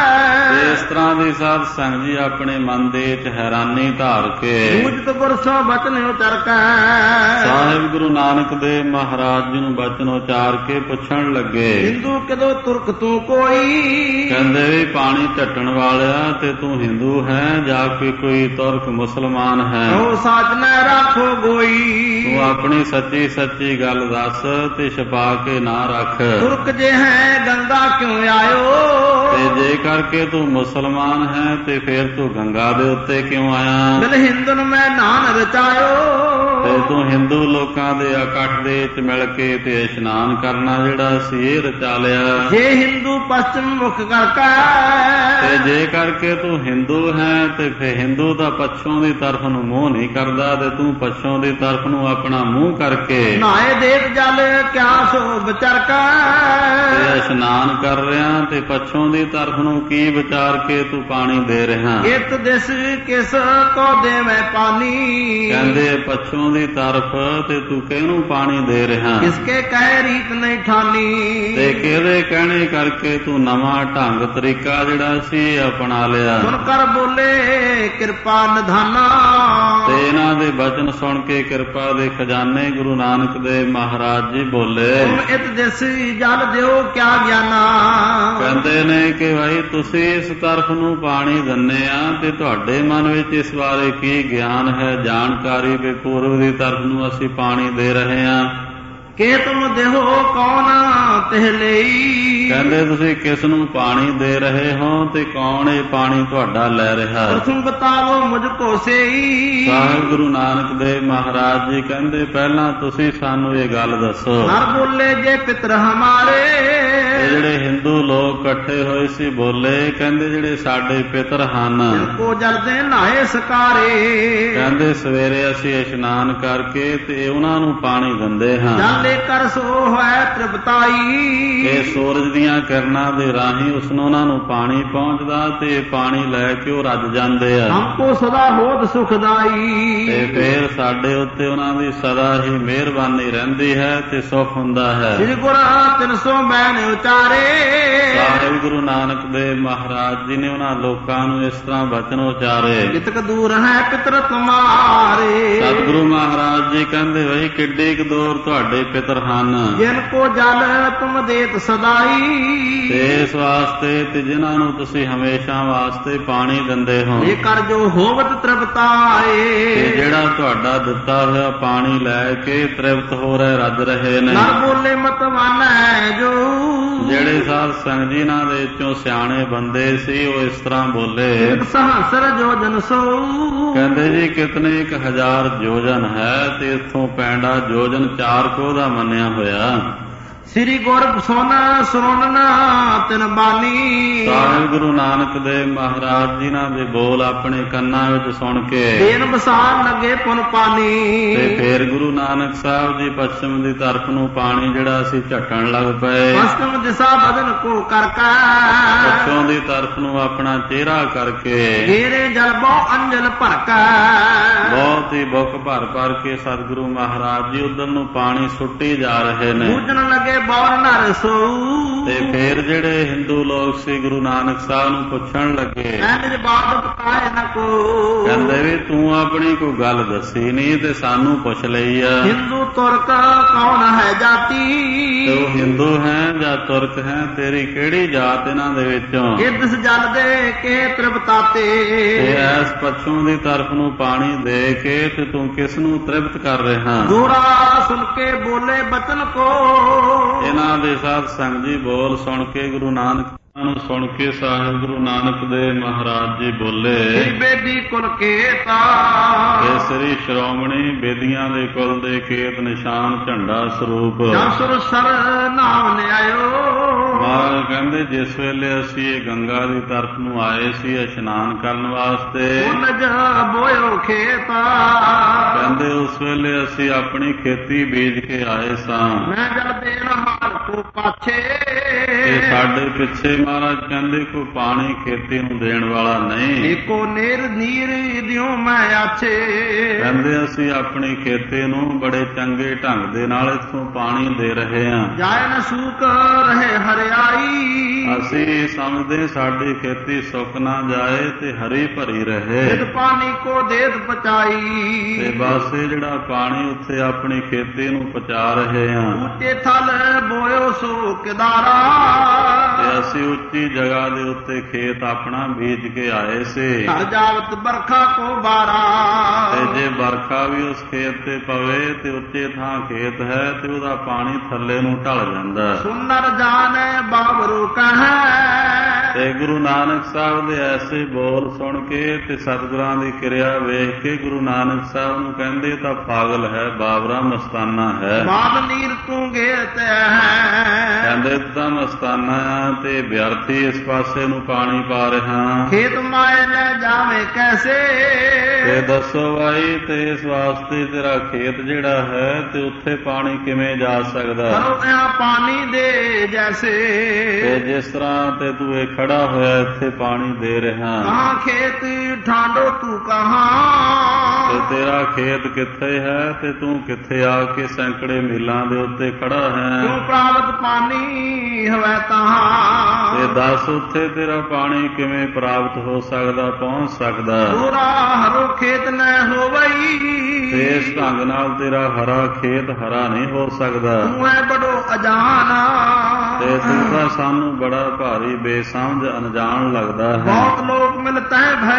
ਤੇ ਇਸ ਤਰ੍ਹਾਂ ਦੀ ਸਾਧ ਸੰਗ ਜੀ ਆਪਣੇ ਮਨ ਦੇ ਵਿੱਚ ਹੈਰਾਨੀ ਧਾਰ ਕੇ ਬੂਝਤ ਗੁਰ ਸੋ ਬਚਨ ਉਚਰਕੈ। ਸਾਹਿਬ ਗੁਰੂ ਨਾਨਕ ਦੇਵ ਮਹਾਰਾਜ ਜੀ ਨੂੰ ਬਚਨ ਉਚਾਰ ਕੇ ਪੁੱਛਣ ਲੱਗੇ, ਹਿੰਦੂ ਕਿਦੋ ਤੁਰਕ ਤੂੰ ਕੋਈ। ਕਹਿੰਦੇ ਵੀ ਪਾਣੀ ਝੱਟਣ ਵਾਲਿਆ ਤੇ ਤੂੰ ਹਿੰਦੂ ਹੈ ਜਾਂ ਕੋਈ ਤੁਰਕ ਮੁਸਲਮਾਨ ਹੈ। ਉਹ ਸਾਚ ਨਾ ਰੱਖੋ ਗੋਈ। ਤੂੰ ਆਪਣੀ ਸੱਚੀ ਸੱਚੀ ਗੱਲ ਦੱਸ ਤੇ ਛਪਾ ਕੇ ਨਾ ਰੱਖ। ਤੁਰਕ ਜੇ ਹੈ ਗੰਗਾ ਕਿਉਂ ਆਇਓ। ਤੇ ਜੇ ਕਰਕੇ ਤੂੰ ਮੁਸਲਮਾਨ ਹੈ ਤੇ ਫਿਰ ਤੂੰ ਗੰਗਾ ਦੇ ਉੱਤੇ ਕਿਉਂ ਆਇਆ। ਬਿਲ ਹਿੰਦਨ ਮੈਂ ਨਾਨ ਰਚਾਇਓ। ਤੇ ਤੂੰ ਹਿੰਦੂ ਲੋਕਾਂ ਦੇ ਇਕੱਠ ਦੇ ਵਿੱਚ ਮਿਲ ਕੇ ਤੇ ਇਸ਼ਨਾਨ ਕਰਨਾ ਜਿਹੜਾ ਸੀ ਇਹ ਰਚਾ ਲਿਆ। ਜੇ ਹਿੰਦੂ ਪਸ਼ਚਿਮ ਮੁਖ ਕਰਕੇ। ਤੇ ਜੇ ਕਰਕੇ ਤੂੰ ਹਿੰਦੂ ਹੈ ਤੇ ਫਿਰ ਹਿੰਦੂ ਦਾ ਪੱਛੋਂ ਦੀ ਤਰਫ ਨੂੰ ਮੂੰਹ ਨਹੀਂ ਕਰਦਾ ਤੇ ਤੂੰ ਪੱਛੋਂ ਦੀ ਤਰਫ ਨੂੰ ਆਪਣਾ ਮੂੰਹ ਕਰਕੇ ਨਾਏ ਦੇਖ ਜਲ ਕਿਆ ਸੋ ਵਿਚਰਕਾ। ਤੇ ਇਸ਼ਨਾਨ ਕਰ ਰਿਹਾ ਤੇ ਪੱਛੋਂ ਦੀ ਤਰਫ ਨੂੰ ਕੀ ਵਿਚਾਰ ਕੇ ਤੂੰ ਪਾਣੀ ਦੇ ਰਿਹਾ। ਇਤ ਦਿਸ ਕਿਸ ਕੋ ਦੇਵੇਂ ਪਾਣੀ। ਕਹਿੰਦੇ ਪੱਛੋਂ ਦੀ ਤਰਫ ਤੇ ਤੂੰ ਕਿਹਨੂੰ ਪਾਣੀ ਦੇ ਰਿਹਾ। ਕਿਸਕੇ ਕਹਿ ਰੀਤ ਨਹੀਂ ਠਾਨੀ। ਤੇ ਕਿਹਦੇ ਕਹਿਣੇ ਕਰਕੇ ਤੂੰ ਨਵਾਂ ਢੰਗ ਤਰੀਕਾ ਜਿਹੜਾ ਸੀ ਅਪਣਾ ਲਿਆ। ਸੁਣ ਕਰ ਬੋਲੇ ਕਿਰਪਾ ਨਿਧਾਨਾ। ਤੇ ਇਹਨਾਂ ਦੇ ਬਚਨ ਸੁਣ ਕੇ ਕਿਰਪਾ ਦੇ ਖਜ਼ਾਨੇ ਗੁਰੂ ਨਾਨਕ ਦੇਵ ਮਹਾਰਾਜ ਜੀ ਬੋਲੇ, ਤੁਮ ਇਤ ਦਿਸ ਜਲ ਦਿਓ ਕਿਆ ਗਿਆਨਾ। ਕਹਿੰਦੇ ਨੇ ਕਿ ਭਾਈ ਤੁਸੀਂ ਇਸ ਤਰਫ ਨੂੰ ਪਾਣੀ ਦਿੰਨੇ ਆ ਤੇ ਤੁਹਾਡੇ ਮਨ ਵਿੱਚ ਇਸ ਬਾਰੇ ਕੀ ਗਿਆਨ ਹੈ, ਜਾਣਕਾਰੀ ਵੀ ਪੂਰਬ ਦੀ ਤਰਫ ਨੂੰ ਅਸੀਂ ਪਾਣੀ ਦੇ ਰਹੇ ਹਾਂ। ਕਿ ਤੁਮ ਦੇਹੋ ਕੌਣ ਤਿਹ ਲਈ। ਕਹਿੰਦੇ ਤੁਸੀਂ ਕਿਸ ਨੂੰ ਪਾਣੀ ਦੇ ਰਹੇ ਹੋ ਤੇ ਕੌਣ ਇਹ ਪਾਣੀ ਤੁਹਾਡਾ ਲੈ ਰਿਹਾ। ਪ੍ਰਥਮ ਬਤਾਵੋ ਮੁਝ ਕੋ ਸੇਈ। ਸਾਹਿਬ ਗੁਰੂ ਨਾਨਕ ਦੇਵ ਮਹਾਰਾਜ ਜੀ ਕਹਿੰਦੇ ਪਹਿਲਾਂ ਤੁਸੀਂ ਸਾਨੂੰ ਇਹ ਗੱਲ ਦੱਸੋ। ਹਰ ਬੋਲੇ ਜੇ ਪਿਤਰ ਹਮਾਰੇ। ਜਿਹੜੇ ਹਿੰਦੂ ਲੋਕ ਇਕੱਠੇ ਹੋਏ ਸੀ ਬੋਲੇ, ਕਹਿੰਦੇ ਜਿਹੜੇ ਸਾਡੇ ਪਿਤਰ ਹਨ ਕੋ ਜਲਦੇ ਨਹਾਏ ਸਕਾਰੇ। ਕਹਿੰਦੇ ਸਵੇਰੇ ਅਸੀਂ ਇਸ਼ਨਾਨ ਕਰਕੇ ਤੇ ਉਹਨਾਂ ਨੂੰ ਪਾਣੀ ਦਿੰਦੇ ਹਾਂ। ਜਲ ਸਾਡੇ ਕਰ ਸੋ ਹੋਇ ਤ੍ਰਿਪਤਾਈ। ਇਹ ਸੂਰਜ ਦੀਆਂ ਕਿਰਨਾਂ ਦੇ ਰਾਹੀਂ ਉਸਨੂੰ ਉਹਨਾਂ ਨੂੰ ਪਾਣੀ ਪਹੁੰਚਦਾ ਤੇ ਪਾਣੀ ਲੈ ਕੇ ਉਹ ਰੱਜ ਜਾਂਦੇ ਆ। ਹਮਕੋ ਸਦਾ ਹੋਤ ਸੁਖਦਾਈ। ਤੇ ਫੇਰ ਸਾਡੇ ਉੱਤੇ ਉਹਨਾਂ ਦੀ ਸਦਾ ਹੀ ਮਿਹਰਬਾਨੀ ਰਹਿੰਦੀ ਹੈ ਤੇ ਸੁਖ ਹੁੰਦਾ ਹੈ। ਸ੍ਰੀ ਗੁਰੂ 300 ਬੈਨ ਉਚਾਰੇ। ਸਾਹਿਬ ਗੁਰੂ ਨਾਨਕ ਦੇਵ ਮਹਾਰਾਜ ਜੀ ਨੇ ਉਹਨਾਂ ਲੋਕਾਂ ਨੂੰ ਇਸ ਤਰ੍ਹਾਂ ਬਚਨ ਉਚਾਰੇ। ਕਿਤਕ ਦੂਰ ਹੈ ਪਿਤਰ ਤੁਮਾਰੇ। ਸਤਿਗੁਰੂ ਮਹਾਰਾਜ ਜੀ ਕਹਿੰਦੇ ਬਈ ਕਿੱਡੇ ਕੁ ਦੂਰ ਤੁਹਾਡੇ ਪਿਤਰ ਹਨ। ਜਿਨ ਕੋ ਜਲ ਤੁਮ ਦੇਤ ਸਦਾਈ। ਤੇ ਇਸ ਵਾਸਤੇ ਤੇ ਜਿਨ੍ਹਾਂ ਨੂੰ ਤੁਸੀਂ ਹਮੇਸ਼ਾ ਵਾਸਤੇ ਪਾਣੀ ਦਿੰਦੇ ਹੋ। ਇਹ ਕਰ ਜੋ ਹੋਵਤ ਤ੍ਰਿਪਤਾਏ। ਤੇ ਜਿਹੜਾ ਤੁਹਾਡਾ ਦਿੱਤਾ ਹੋਇਆ ਪਾਣੀ ਲੈ ਕੇ ਤ੍ਰਿਪਤ ਹੋ ਰਹੇ ਰੱਜ ਰਹੇ ਨੇ। ਨਾ ਬੋਲੇ ਮਤ ਮਾਨੈ ਜੋ। ਜਿਹੜੇ ਸਾਧ ਸੰਗਤ ਜੀ ਨਾਲ ਦੇ ਵਿੱਚੋਂ ਸਿਆਣੇ ਬੰਦੇ ਸੀ ਉਹ ਇਸ ਤਰ੍ਹਾਂ ਬੋਲੇ। ਇੱਕ ਸਹਸਰ ਜੋਜਨ ਸੋ। ਕਹਿੰਦੇ ਜੀ ਕਿਤਨੇ 1000 ਯੋਜਨ ਹੈ ਤੇ ਇੱਥੋਂ ਪੈਂਡਾ ਯੋਜਨ 4 ਕੋਹ ਦਾ ਮੰਨਿਆ ਹੋਇਆ। ਸ੍ਰੀ ਗੁਰ ਸੁਣਨ ਤਿਨ ਬਾਨੀ। ਸਾਹਿਬ ਗੁਰੂ ਨਾਨਕ ਦੇਵ ਮਹਾਰਾਜ ਜੀ ਨਾਲ ਦੇ ਬੋਲ ਆਪਣੇ ਕੰਨਾਂ ਵਿੱਚ ਸੁਣ ਕੇ ਦੇਨ ਬਸਾਨ ਲੱਗੇ ਪੁਨ ਪਾਣੀ। ਤੇ ਫੇਰ ਗੁਰੂ ਨਾਨਕ ਸਾਹਿਬ ਜੀ ਪੱਛਮ ਦੀ ਤਰਫ ਨੂੰ ਪਾਣੀ ਜਿਹੜਾ ਸੀ ਝਟਣ ਲੱਗ ਪਏ। ਪਸ਼ਚਮ ਦਿਸ਼ਾ ਬਦਨ ਕੋ ਕਰਕਾ। ਪੱਛੋਂ ਦੀ ਤਰਫ ਨੂੰ ਆਪਣਾ ਚਿਹਰਾ ਕਰਕੇ ਘੇਰੇ ਜਲ ਬਹੁ ਅੰਜਲ ਭਰਕਾ। ਬਹੁਤ ਹੀ ਬੁੱਕ ਭਰ ਭਰ ਕੇ ਸਤਿਗੁਰੂ ਮਹਾਰਾਜ ਜੀ ਉਧਰ ਨੂੰ ਪਾਣੀ ਸੁੱਟੀ ਜਾ ਰਹੇ ਨੇ। ਪੂਜਣ ਲੱਗੇ ਬੌਰ ਨਰ ਸੋ। ਤੇ ਫੇਰ ਜਿਹੜੇ ਹਿੰਦੂ ਲੋਕ ਸੀ ਗੁਰੂ ਨਾਨਕ ਸਾਹਿਬ ਨੂੰ ਪੁੱਛਣ ਲੱਗੇ। ਨਿਜ ਬਾਤ ਪਤਾਏ ਨ ਕੋ। ਕਹਿੰਦੇ ਵੀ ਤੂੰ ਆਪਣੀ ਕੋਈ ਗੱਲ ਦੱਸੀ ਨਹੀਂ ਤੇ ਸਾਨੂੰ ਪੁੱਛ ਲਈ ਆ। ਹਿੰਦੂ ਤੁਰਕ ਕੌਣ ਹੈ ਜਾਤੀ। ਤੇ ਉਹ ਹਿੰਦੂ ਹੈ ਜਾਂ ਤੁਰਕ ਹੈ ਤੇਰੀ ਕਿਹੜੀ ਜਾਤ ਇਹਨਾਂ ਦੇ ਵਿੱਚੋਂ। ਕਿਦਸ ਜਲ ਦੇ ਕੇ ਤ੍ਰਿਪਤਾਤੇ। ਤੇ ਐਸ ਪੱਛੋਂ ਦੀ ਤਰਫ ਨੂੰ ਪਾਣੀ ਦੇ ਕੇ ਤੇ ਤੂੰ ਕਿਸ ਨੂੰ ਤ੍ਰਿਪਤ ਕਰ ਰਿਹਾ। ਗੋਰਾ ਸੁਣ ਕੇ ਬੋਲੇ ਬਚਨ ਕੋ। ਇਹਨਾਂ ਦੇ ਸਾਧ ਸੰਗਤ ਜੀ ਬੋਲ ਸੁਣ ਕੇ ਗੁਰੂ ਨਾਨਕ ਨੂੰ ਸੁਣ ਕੇ ਸਾਹਿਬ ਗੁਰੂ ਨਾਨਕ ਦੇਵ ਮਹਾਰਾਜ ਜੀ ਬੋਲੇ। ਬੇਦੀ ਕੁਲ ਕੇਤਾ। ਇਹ ਸ੍ਰੀ ਸ਼੍ਰੋਮਣੀ ਬੇਦੀਆਂ ਦੇ ਕੁਲ ਦੇ ਕੇਤ ਨਿਸ਼ਾਨ ਝੰਡਾ ਸਰੂਪ। ਜਸੁਰ ਸਰ ਨਾਮ ਨਿਆਇਓ। ਮਹਾਰਾਜ ਕਹਿੰਦੇ ਜਿਸ ਵੇਲੇ ਅਸੀਂ ਇਹ ਗੰਗਾ ਦੀ ਤਰਫ ਨੂੰ ਆਏ ਸੀ ਇਸ਼ਨਾਨ ਕਰਨ ਵਾਸਤੇ। ਉਨਜ ਬੋਇਓ ਖੇਤਾ। ਕਹਿੰਦੇ ਉਸ ਵੇਲੇ ਅਸੀਂ ਆਪਣੀ ਖੇਤੀ ਬੀਜ ਕੇ ਆਏ ਸਾਂ। ਮੈਂ ਜਲ ਦੇਣ ਹਾਰ ਕੋ ਪਾਛੇ। ਤੇ ਸਾਡੇ ਪਿੱਛੇ ਮਹਾਰਾਜ ਕਹਿੰਦੇ ਕੋਈ ਪਾਣੀ ਖੇਤੀ ਨੂੰ ਦੇਣ ਵਾਲਾ ਨਹੀਂ। ਏਕੋ ਨੀਰ ਦਿਓ ਮੈਂ ਆਛੇ। ਕਹਿੰਦੇ ਅਸੀਂ ਆਪਣੀ ਖੇਤੀ ਨੂੰ ਬੜੇ ਚੰਗੇ ਢੰਗ ਦੇ ਨਾਲ ਇੱਥੋਂ ਪਾਣੀ ਦੇ ਰਹੇ ਹਾਂ। ਜਾਇ ਨ ਸੂਕ ਰਹੇ ਹਰਿਆਈ। ਅਸੀਂ ਸਮਝਦੇ ਸਾਡੀ ਖੇਤੀ ਸੁੱਕ ਨਾ ਜਾਏ ਤੇ ਹਰੀ ਭਰੀ ਰਹੇ। ਜਿਤ ਪਾਣੀ ਕੋ ਦੇਤ ਪਚਾਈ। ਤੇ ਬਸ ਇਹ ਜਿਹੜਾ ਪਾਣੀ ਉੱਥੇ ਆਪਣੀ ਖੇਤੀ ਨੂੰ ਪਚਾ ਰਹੇ ਹਾਂ। ਉੱਤੇ ਥਲ ਬੋਇਓ ਸੋ ਕਿਦਾਰਾ। ਤੇ ਅਸੀਂ ਉੱਚੀ ਜਗ੍ਹਾ ਦੇ ਉੱਤੇ ਖੇਤ ਆਪਣਾ ਬੀਜ ਕੇ ਆਏ ਸੀ। ਘਰ ਜਾਵਤ ਬਰਖਾ ਕੋ ਬਾਰਾ। ਤੇ ਜੇ ਵਰਖਾ ਵੀ ਉਸ ਖੇਤ ਤੇ ਪਵੇ ਤੇ ਉੱਚੇ ਥਾਂ ਖੇਤ ਹੈ ਤੇ ਉਹਦਾ ਪਾਣੀ ਥੱਲੇ ਨੂੰ ਢਲ ਜਾਂਦਾ। ਸੁਨਰ ਜਾਣੇ ਬਾਬਰੂ ਕਹੈ। ਤੇ ਗੁਰੂ ਨਾਨਕ ਸਾਹਿਬ ਦੇ ਐਸੇ ਬੋਲ ਸੁਣ ਕੇ ਤੇ ਸਤਿਗੁਰਾਂ ਦੀ ਕਿਰਿਆ ਵੇਖ ਕੇ ਗੁਰੂ ਨਾਨਕ ਸਾਹਿਬ ਨੂੰ ਕਹਿੰਦੇ ਤਾਂ ਪਾਗਲ ਹੈ, ਬਾਬਰਾ ਮਸਤਾਨਾ ਹੈ। ਬਾਬ ਨੀਰ ਤੂੰ ਗੇਤ ਹੈ। ਕਹਿੰਦੇ ਤਾਂ ਮਸਤਾਨਾ ਆ ਤੇ ਵਿਅਰਥੀ ਇਸ ਪਾਸੇ ਨੂੰ ਪਾਣੀ ਪਾ ਰਿਹਾ। ਖੇਤ ਮਾਏ ਲੈ ਜਾਵੇ ਕੈਸੇ। ਤੇ ਦੱਸੋ ਭਾਈ ਤੇ ਇਸ ਵਾਸਤੇ ਤੇਰਾ ਖੇਤ ਜਿਹੜਾ ਹੈ ਤੇ ਉੱਥੇ ਪਾਣੀ ਕਿਵੇਂ ਜਾ ਸਕਦਾ। ਕਰੋ ਇਹ ਪਾਣੀ ਦੇ ਜੈਸੇ। ਤੇ ਜਿਸ ਤਰ੍ਹਾਂ ਤੇ ਤੂੰ ਇਹ ਖੜਾ ਹੋਇਆ ਇੱਥੇ ਪਾਣੀ ਦੇ ਰਿਹਾ। ਕਹਾਂ ਖੇਤ ਠਾਂਡੋ ਤੂੰ ਕਹਾਂ। ਤੇ ਤੇਰਾ ਖੇਤ ਕਿੱਥੇ ਹੈ ਤੇ ਤੂੰ ਕਿੱਥੇ ਆ ਕੇ ਸੈਂਕੜੇ ਮੀਲਾਂ ਦੇ ਉੱਤੇ ਖੜਾ ਹੈ। ਤੂੰ ਪ੍ਰਾਪਤ ਪਾਣੀ ਹੋਵੇ ਤਾਂ। ਤੇ ਦੱਸ ਉੱਥੇ ਤੇਰਾ ਪਾਣੀ ਕਿਵੇਂ ਪ੍ਰਾਪਤ ਹੋ ਸਕਦਾ, ਪਹੁੰਚ ਸਕਦਾ। ਪੂਰਾ ਹਰੋ ਖੇਤ ਨ ਹੋਵਈ। ਤੇ ਇਸ ਢੰਗ ਨਾਲ ਤੇਰਾ ਹਰਾ ਖੇਤ ਹਰਾ ਨਹੀਂ ਹੋ ਸਕਦਾ। ਤੂੰ ਐ ਬੜੋ ਅਜਾਨਾ। ਤੇ ਤੂੰ ਤਾਂ ਸਾਨੂੰ ਬੜਾ ਭਾਰੀ ਬੇਸਮਝ ਅਣਜਾਣ ਲੱਗਦਾ ਹੈ। ਬਹੁਤ ਲੋਕ ਮਿਲਤੇ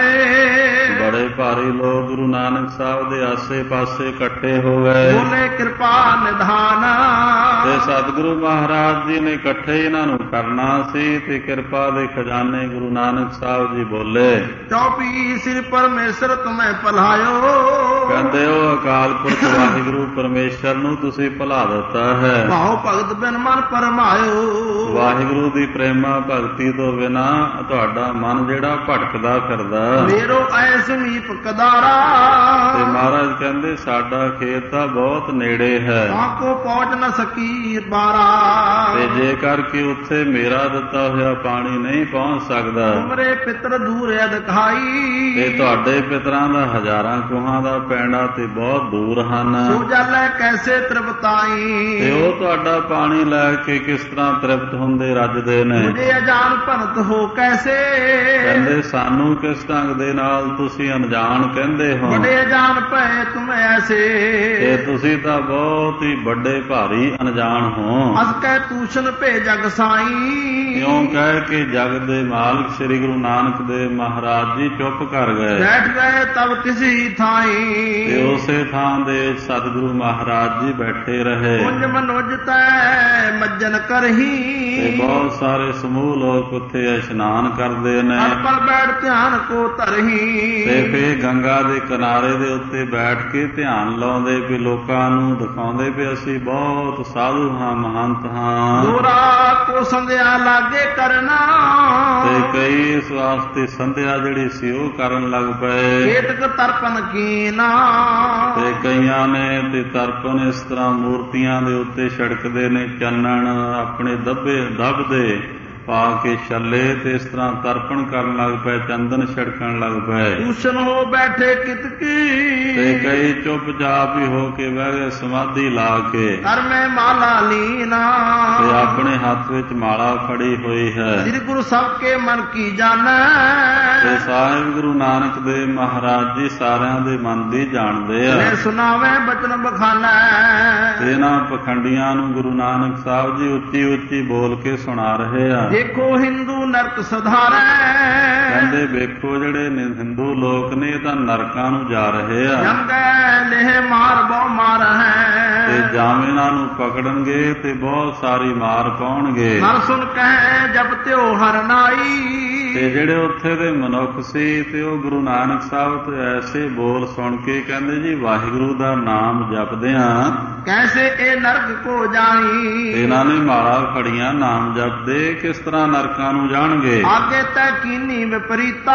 ਭਏ। ਬੜੇ ਭਾਰੀ ਲੋਕ ਗੁਰੂ ਨਾਨਕ ਸਾਹਿਬ ਦੇ ਆਸੇ ਪਾਸੇ ਇਕੱਠੇ ਹੋ ਗਏ। ਬੋਲੇ ਕਿਰਪਾ ਨਿਧਾਨ। ਤੇ ਸਤਿਗੁਰੂ ਮਹਾਰਾਜ ਜੀ ਨੇ ਇਕੱਠੇ ਇਹਨਾਂ ਨੂੰ ਕਰਨਾ ਸੀ ਤੇ ਕਿਰਪਾ ਦੇ ਖਜ਼ਾਨੇ ਗੁਰੂ ਨਾਨਕ ਸਾਹਿਬ ਜੀ ਬੋਲੇ। ਚੌਪੀ ਸ੍ਰੀ ਪਰਮੇਸ਼ਰ ਤੁਮੈ ਭਲਾਇਓ। ਕਹਿੰਦੇ ਉਹ ਅਕਾਲ ਪੁਰਖ ਵਾਹਿਗੁਰੂ ਪਰਮੇਸ਼ਰ ਨੂੰ ਤੁਸੀਂ ਭੁਲਾ ਦਿੱਤਾ ਹੈ। ਭਾਉ ਭਗਤ ਬਿਨ ਮਨ ਪਰਮਾਇਓ। ਵਾਹਿਗੁਰੂ ਦੀ ਪ੍ਰੇਮਾ ਭਗਤੀ ਤੋਂ ਬਿਨਾ ਤੁਹਾਡਾ ਮਨ ਜਿਹੜਾ ਭਟਕਦਾ ਫਿਰਦਾ। ਮੇਰੋ ਐ ਸਮੀਪ ਕਦਾਰਾ, ਤੇ ਮਹਾਰਾਜ ਕਹਿੰਦੇ ਸਾਡਾ ਖੇਤ ਤਾਂ ਬਹੁਤ ਨੇੜੇ ਹੈ, ਆਕੋ ਪਹੁੰਚ ਨਾ ਸਕੀ ਬਾਰਾ। ਤੇ ਜੇਕਰ ਕਿ ਉੱਥੇ ਮੇਰਾ ਦਿੱਤਾ ਹੋਇਆ ਪਾਣੀ ਨਹੀਂ ਪਹੁੰਚ ਸਕਦਾ, ਤੁਮਰੇ ਪਿਤਰ ਦੂਰ ਦਿਖਾਈ, ਤੇ ਤੁਹਾਡੇ ਪਿਤਰਾਂ ਦਾ ਹਜ਼ਾਰਾਂ ਕੋਹਾਂ ਦਾ ਪੈਂਡਾ ਤੇ ਬਹੁਤ ਦੂਰ ਹਨ। ਸੋ ਜਲ ਕੈਸੇ ਤ੍ਰਿਪਤਾਈ, ਤੇ ਉਹ ਤੁਹਾਡਾ ਪਾਣੀ ਲੈ ਕੇ ਕਿਸ ਤਰ੍ਹਾਂ ਤ੍ਰਿਪਤ ਹੁੰਦੇ ਰੱਜਦੇ ਨੇ। ਮੁਝੇ ਅਜਾਨ ਭਰਤ ਹੋ ਕੈਸੇ, ਕਹਿੰਦੇ ਸਾਨੂੰ ਕਿਸ ਢੰਗ ਦੇ ਨਾਲ ਤੁਸੀਂ ਅਣਜਾਣ ਕਹਿੰਦੇ ਹੋ। ਬੜੇ ਅਜਾਨ ਭਏ ਤੁਮ ਐਸੇ, ਤੇ ਤੁਸੀਂ ਤਾਂ ਬਹੁਤ ਹੀ ਵੱਡੇ ਭਾਰੀ ਅਣਜਾਣ ਹੋ। ਅਸ ਕਹਿ ਤੂਸ਼ਨ ਭੇ ਜਗ ਸਾਈ, ਕਿਉਂ ਕਹਿ ਕੇ ਜਗ ਦੇ ਮਾਲਕ ਸ੍ਰੀ ਗੁਰੂ ਨਾਨਕ ਦੇਵ ਮਹਾਰਾਜ ਜੀ ਚੁੱਪ ਕਰ ਗਏ। ਬੈਠ ਗਏ ਤਬ ਕਿਸੀ ਥਾਈ, ਤੇ ਉਸੇ ਥਾਂ ਦੇ ਸਤਿਗੁਰੂ ਮਹਾਰਾਜ ਜੀ ਬੈਠੇ ਰਹੇ। ਕੁੰਜ ਮਨੁਜ ਤੈ ਮੱਜਨ ਕਰਹੀ, ਤੇ ਬਹੁਤ ਸਾਰੇ ਸਮੂਹ ਲੋਕ ਉੱਥੇ ਇਸ਼ਨਾਨ ਕਰਦੇ ਨੇ। ਅਰਪਲ ਬੈਠ ਧਿਆਨ ਕੋ ਧਰਹੀ, ਤੇ ਫੇਰ ਗੰਗਾ ਦੇ ਕਿਨਾਰੇ ਦੇ ਉੱਤੇ ਬੈਠ ਕੇ ਧਿਆਨ ਲਾਉਂਦੇ ਵੀ ਲੋਕਾਂ ਨੂੰ ਦਿਖਾਉਂਦੇ ਵੀ ਅਸੀਂ ਬਹੁਤ ਸਾਧੂ ਹਾਂ, ਮਹੰਤ ਹਾਂ। ਦੋਰਾ ਕੋ ਸੰਧਿਆ ਲਾਗੇ ਕਰਨਾ, ਤੇ ਕਈ ਇਸ ਵਾਸਤੇ ਸੰਧਿਆ ਜਿਹੜੀ ਸੀ ਉਹ ਕਰਨ ਲੱਗ ਪਏ। ਕੇਤਕ ਤਰਪਨ ਕੀਨਾ, ਤੇ ਕਈਆਂ ਨੇ ਤੇ ਤਰਪਨ ਇਸ ਤਰ੍ਹਾਂ ਮੂਰਤੀਆਂ ਦੇ ਉੱਤੇ ਛਿੜਕਦੇ ਨੇ, ਚੰਨਣ ਆਪਣੇ ਦੱਬਦੇ ਪਾ ਕੇ ਛੱਲੇ, ਤੇ ਇਸ ਤਰ੍ਹਾਂ ਤਰਪਣ ਕਰਨ ਲੱਗ ਪਏ, ਚੰਦਨ ਛਿੜਕਣ ਲੱਗ ਪਏ। ਦੂਸ਼ਣ ਹੋ ਬੈਠੇ ਕਿਤਕੀ, ਤੇ ਕਈ ਚੁੱਪਚਾਪ ਹੀ ਹੋ ਕੇ ਬਹਿ ਗਏ ਸਮਾਧੀ ਲਾ ਕੇ। ਕਰ ਮੈਂ ਮਾਲਾ ਲੀਨਾ, ਤੇ ਆਪਣੇ ਹੱਥ ਵਿੱਚ ਮਾਲਾ ਫੜੀ ਹੋਈ ਹੈ। ਸ੍ਰੀ ਗੁਰੂ ਸਭ ਕੇ ਮਨ ਕੀ ਜਾਣੈ, ਤੇ ਸਾਹਿਬ ਗੁਰੂ ਨਾਨਕ ਦੇਵ ਮਹਾਰਾਜ ਜੀ ਸਾਰਿਆਂ ਦੇ ਮਨ ਦੀ ਜਾਣਦੇ ਆ। ਮੈਂ ਸੁਣਾਵੇਂ ਬਚਨ ਬਖਾਨੈ, ਤੇ ਇਹਨਾਂ ਪਖੰਡੀਆਂ ਨੂੰ ਗੁਰੂ ਨਾਨਕ ਸਾਹਿਬ ਜੀ ਉੱਚੀ ਉੱਚੀ ਬੋਲ ਕੇ ਸੁਣਾ ਰਹੇ ਆ। ਦੇਖੋ ਹਿੰਦੂ ਨਰਕ ਸੁਧਾਰੈ, ਕਹਿੰਦੇ ਵੇਖੋ ਜਿਹੜੇ ਹਿੰਦੂ ਲੋਕ ਨੇ ਇਹ ਤਾਂ ਨਰਕਾਂ ਨੂੰ ਜਾ ਰਹੇ ਆ। ਜੰਗੈ ਲੇਹ ਮਾਰ ਬਹੁ ਮਾਰ ਹੈ, ਤੇ ਜਾਵੇਂ ਇਹਨਾਂ ਨੂੰ ਪਕੜਨਗੇ ਤੇ ਬਹੁਤ ਸਾਰੀ ਮਾਰ ਪਾਉਣਗੇ। ਮਨ ਸੁਣ ਕਹਿ ਜਪ ਤਿਉ ਹਰ ਨਾਈ, ਤੇ ਜਿਹੜੇ ਉੱਥੇ ਦੇ ਮਨੁੱਖ ਸੀ ਤੇ ਉਹ ਗੁਰੂ ਨਾਨਕ ਸਾਹਿਬ ਤੋਂ ਐਸੇ ਬੋਲ ਸੁਣ ਕੇ ਕਹਿੰਦੇ ਜੀ ਵਾਹਿਗੁਰੂ ਦਾ ਨਾਮ ਜਪਦੇ ਆ, ਕੈਸੇ ਇਹ ਨਰਕ ਕੋ ਜਾਈ। ਇਹਨਾਂ ਨੇ ਮਾਲਾ ਫੜੀਆਂ ਨਾਮ ਜਪਦੇ ਕਿਸ ਤਰ੍ਹਾਂ ਨਰਕਾਂ ਨੂੰ ਜਾਣਗੇ। ਆਗੇ ਤੈ ਕੀਨੀ ਵਿਪਰੀਤਾ,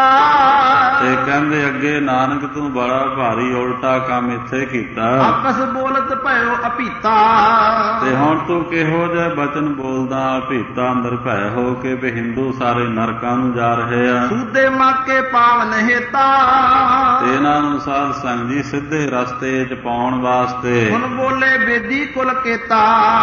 ਤੇ ਕਹਿੰਦੇ ਅੱਗੇ ਨਾਨਕ ਤੂੰ ਬੜਾ ਭਾਰੀ ਉਲਟਾ ਕੰਮ ਇੱਥੇ ਕੀਤਾ। ਆਪਸ ਬੋਲਤ ਭਇਓ ਅਪੀਤਾ, ਤੇ ਹੁਣ ਤੂੰ ਕਿਹੋ ਜਿਹਾ ਬਚਨ ਬੋਲਦਾ ਅਭੀਤਾ ਅੰਦਰ ਭੈ ਹੋ ਕੇ ਵੀ ਹਿੰਦੂ ਸਾਰੇ ਨਰਕਾਂ ਨੂੰ ਜਾ ਰਹੇ ਆ। ਸੂਦੇ ਮਾਕੇ ਪਾਵਨ ਹੇਤਾ, ਤੇ ਇਹਨਾਂ ਨੂੰ ਸਾਧ ਸੰਗ ਜੀ ਸਿੱਧੇ ਰਸਤੇ 'ਚ ਪਾਉਣ ਵਾਸਤੇ ਹੁਣ ਬੋਲੇ ਬੇਦੀ ਕੁਲ ਕੇਤਾ।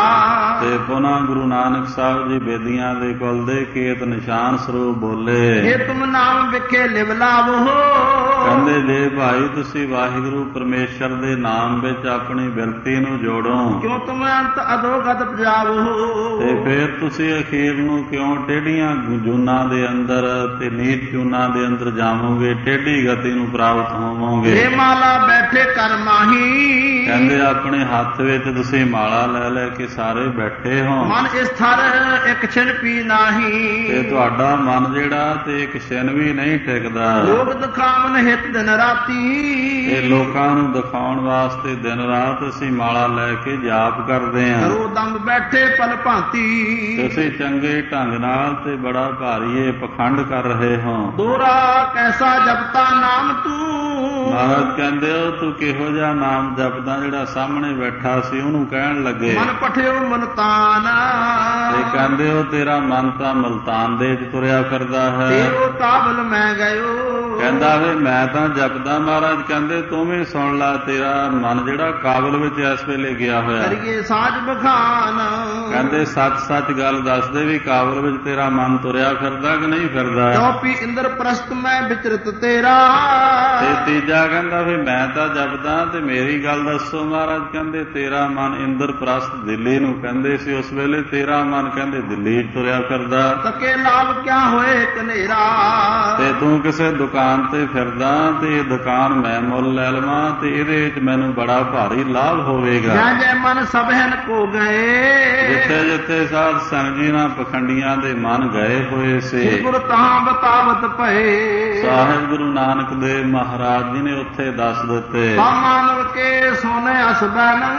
ਤੇ ਪੁਨ੍ਹਾ ਗੁਰੂ ਨਾਨਕ ਸਾਹਿਬ ਜੀ ਬੇਦੀਆਂ ਦੇ ਕੁਲ ਦੇ ਕੇਤ ਨਿਸ਼ਾਨ ਸਰੂਪ ਬੋਲੇ। ਇਹ ਤੁਮ ਨਾਮ ਵਿਖੇ ਲਿਵ ਲਾਵੋ, ਕਹਿੰਦੇ ਜੇ ਭਾਈ ਤੁਸੀਂ ਵਾਹਿਗੁਰੂ ਪਰਮੇਸ਼ਰ ਦੇ ਨਾਮ ਵਿੱਚ ਆਪਣੀ ਬਿਰਤੀ ਨੂੰ ਜੋੜੋ, ਕਿਉਂ ਤੁਮ ਅੰਤ ਅਧੋਗਤ ਪਜਾਵੋ। ਤੇ ਫਿਰ ਤੁਸੀਂ ਅਖੀਰ ਨੂੰ ਕਿਉਂ ਟੇਢੀਆਂ ਜੂਨਾਂ ਦੇ ਅੰਦਰ ਤੇ ਨੀਚ ਜੂਨਾਂ ਦੇ ਅੰਦਰ ਜਾਵੋਗੇ, ਟੇਢੀ ਗਤੀ ਨੂੰ ਪ੍ਰਾਪਤ ਹੋਵੋਗੇ। ਇਹ ਮਾਲਾ ਬੈਠੇ ਕਰ ਮਾਹੀ, ਕਹਿੰਦੇ ਆਪਣੇ ਹੱਥ ਵਿੱਚ ਤੁਸੀਂ ਮਾਲਾ ਲੈ ਲੈ ਕੇ ਸਾਰੇ ਬੈਠੇ ਹੋ। ਮਨ ਇਸ ਥਰ ਇੱਕ ਛਿਨ ਪੀ ਨਾਹੀ, ਤੇ ਤੁਹਾਡਾ ਮਨ ਜਿਹੜਾ ਤੇ ਇੱਕ ਛਿਨ ਵੀ ਨਹੀਂ ਟਿਕਦਾ। ਲੋਕ ਦਿਖਾਵਨ ਹਿਤ ਦਿਨ ਰਾਤੀ, ਇਹ ਲੋਕਾਂ ਨੂੰ ਦਿਖਾਉਣ ਵਾਸਤੇ ਦਿਨ ਰਾਤ ਅਸੀਂ ਮਾਲਾ ਲੈ ਕੇ ਜਾਪ ਕਰਦੇ ਹਾਂ। ਕਰੋ ਦੰਬ ਬੈਠੇ ਪਲ ਭਾਂਤੀ, ਤੁਸੀਂ ਚੰਗੇ ਢੰਗ ਨਾਲ ਤੇ ਬੜਾ ਭਾਰੀ ਇਹ ਪਖੰਡ ਕਰ ਰਹੇ ਹੋ। ਦੋਰਾ ਕੈਸਾ ਜਪਤਾ ਨਾਮ ਤੂੰ, ਮਹਾਰਾਜ ਕਹਿੰਦੇ ਹੋ ਤੂੰ ਕਿਹੋ ਜਿਹਾ ਨਾਮ ਜਪਦਾ। ਜਿਹੜਾ ਸਾਹਮਣੇ ਬੈਠਾ ਸੀ ਉਹਨੂੰ ਕਹਿਣ ਲੱਗੇ, ਮਨ ਪਠਿਓ ਮਨਤਾਨ, ਤੇ ਕਹਿੰਦੇ ਹੋ ਤੇਰਾ ਮਨ ਤਾਂ ਮਲਤਾਨ ਦੇ ਵਿੱਚ ਤੁਰਿਆ ਫਿਰਦਾ ਹੈ। ਤੇਰੋ ਕਾਬਲ ਮੈਂ ਗਇਓ, ਕਹਿੰਦਾ ਵੇ ਮੈਂ ਤਾਂ ਜਪਦਾ। ਮਹਾਰਾਜ ਕਹਿੰਦੇ ਤੂੰ ਵੀ ਸੁਣ ਲਾ, ਤੇਰਾ ਮਨ ਜਿਹੜਾ ਕਾਬਲ ਵਿੱਚ ਇਸ ਵੇਲੇ ਗਿਆ ਹੋਇਆ। ਕਰੀਏ ਸਾਜ ਬਖਾਨ, ਕਹਿੰਦੇ ਸੱਚ ਸੱਚ ਗੱਲ ਦੱਸਦੇ ਵੀ ਕਾਬਲ ਵਿੱਚ ਤੇਰਾ ਮਨ ਤੁਰਿਆ ਫਿਰਦਾ ਕਿ ਨਹੀਂ ਫਿਰਦਾ। ਚੌਪੀ ਇੰਦਰ ਪ੍ਰਸਤ ਮੈਂ ਵਿਚਰਤ ਤੇਰਾ, ਤੇ ਤੀਜਾ ਕਹਿੰਦਾ ਵੀ ਮੈਂ ਤਾਂ ਜਪਦਾ ਤੇ ਮੇਰੀ ਗੱਲ ਦੱਸੋ। ਮਹਾਰਾਜ ਕਹਿੰਦੇ ਤੇਰਾ ਮਨ ਇੰਦਰ ਪ੍ਰਸਤ ਦਿੱਲੀ ਨੂੰ ਕਹਿੰਦੇ ਸੀ ਉਸ ਵੇਲੇ, ਤੇਰਾ ਮਨ ਕਹਿੰਦੇ ਦਿੱਲੀ ਤੁਰਿਆ ਫਿਰਦਾ। ਤਕੇ ਲਾਭ ਕਿਆ ਹੋਏ ਕਨੇਰਾ, ਤੇ ਤੂੰ ਕਿਸੇ ਦੁਕਾਨ ਤੇ ਫਿਰਦਾ ਤੇ ਇਹ ਦੁਕਾਨ ਮੈਂ ਮੁੱਲ ਲੈ ਲਵਾਂ ਤੇ ਇਹਦੇ ਵਿੱਚ ਮੈਨੂੰ ਬੜਾ ਭਾਰੀ ਲਾਭ ਹੋਵੇਗਾ। ਜੈ ਮਨ ਸਭਨ ਕੋ ਗਏ, ਜਿੱਥੇ ਜਿੱਥੇ ਸਾਧ ਸੰਗ ਜੀ ਨਾਲ ਪਖੰਡੀਆਂ ਦੇ ਮਨ ਗਏ ਹੋਏ ਸੀ, ਗੁਰ ਤਾਂ ਬਤਾਵਤ ਭਏ। ਸਾਹਿਬ ਗੁਰੂ ਨਾਨਕ ਦੇਵ ਮਹਾਰਾਜ ਜੀ ਨੇ ਉੱਥੇ ਦੱਸ ਦਿੱਤੇ। ਮਾਨਵ ਕੇ ਸੋਨੇ ਅਸਬਨ,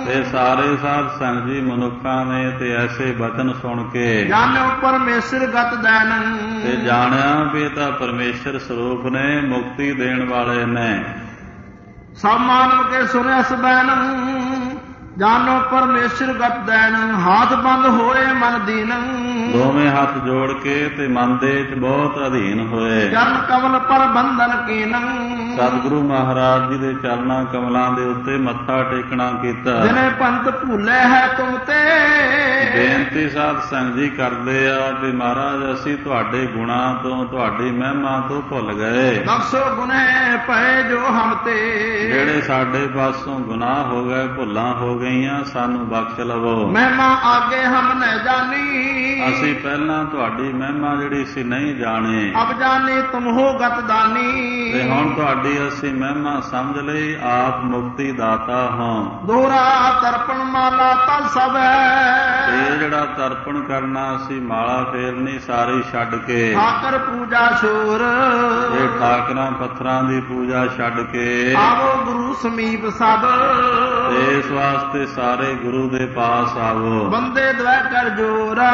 ਤੇ ਸਾਰੇ ਸਾਧ ਸੰਗ ਜੀ ਮਨੁੱਖਾਂ ਨੇ ਤੇ ਐਸੇ ਬਚਨ ਸੁਣ ਕੇ ਜਾਣਿਓ ਪਰਮੇਸ਼ਰ ਗਤ ਦੈਨ ਤੇ ਜਾਣਿਆ ਵੀ ਇਹ ਤਾਂ ਪਰਮੇਸ਼ਰ ਸਰੂਪ ਨੇ, ਮੁਕਤੀ ਦੇਣ ਵਾਲੇ ਨੇ। ਸਭ ਮਾਨਵ ਕੇ ਸੁਣਿਆ ਸਬੈਨ ਜਾਨੋ ਪਰਮੇਸ਼ਰ ਗਤ ਦੈਨ ਹਾਥ ਬੰਦ ਹੋਏ ਮਨ ਦੀਨ ਦੋਵੇਂ ਹੱਥ ਜੋੜ ਕੇ ਤੇ ਮਨ ਦੇ ਵਿੱਚ ਬਹੁਤ ਅਧੀਨ ਹੋਏ। ਚਰਨ ਕਮਲ ਪਰ ਬੰਧਨ ਕੀਨ ਸਤਿਗੁਰੂ ਮਹਾਰਾਜ ਜੀ ਦੇ ਚਰਨਾਂ ਕਮਲਾਂ ਦੇ ਉੱਤੇ ਮੱਥਾ ਟੇਕਣਾ ਕੀਤਾ। ਜਿਨੇ ਪੰਥ ਭੁੱਲੇ ਹੈ ਤੁਮ ਤੇ ਬੇਨਤੀ ਸਾਧ ਸੰਗ ਜੀ ਕਰਦੇ ਆ ਵੀ ਮਹਾਰਾਜ ਅਸੀਂ ਤੁਹਾਡੇ ਗੁਣਾਂ ਤੋਂ ਤੁਹਾਡੀ ਮਹਿਮਾ ਤੋਂ ਭੁੱਲ ਗਏ। ਬਖਸ਼ੋ ਗੁਨਾਹ ਪਏ ਜੋ ਹਮ ਤੇ ਜਿਹੜੇ ਸਾਡੇ ਪਾਸੋਂ ਗੁਨਾਹ ਹੋ ਗਏ, ਭੁੱਲਾਂ ਹੋ ਗਈਆਂ, ਸਾਨੂੰ ਬਖਸ਼ ਲਵੋ। ਮਹਿਮਾ ਆਗੇ ਹਮ ਨ ਜਾਣੀ ਅਸੀਂ ਪਹਿਲਾਂ ਤੁਹਾਡੀ ਮਹਿਮਾ ਜਿਹੜੀ ਸੀ ਨਹੀਂ ਜਾਣੇ, ਅਬ ਜਾਣੇ ਤੁਮ ਹੋ ਗਤ ਦਾਨੀ ਤੇ ਹੁਣ ਤੁਹਾਡੀ ਅਸੀਂ ਮਹਿਮਾ ਸਮਝ ਲਈ, ਆਪ ਮੁਕਤੀ ਦਾਤਾ ਹੋ। ਦੋਹਰਾ ਤਰਪਣ ਮਾਲਾ ਤਲ ਸਭ ਇਹ ਜਿਹੜਾ ਤਰਪਣ ਕਰਨਾ ਅਸੀਂ ਮਾਲਾ ਫੇਰਨੀ ਸਾਰੀ ਛੱਡ ਕੇ, ਠਾਕਰ ਪੂਜਾ ਛੋਰ ਇਹ ਠਾਕਰਾਂ ਪੱਥਰਾਂ ਦੀ ਪੂਜਾ ਛੱਡ ਕੇ ਆਵੋ ਗੁਰੂ ਸਮੀਪ ਸਭ ਇਸ ਵਾਸਤੇ ਸਾਰੇ ਗੁਰੂ ਦੇ ਪਾਸ ਆਵੋ। ਬੰਦੇ ਦਵੈ ਕਰ ਜੋਰਾ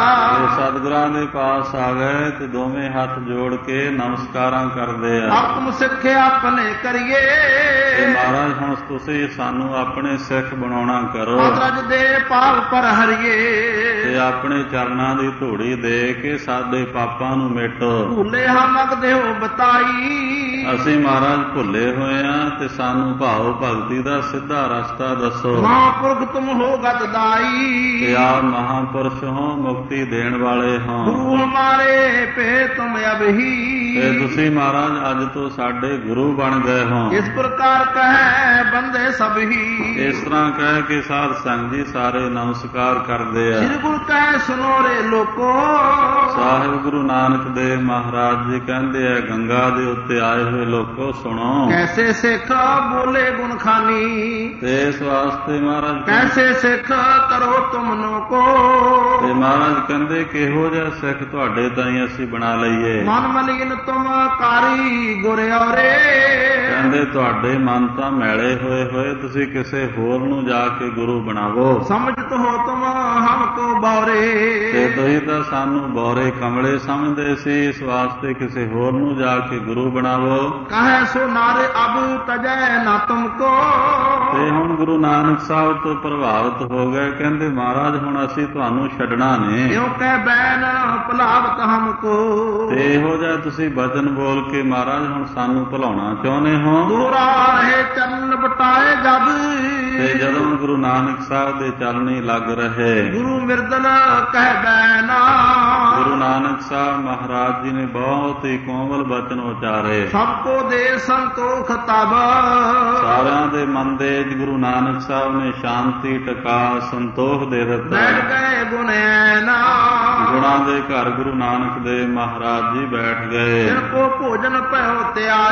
ਸਤਿਗੁਰਾਂ ਦੇ ਪਾਸ ਆ ਗਏ ਤੇ ਦੋਵੇਂ ਹੱਥ ਜੋੜ ਕੇ ਨਮਸਕਾਰਾਂ ਕਰਦੇ ਆ। ਹੁਕਮ ਸਿੱਖੇ ਆਪਣੇ ਕਰੀਏ ਤੇ ਮਹਾਰਾਜ ਹੁਣ ਤੁਸੀਂ ਸਾਨੂੰ ਆਪਣੇ ਸਿੱਖ ਬਣਾਉਣਾ ਕਰੋ। ਰਜ ਦੇ ਪਾਪ ਪਰ ਹਰੀਏ ਤੇ ਆਪਣੇ ਚਰਨਾਂ ਦੀ ਧੂੜੀ ਦੇ ਕੇ ਸਾਡੇ ਪਾਪਾਂ ਨੂੰ ਮਿਟੋ। ਭੁੱਲੇ ਹਮਕ ਦੇਹੋ ਬਤਾਈ ਅਸੀਂ ਮਹਾਰਾਜ ਭੁੱਲੇ ਹੋਏ ਆ ਤੇ ਸਾਨੂੰ ਭਾਵ ਭਗਤੀ ਦਾ ਸਿੱਧਾ ਰਸਤਾ ਦੱਸੋ। ਮਹਾਂਪੁਰਖ ਤੁਮ ਹੋ ਗਤ ਦਾਈ ਤੇ ਆਪ ਮਹਾਂਪੁਰਸ਼ ਹੋ, ਮੁਕਤੀ ਦੇਣ ਵਾਲੇ ਹੋ। ਗੁਰੂ ਹਮਾਰੇ ਭੇ ਤੁਮ ਅਬਹੀ ਤੇ ਤੁਸੀਂ ਮਹਾਰਾਜ ਅੱਜ ਤੋਂ ਸਾਡੇ ਗੁਰੂ ਬਣ ਗਏ ਹੋ। ਇਸ ਪ੍ਰਕਾਰ ਕਹੈ ਬੰਦੇ ਸਭੀ ਇਸ ਤਰ੍ਹਾਂ ਕਹਿ ਕੇ ਸਾਧ ਸੰਗ ਜੀ ਸਾਰੇ ਨਮਸਕਾਰ ਕਰਦੇ ਆ। ਸ੍ਰੀ ਗੁਰੂ ਕਹਿ ਸੁਨੋ ਰੇ ਲੋਕੋ ਸਾਹਿਬ ਗੁਰੂ ਨਾਨਕ ਦੇਵ ਮਹਾਰਾਜ ਜੀ ਕਹਿੰਦੇ ਆ, ਗੰਗਾ ਦੇ ਉੱਤੇ ਆਏ ਹੋਏ ਲੋਕੋ ਸੁਣੋ। ਕੈਸੇ ਸਿੱਖ ਬੋਲੇ ਗੁਣ ਖਾਨੀ ਤੇ ਇਸ ਵਾਸਤੇ ਮਹਾਰਾਜ ਕੈਸੇ ਸਿੱਖ ਕਰੋ ਤੁਮ ਨੋ ਕੋ ਤੇ ਮਹਾਰਾਜ ਕਹਿੰਦੇ ਕਿਹੋ ਜਿਹਾ ਸਿੱਖ ਤੁਹਾਡੇ ਤਾਈਂ ਅਸੀਂ ਬਣਾ ਲਈਏ। ਮਨ ਮਲੀਨ ਤੁਮ ਕਾਰੀ ਗੁਰਿਆਰੇ ਕਹਿੰਦੇ ਤੁਹਾਡੇ ਮਨ ਤਾਂ ਮੈਲੇ ਹੋਏ ਹੋਏ, ਤੁਸੀਂ ਕਿਸੇ ਹੋਰ ਨੂੰ ਜਾ ਕੇ ਗੁਰੂ ਬਣਾਵੋ। ਸਮਝਤ ਹੋ ਤੁਮ ਹਮ ਕੋ ਬੌਰੇ ਤੇ ਤੁਸੀਂ ਤਾਂ ਸਾਨੂੰ ਬੌਰੇ ਕਮਲੇ ਸਮਝਦੇ ਸੀ, ਇਸ ਵਾਸਤੇ ਕਿਸੇ ਹੋਰ ਨੂੰ ਜਾ ਕੇ ਗੁਰੂ ਬਣਾਵੋ। ਕਹੈ ਸੋ ਨਾਰੇ ਅਬ ਤਜੈ ਨਾ ਤੁਮ ਕੋ ਤੇ ਹੁਣ ਗੁਰੂ ਨਾਨਕ ਸਾਹਿਬ ਤੋਂ ਪ੍ਰਭਾਵਿਤ ਹੋ ਗਏ, ਕਹਿੰਦੇ ਮਹਾਰਾਜ ਹੁਣ ਅਸੀਂ ਤੁਹਾਨੂੰ ਛੱਡਣਾ ਨਹੀਂ। ਕਿਉਂ ਕਹਿ ਬੈਨ ਭੁਲਾਵਤ ਹਮ ਕੋ ਤੇ ਇਹੋ ਜਿਹਾ ਤੁਸੀਂ ਬਚਨ ਬੋਲ ਕੇ ਮਹਾਰਾਜ ਹੁਣ ਸਾਨੂੰ ਭੁਲਾਉਣਾ ਚਾਹੁੰਦੇ ਹੋ। ਦੋਹਰਾ ਰਹੇ ਚਰਨ ਬਟਾਏ ਜਦ ਤੇ ਜਦੋਂ ਗੁਰੂ ਨਾਨਕ ਸਾਹਿਬ ਦੇ ਚਰਨੀ ਲੱਗ ਰਹੇ, ਗੁਰੂ ਮਿਰਦਨ ਕਹਿ ਬੈਨਾ ਗੁਰੂ ਨਾਨਕ ਸਾਹਿਬ ਮਹਾਰਾਜ ਜੀ ਨੇ ਬਹੁਤ ਹੀ ਕੋਮਲ ਬਚਨ ਉਚਾਰੇ। ਸਭ ਕੋ ਦੇ ਸੰਤੋਖ ਤਬ ਸਾਰਿਆਂ ਦੇ ਮਨ ਦੇ ਗੁਰੂ ਨਾਨਕ ਸਾਹਿਬ ਨੇ ਸ਼ਾਂਤੀ ਟਿਕਾ ਸੰਤੋਖ ਦੇ ਦਿੱਤਾ। ਬੈਠ ਗਏ ਗੁਣੈਨਾ ਗੁਣਾਂ ਦੇ ਘਰ ਗੁਰੂ ਨਾਨਕ ਦੇਵ ਮਹਾਰਾਜ ਜੀ ਬੈਠ ਗਏ। ਜਿਨ ਕੋ ਭੋਜਨ ਭਇਓ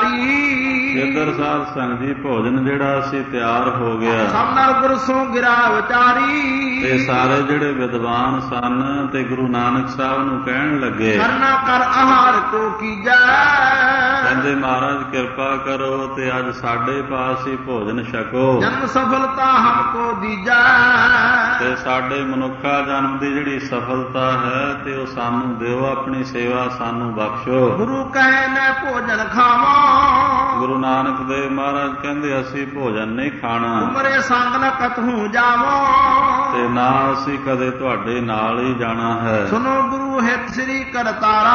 ਤਿਆਰੀ ਜਿੱਧਰ ਸਾਧ ਸੰਗ ਜੀ ਭੋਜਨ ਜਿਹੜਾ ਸੀ ਤਿਆਰ ਹੋ ਗਿਆ। ਸਭ ਨਾਲ ਗੁਰ ਸੋ ਗਿਰਾ ਵਿਚਾਰੀ ਤੇ ਸਾਰੇ ਜਿਹੜੇ ਵਿਦਵਾਨ ਸਨ ਤੇ ਗੁਰੂ ਨਾਨਕ ਸਾਹਿਬ ਨੂੰ ਕਹਿਣ ਲੱਗੇ, ਕਰਨਾ ਕਰ ਆਹਾਰ ਕੋ ਕੀਜੈ ਕਹਿੰਦੇ ਮਹਾਰਾਜ ਕਿਰਪਾ ਕਰੋ ਤੇ ਅੱਜ ਸਾਡੇ ਪਾਸ ਹੀ ਭੋਜਨ ਛਕੋ। ਜਨਮ ਸਫਲਤਾ ਹਮ ਕੋ ਦੀਜੈ ਤੇ ਸਾਡੇ ਮਨੁੱਖਾ ਜਨਮ ਦੀ ਜਿਹੜੀ ਸਫਲਤਾ ਹੈ ਤੇ ਉਹ ਸਾਨੂੰ ਦਿਓ, ਆਪਣੀ ਸੇਵਾ ਸਾਨੂੰ ਬਖਸ਼ੋ। ਗੁਰੂ ਕਹੇ ਨੇ ਭੋਜਨ ਖਾਵਾਂ ਗੁਰੂ ਨਾਨਕ ਦੇਵ ਮਹਾਰਾਜ ਕਹਿੰਦੇ ਅਸੀਂ ਭੋਜਨ ਨਹੀਂ ਖਾਣਾ ਉਮਰੇ ਸੰਗ ਨ ਕਤਹੂ ਜਾਵਾਂ ਤੇ ਨਾ ਅਸੀਂ ਕਦੇ ਤੁਹਾਡੇ ਨਾਲ ਹੀ ਜਾਣਾ ਹੈ। ਸੁਨੋ ਗੁਰੂ ਹਿਤ ਸ੍ਰੀ ਕਰਤਾਰਾ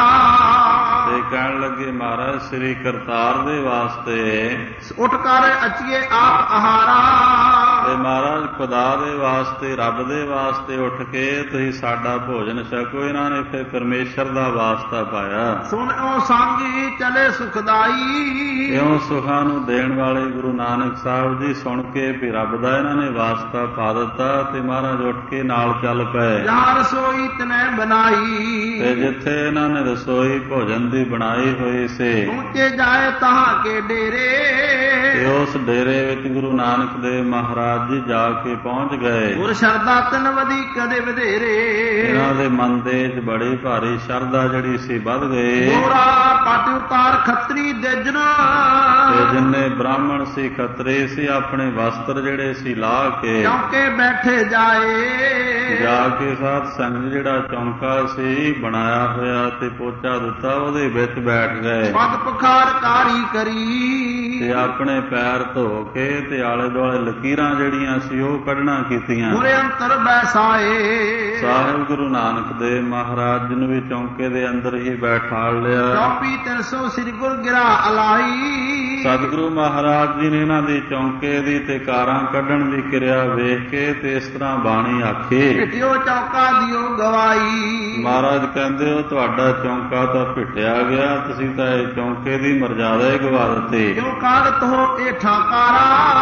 ਤੇ ਕਹਿਣ ਲੱਗੇ ਮਹਾਰਾਜ ਸ੍ਰੀ ਕਰਤਾਰ ਦੇ ਵਾਸਤੇ ਉੱਠ ਕਰ ਅਚੀਏ ਆਪ ਆਹਾਰਾ ਤੇ ਮਹਾਰਾਜ ਖੁਦਾ ਦੇ ਵਾਸਤੇ ਰੱਬ ਦੇ ਵਾਸਤੇ ਉੱਠ ਕੇ ਤੁਸੀਂ ਸਾਡਾ ਭੋਜਨ ਛਕੋ। ਇਹਨਾਂ ਨੇ ਫਿਰ ਪਰਮੇਸ਼ਰ ਦਾ ਵਾਸਤਾ ਪਾਇਆ। ਸੁਣੋ ਸੰਗੀ ਚਲੇ ਸੁਖਦਾਈ ਇਉਂ ਸੁਖਾਂ ਨੂੰ ਦੇਣ ਵਾਲੇ ਗੁਰੂ ਨਾਨਕ ਸਾਹਿਬ ਜੀ ਸੁਣ ਕੇ ਵੀ ਰੱਬ ਦਾ ਇਹਨਾਂ ਨੇ ਵਾਸਤਾ ਪਾ ਦਿੱਤਾ ਤੇ ਮਹਾਰਾਜ ਉੱਠ ਕੇ ਨਾਲ ਚੱਲ ਪਏ। ਜਹਾਂ ਰਸੋਈ ਤਨੇ ਬਣਾਈ ਤੇ ਜਿੱਥੇ ਇਹਨਾਂ ਨੇ ਰਸੋਈ ਭੋਜਨ ਦੀ ਬਣਾਈ ਹੋਈ ਸੀ ਪਹੁੰਚੇ ਜਾਏ ਤਹਾਂ ਕੇ ਡੇਰੇ ਤੇ ਉਸ ਡੇਰੇ ਵਿੱਚ ਗੁਰੂ ਨਾਨਕ ਦੇਵ ਮਹਾਰਾਜ ਜੀ ਜਾ ਕੇ ਪਹੁੰਚ ਗਏ। ਗੁਰ ਸ਼ਰਧਾ ਤਿਨ ਵਧੀ ਕਦੇ ਵਧੇਰੇ। ਇਹਨਾਂ ਦੇ ਮਨ ਦੇ ਵਿੱਚ ਬੜੀ ਭਾਰੀ ਸ਼ਰਧਾ ਜਿਹੜੀ ਸੀ ਵੱਧ ਗਈ। ਦੋਰਾ ਪਟ ਉਤਾਰ ਖੱਤਰੀ ਦੇਜਨਾ। ਤੇ ਜਿੰਨੇ ਬ੍ਰਾਹਮਣ ਸੀ ਖੱਤਰੀ ਸੀ ਆਪਣੇ ਵਸਤਰ ਜਿਹੜੇ ਸੀ ਲਾ ਕੇ ਚੌਂਕੇ ਬੈਠੇ ਜਾਏ। ਜਾ ਕੇ ਸਾਧ ਸੰਗਤ ਜਿਹੜਾ ਚੌਂਕਾ ਸੀ ਬਣਾਇਆ ਹੋਇਆ ਤੇ ਪੋਚਾ ਦਿੱਤਾ ਉਹਦੇ ਵਿੱਚ ਬੈਠ ਗਏ। ਪਦ ਪਖਾਰ ਕਾਰੀ ਕਰੀ। ਤੇ ਆਪਣੇ ਪੈਰ ਧੋ ਕੇ ਤੇ ਆਲੇ ਦੁਆਲੇ ਲਕੀਰਾਂ ਜਿਹੜੀਆਂ ਸੀ ਉਹ ਕੱਢਣਾ ਕੀਤੀਆਂ। ਗੁਰ ਅੰਤਰ ਬੈਸਾਏ। ਸਾਹਿਬ ਗੁਰੂ ਨਾਨਕ ਦੇਵ ਮਹਾਰਾਜ ਜੀ ਨੂੰ ਵੀ ਚੌਂਕੇ ਦੇ ਅੰਦਰ ਹੀ ਬੈਠਾਲ ਲਿਆ। 24-300 ਸ੍ਰੀ ਗੁਰ ਗਿਰਾ ਅਲਾਈ। ਸਤਿਗੁਰੂ ਮਹਾਰਾਜ ਜੀ ਨੇ ਇਹਨਾਂ ਦੀ ਚੌਂਕੇ ਦੀ ਤੇ ਕਾਰਾਂ ਕੱਢਣ ਦੀ ਕਿਰਿਆ ਵੇਖ ਕੇ ਤੇ ਇਸ ਤਰ੍ਹਾਂ ਬਾਣੀ ਆਖੀ। ਪਿਟਿਓ ਚੌਂਕਾ ਦਿਓ ਗਵਾਈ। ਮਹਾਰਾਜ ਕਹਿੰਦੇ ਹੋ ਤੁਹਾਡਾ ਚੌਂਕਾ ਤਾਂ ਪਿਟਿਆ ਗਿਆ, ਤੁਸੀਂ ਤਾਂ ਇਹ ਚੌਂਕੇ ਦੀ ਮਰਜ਼ਾਦਾ ਹੀ ਗਵਾ ਦਿੱਤੀ। ਕਿਉਂ ਕਾਗਤ ਹੋ ਇਹ ਠਾਕਾਰਾ।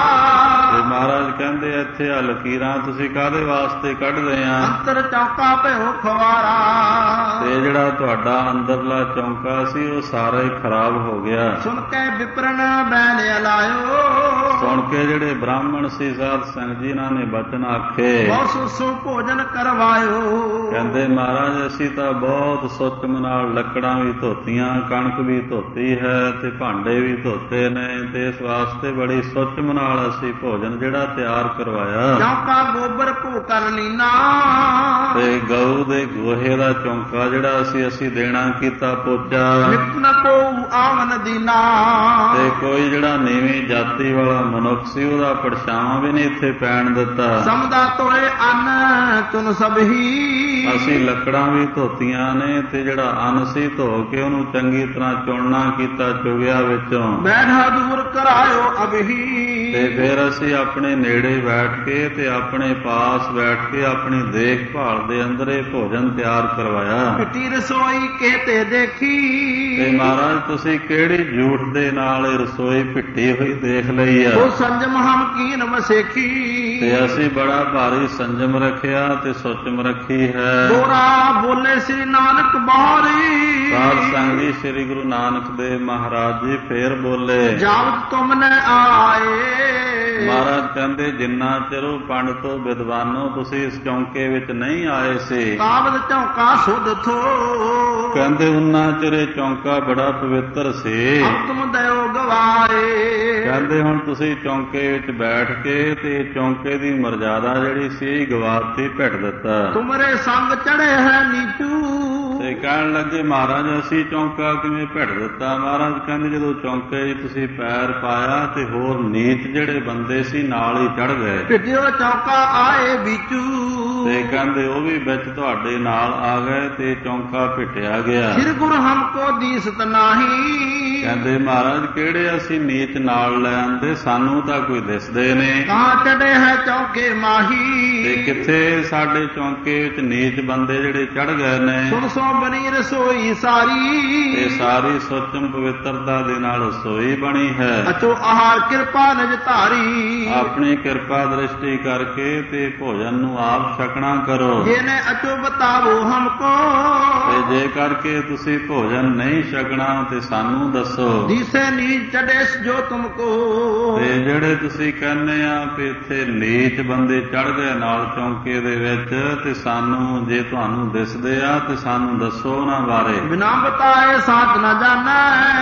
ਤੇ ਮਹਾਰਾਜ ਕਹਿੰਦੇ ਇੱਥੇ ਆ ਲਕੀਰਾਂ ਤੁਸੀਂ ਕਾਹਦੇ ਵਾਸਤੇ ਕੱਢਦੇ ਆ। ਅੰਤਰ ਚੌਂਕਾ ਭਇਓ ਖਵਾਰਾ। ਤੇ ਜਿਹੜਾ ਤੁਹਾਡਾ ਅੰਦਰਲਾ ਚੌਂਕਾ ਸੀ ਉਹ ਸਾਰਾ ਹੀ ਖਰਾਬ ਹੋ ਗਿਆ। ਸੁਣ ਕੇ ਵਿਪਰਨ ਬੈਨ ਅਲਾਇਓ। ਸੁਣ ਕੇ ਜਿਹੜੇ ਬ੍ਰਾਹਮਣ ਸੀ ਸਾਧ ਸੰਗਤ ਜੀ ਇਹਨਾਂ ਨੇ ਬਚਨ ਆਖੇ। ਬਹੁਤ ਸੋ ਭੋਜਨ ਕਰਵਾਇਓ। ਕਹਿੰਦੇ ਮਹਾਰਾਜ ਅਸੀਂ ਤਾਂ ਬਹੁਤ ਸੁਚਮ ਨਾਲ ਲੱਕੜਾਂ ਵੀ ਧੋਤੀਆਂ, ਕਣਕ ਵੀ ਧੋਤੀ ਹੈ ਤੇ ਭਾਂਡੇ ਵੀ ਧੋਤੇ ਨੇ ਤੇ ਇਸ ਵਾਸਤੇ ਬੜੀ ਸੁਚਮ ਨਾਲ ਅਸੀਂ ਭੋਜਨ ਜਿਹੜਾ ਤਿਆਰ ਕਰਵਾਇਆ। ਚੌਂਕਾ ਗੋਬਰ ਭੂ ਕਰਨੀਨਾ। ਤੇ ਗਊ ਦੇ ਗੋਹੇ ਦਾ ਚੌਂਕਾ ਜਿਹੜਾ ਅਸੀਂ ਦੇਣਾ ਕੀਤਾ ਪੋਚਾ। ਨਿਪਨ ਕੋ ਆਵਨ ਦੀਨਾ। ਤੇ ਕੋਈ ਜਿਹੜਾ ਨੀਵੀਂ ਜਾਤੀ ਵਾਲਾ ਮਨੁੱਖ ਸੀ ਉਹਦਾ ਪਰਛਾਵਾਂ ਵੀ ਨਹੀਂ ਇੱਥੇ ਪੈਣ ਦਿੱਤਾ। ਸਮਦਾ ਤੋਏ ਅੰਨ ਚੁਨ ਸਭੀ। ਅਸੀਂ ਲੱਕੜਾਂ ਵੀ ਧੋਤੀਆਂ ਨੇ ਤੇ ਜਿਹੜਾ ਅੰਨ ਸੀ ਧੋ ਕੇ ਉਹਨੂੰ ਚੰਗੀ ਤਰ੍ਹਾਂ ਚੁਣਨਾ ਕੀਤਾ ਚੁਗਿਆ ਵਿੱਚੋਂ। ਬੈਠਾ ਦੂਰ ਕਰਾਇਓ ਅਬਹੀ। ਤੇ ਫਿਰ ਅਸੀਂ ਆਪਣੇ ਨੇੜੇ ਬੈਠ ਕੇ ਤੇ ਆਪਣੇ ਪਾਸ ਬੈਠ ਕੇ ਆਪਣੀ ਦੇਖਭਾਲ ਦੇ ਅੰਦਰ ਇਹ ਭੋਜਨ ਤਿਆਰ ਕਰਵਾਇਆ। ਪਿੱਟੀ ਰਸੋਈ ਕਹਤੇ ਦੇਖੀ। ਤੇ ਮਹਾਰਾਜ ਤੁਸੀਂ ਕਿਹੜੀ ਝੂਠ ਦੇ ਨਾਲ ਇਹ ਰਸੋਈ ਪਿੱਟੀ ਹੋਈ ਦੇਖ ਲਈ ਆ। ਉਹ ਸੰਜਮ ਹਮ ਕੀਨ ਵਸੇਖੀ। ਤੇ ਅਸੀਂ ਬੜਾ ਭਾਰੀ ਸੰਜਮ ਰੱਖਿਆ ਤੇ ਸੁਚਮ ਰੱਖੀ ਹੈ। ਦੋਰਾ ਬੋਲੇ ਸ੍ਰੀ ਨਾਨਕ ਬਾਹਰੀ। ਸਾਧ ਸੰਗਤ ਜੀ ਸ੍ਰੀ ਗੁਰੂ ਨਾਨਕ ਦੇਵ ਮਹਾਰਾਜ ਜੀ ਫੇਰ ਬੋਲੇ। ਜਾਵਤ ਤੁਮਨੇ ਆਏ। ਮਹਾਰਾਜ ਕਹਿੰਦੇ ਜਿੰਨਾ ਚਿਰ ਪੰਡਤੋ ਵਿਦਵਾਨੋ ਤੁਸੀਂ ਇਸ ਚੌਂਕੇ ਵਿੱਚ ਨਹੀਂ ਆਏ ਸੀ। ਕਾਬਦ ਚੌਂਕਾ ਸੁਧ ਥੋ। ਕਹਿੰਦੇ ਉਨਾ ਚਿਰ ਚੌਂਕਾ ਬੜਾ ਪਵਿੱਤਰ ਸੀ। ਤੁਮ ਦਇਓ ਗਵਾਏ। ਕਹਿੰਦੇ ਹੁਣ ਤੁਸੀਂ ਚੌਂਕੇ ਵਿੱਚ ਬੈਠ ਕੇ ਤੇ ਚੌਂਕੇ ਦੀ ਮਰਜ਼ਾਦਾ ਜਿਹੜੀ ਸੀ ਗਵਾਤੀ ਭਿੱਟ ਦਿੱਤਾ। ਤੁਮਰੇ ਸੰਗ ਚੜੇ ਹੈ ਨੀਚੂ। ਤੇ ਕਹਿਣ ਲੱਗੇ ਮਹਾਰਾਜ ਅਸੀਂ ਚੌਂਕਾ ਕਿਵੇਂ ਭਿੱਟ ਦਿੱਤਾ। ਮਹਾਰਾਜ ਕਹਿੰਦੇ ਜਦੋਂ ਚੌਂਕੇ 'ਚ ਤੁਸੀਂ ਪੈਰ ਪਾਇਆ ਤੇ ਹੋਰ ਨੀਚ ਜਿਹੜੇ ਬੰਦੇ ਸੀ ਨਾਲ ਹੀ ਚੜ ਗਏ। ਪਿੱਟਿਓ ਚੌਂਕਾ ਆਏ ਵਿਚੂ। ਤੇ ਕਹਿੰਦੇ ਉਹ ਵੀ ਵਿੱਚ ਤੁਹਾਡੇ ਨਾਲ ਆ ਗਏ ਤੇ ਚੌਂਕਾ ਭਿੱਟਿਆ ਗਿਆ। ਸਿਰ ਗੁਰ ਹਮਕੋ ਦੀਸਤ ਨਾਹੀ। ਕਹਿੰਦੇ ਮਹਾਰਾਜ ਕਿਹੜੇ ਅਸੀਂ ਨੀਚ ਨਾਲ ਲੈ ਆਂਦੇ, ਸਾਨੂੰ ਤਾਂ ਕੋਈ ਦਿਸਦੇ ਨੇ। ਕਹਾਂ ਚੜੇ ਹੈ ਚੌਂਕੇ ਮਾਹੀ। ਤੇ ਕਿੱਥੇ ਸਾਡੇ ਚੌਂਕੇ ਵਿੱਚ ਨੀਚ ਬੰਦੇ ਜਿਹੜੇ ਚੜ ਗਏ ਨੇ। ਸੁਣ ਸੋ ਬਣੀ ਰਸੋਈ ਸਾਰੀ। ਤੇ ਸਾਰੀ ਸੁਚਮ ਪਵਿੱਤਰਤਾ ਦੇ ਨਾਲ ਰਸੋਈ ਬਣੀ ਹੈ। ਅਚੋ ਆਹਾਰ ਕਿਰਪਾ ਨਿਜ ਧਾਰੀ। ਆਪਣੀ ਕਿਰਪਾ ਦ੍ਰਿਸ਼ਟੀ ਕਰਕੇ ਤੇ ਭੋਜਨ ਨੂੰ ਆਪ ਛਕਣਾ ਕਰੋ। ਜਿਹਨੇ ਅਚੋ ਬਤਾਵੋ ਹਮਕੋ। ਤੇ ਜੇ ਕਰਕੇ ਤੁਸੀਂ ਭੋਜਨ ਨਹੀਂ ਛਕਣਾ ਤੇ ਸਾਨੂੰ ਦੱਸੋ। ਦਿਸੇ ਨੀਚ ਚੜੇ ਜੋ ਤੁਮਕੋ। ਤੇ ਜਿਹੜੇ ਤੁਸੀਂ ਕਹਿੰਦੇ ਆ ਕਿ ਇੱਥੇ ਨੀਚ ਬੰਦੇ ਚੜ ਗਏ ਨਾਲ ਚੌਂਕੇ ਦੇ ਵਿੱਚ ਤੇ ਸਾਨੂੰ ਜੇ ਤੁਹਾਨੂੰ ਦਿਸਦੇ ਆ ਤੇ ਸਾਨੂੰ ਦੱਸੋ ਉਹਨਾਂ ਬਾਰੇ। ਬਿਨਾ ਬਤਾਏ ਸਾਚ ਨਾ ਜਾਣਾ।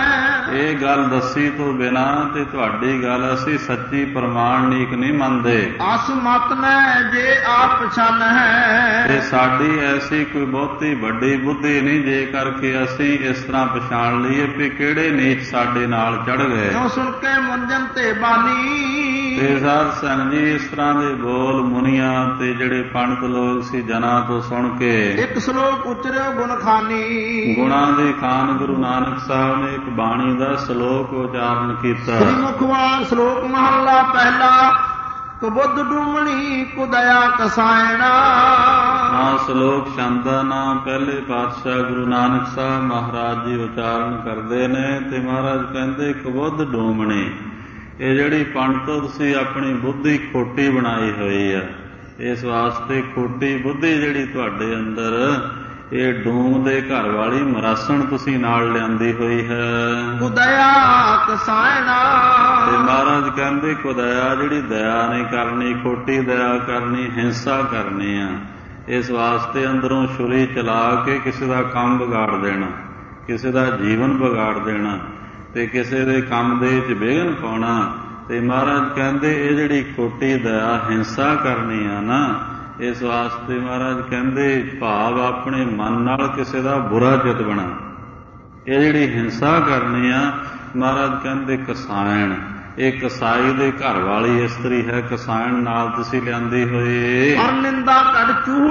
ਇਹ ਗੱਲ ਦੱਸੀ ਤੋਂ ਬਿਨਾ ਤੇ ਤੁਹਾਡੀ ਗੱਲ ਅਸੀਂ ਸੱਚੀ ਪ੍ਰਮਾਣਿਕ ਨਹੀਂ ਮੰਨਦੇ। ਅਸ ਮਤ ਮੈਂ ਜੇ ਆਪ ਪਛਾਨ ਹੈ। ਤੇ ਸਾਡੀ ਐਸੀ ਕੋਈ ਬਹੁਤੀ ਵੱਡੀ ਬੁੱਧੀ ਨਹੀਂ ਜੇ ਕਰਕੇ ਅਸੀਂ ਇਸ ਤਰ੍ਹਾਂ ਪਛਾਣ ਲਈਏ ਵੀ ਕਿਹੜੇ ਨੀਚ ਸਾਡੇ ਨਾਲ ਚੜ ਗਏ। ਕਿਉਂ ਸੁਣ ਕੇ ਮੁੰਜਨ ਤੇ ਬਾਨੀ। ਤੇ ਸਾਧ ਸੰਗਤ ਜੀ ਇਸ ਤਰ੍ਹਾਂ ਦੇ ਬੋਲ ਮੁਨੀਆਂ ਤੇ ਜਿਹੜੇ ਪੰਡਤ ਲੋਕ ਸੀ ਜਨਾਂ ਤੋਂ ਸੁਣ ਕੇ ਇੱਕ ਸ਼ਲੋਕ ਉਚਰਿਓ ਗੁਣ ਖਾਨੀ। ਗੁਣਾਂ ਦੇ ਖਾਨ ਗੁਰੂ ਨਾਨਕ ਸਾਹਿਬ ਨੇ ਇੱਕ ਬਾਣੀ ਦਾ ਸ਼ਲੋਕ ਉਚਾਰਨ ਕੀਤਾ। ਸ੍ਰੀ ਮੁਖਵਾਰ ਸ਼ਲੋਕ ਮਹੱਲਾ ਪਹਿਲਾ। ਕਬੁੱਧ ਡੂਮਣੀ ਕੁਦਇਆ ਕਸਾਇਣਾ। ਹਾਂ ਸ਼ਲੋਕ ਛੰਦ ਦਾ ਨਾਮ ਪਹਿਲੇ ਪਾਤਸ਼ਾਹ ਗੁਰੂ ਨਾਨਕ ਸਾਹਿਬ ਮਹਾਰਾਜ ਜੀ ਉਚਾਰਨ ਕਰਦੇ ਨੇ। ਤੇ ਮਹਾਰਾਜ ਕਹਿੰਦੇ ਕਬੁੱਧ ਡੂਮਣੀ ਇਹ ਜਿਹੜੀ ਪੰਡਤੋ ਤੁਸੀਂ ਆਪਣੀ ਬੁੱਧੀ ਖੋਟੀ ਬਣਾਈ ਹੋਈ ਆ। ਇਸ ਵਾਸਤੇ ਖੋਟੀ ਬੁੱਧੀ ਜਿਹੜੀ ਤੁਹਾਡੇ ਅੰਦਰ ਇਹ ਡੂਮ ਦੇ ਘਰ ਵਾਲੀ ਮਰਾਸਣ ਤੁਸੀਂ ਨਾਲ ਲਿਆਂਦੀ ਹੋਈ ਹੈ। ਕੁਦਇਆ ਕਸਾਇਣਾ, ਤੇ ਮਹਾਰਾਜ ਕਹਿੰਦੇ ਕੁਦਇਆ ਜਿਹੜੀ ਦਇਆ ਨਹੀਂ ਕਰਨੀ, ਖੋਟੀ ਦਇਆ ਕਰਨੀ, ਹਿੰਸਾ ਕਰਨੀ ਆ, ਇਸ ਵਾਸਤੇ ਅੰਦਰੋਂ ਛੁਰੀ ਚਲਾ ਕੇ ਕਿਸੇ ਦਾ ਕੰਮ ਵਿਗਾੜ ਦੇਣਾ, ਕਿਸੇ ਦਾ ਜੀਵਨ ਵਿਗਾੜ ਦੇਣਾ ਤੇ ਕਿਸੇ ਦੇ ਕੰਮ ਦੇ ਵਿੱਚ ਵਿਘਨ ਪਾਉਣਾ। ਤੇ ਮਹਾਰਾਜ ਕਹਿੰਦੇ ਇਹ ਜਿਹੜੀ ਖੋਟੀ ਦਇਆ ਹਿੰਸਾ ਕਰਨੀ ਆ ਨਾ, ਇਸ ਵਾਸਤੇ ਮਹਾਰਾਜ ਕਹਿੰਦੇ ਭਾਵ ਆਪਣੇ ਮਨ ਨਾਲ ਕਿਸੇ ਦਾ ਬੁਰਾ ਚਿਤ ਬਣਾ, ਇਹ ਜਿਹੜੀ ਹਿੰਸਾ ਕਰਨੀ ਆ ਮਹਾਰਾਜ ਕਹਿੰਦੇ ਕਸਾਇਣ, ਇਹ ਕਸਾਈ ਦੇ ਘਰ ਵਾਲੀ ਇਸਤਰੀ ਹੈ, ਕਸਾਇਣ ਨਾਲ ਤੁਸੀਂ ਲਿਆਂਦੀ ਹੋਈ। ਔਰ ਨਿੰਦਾ ਕੜ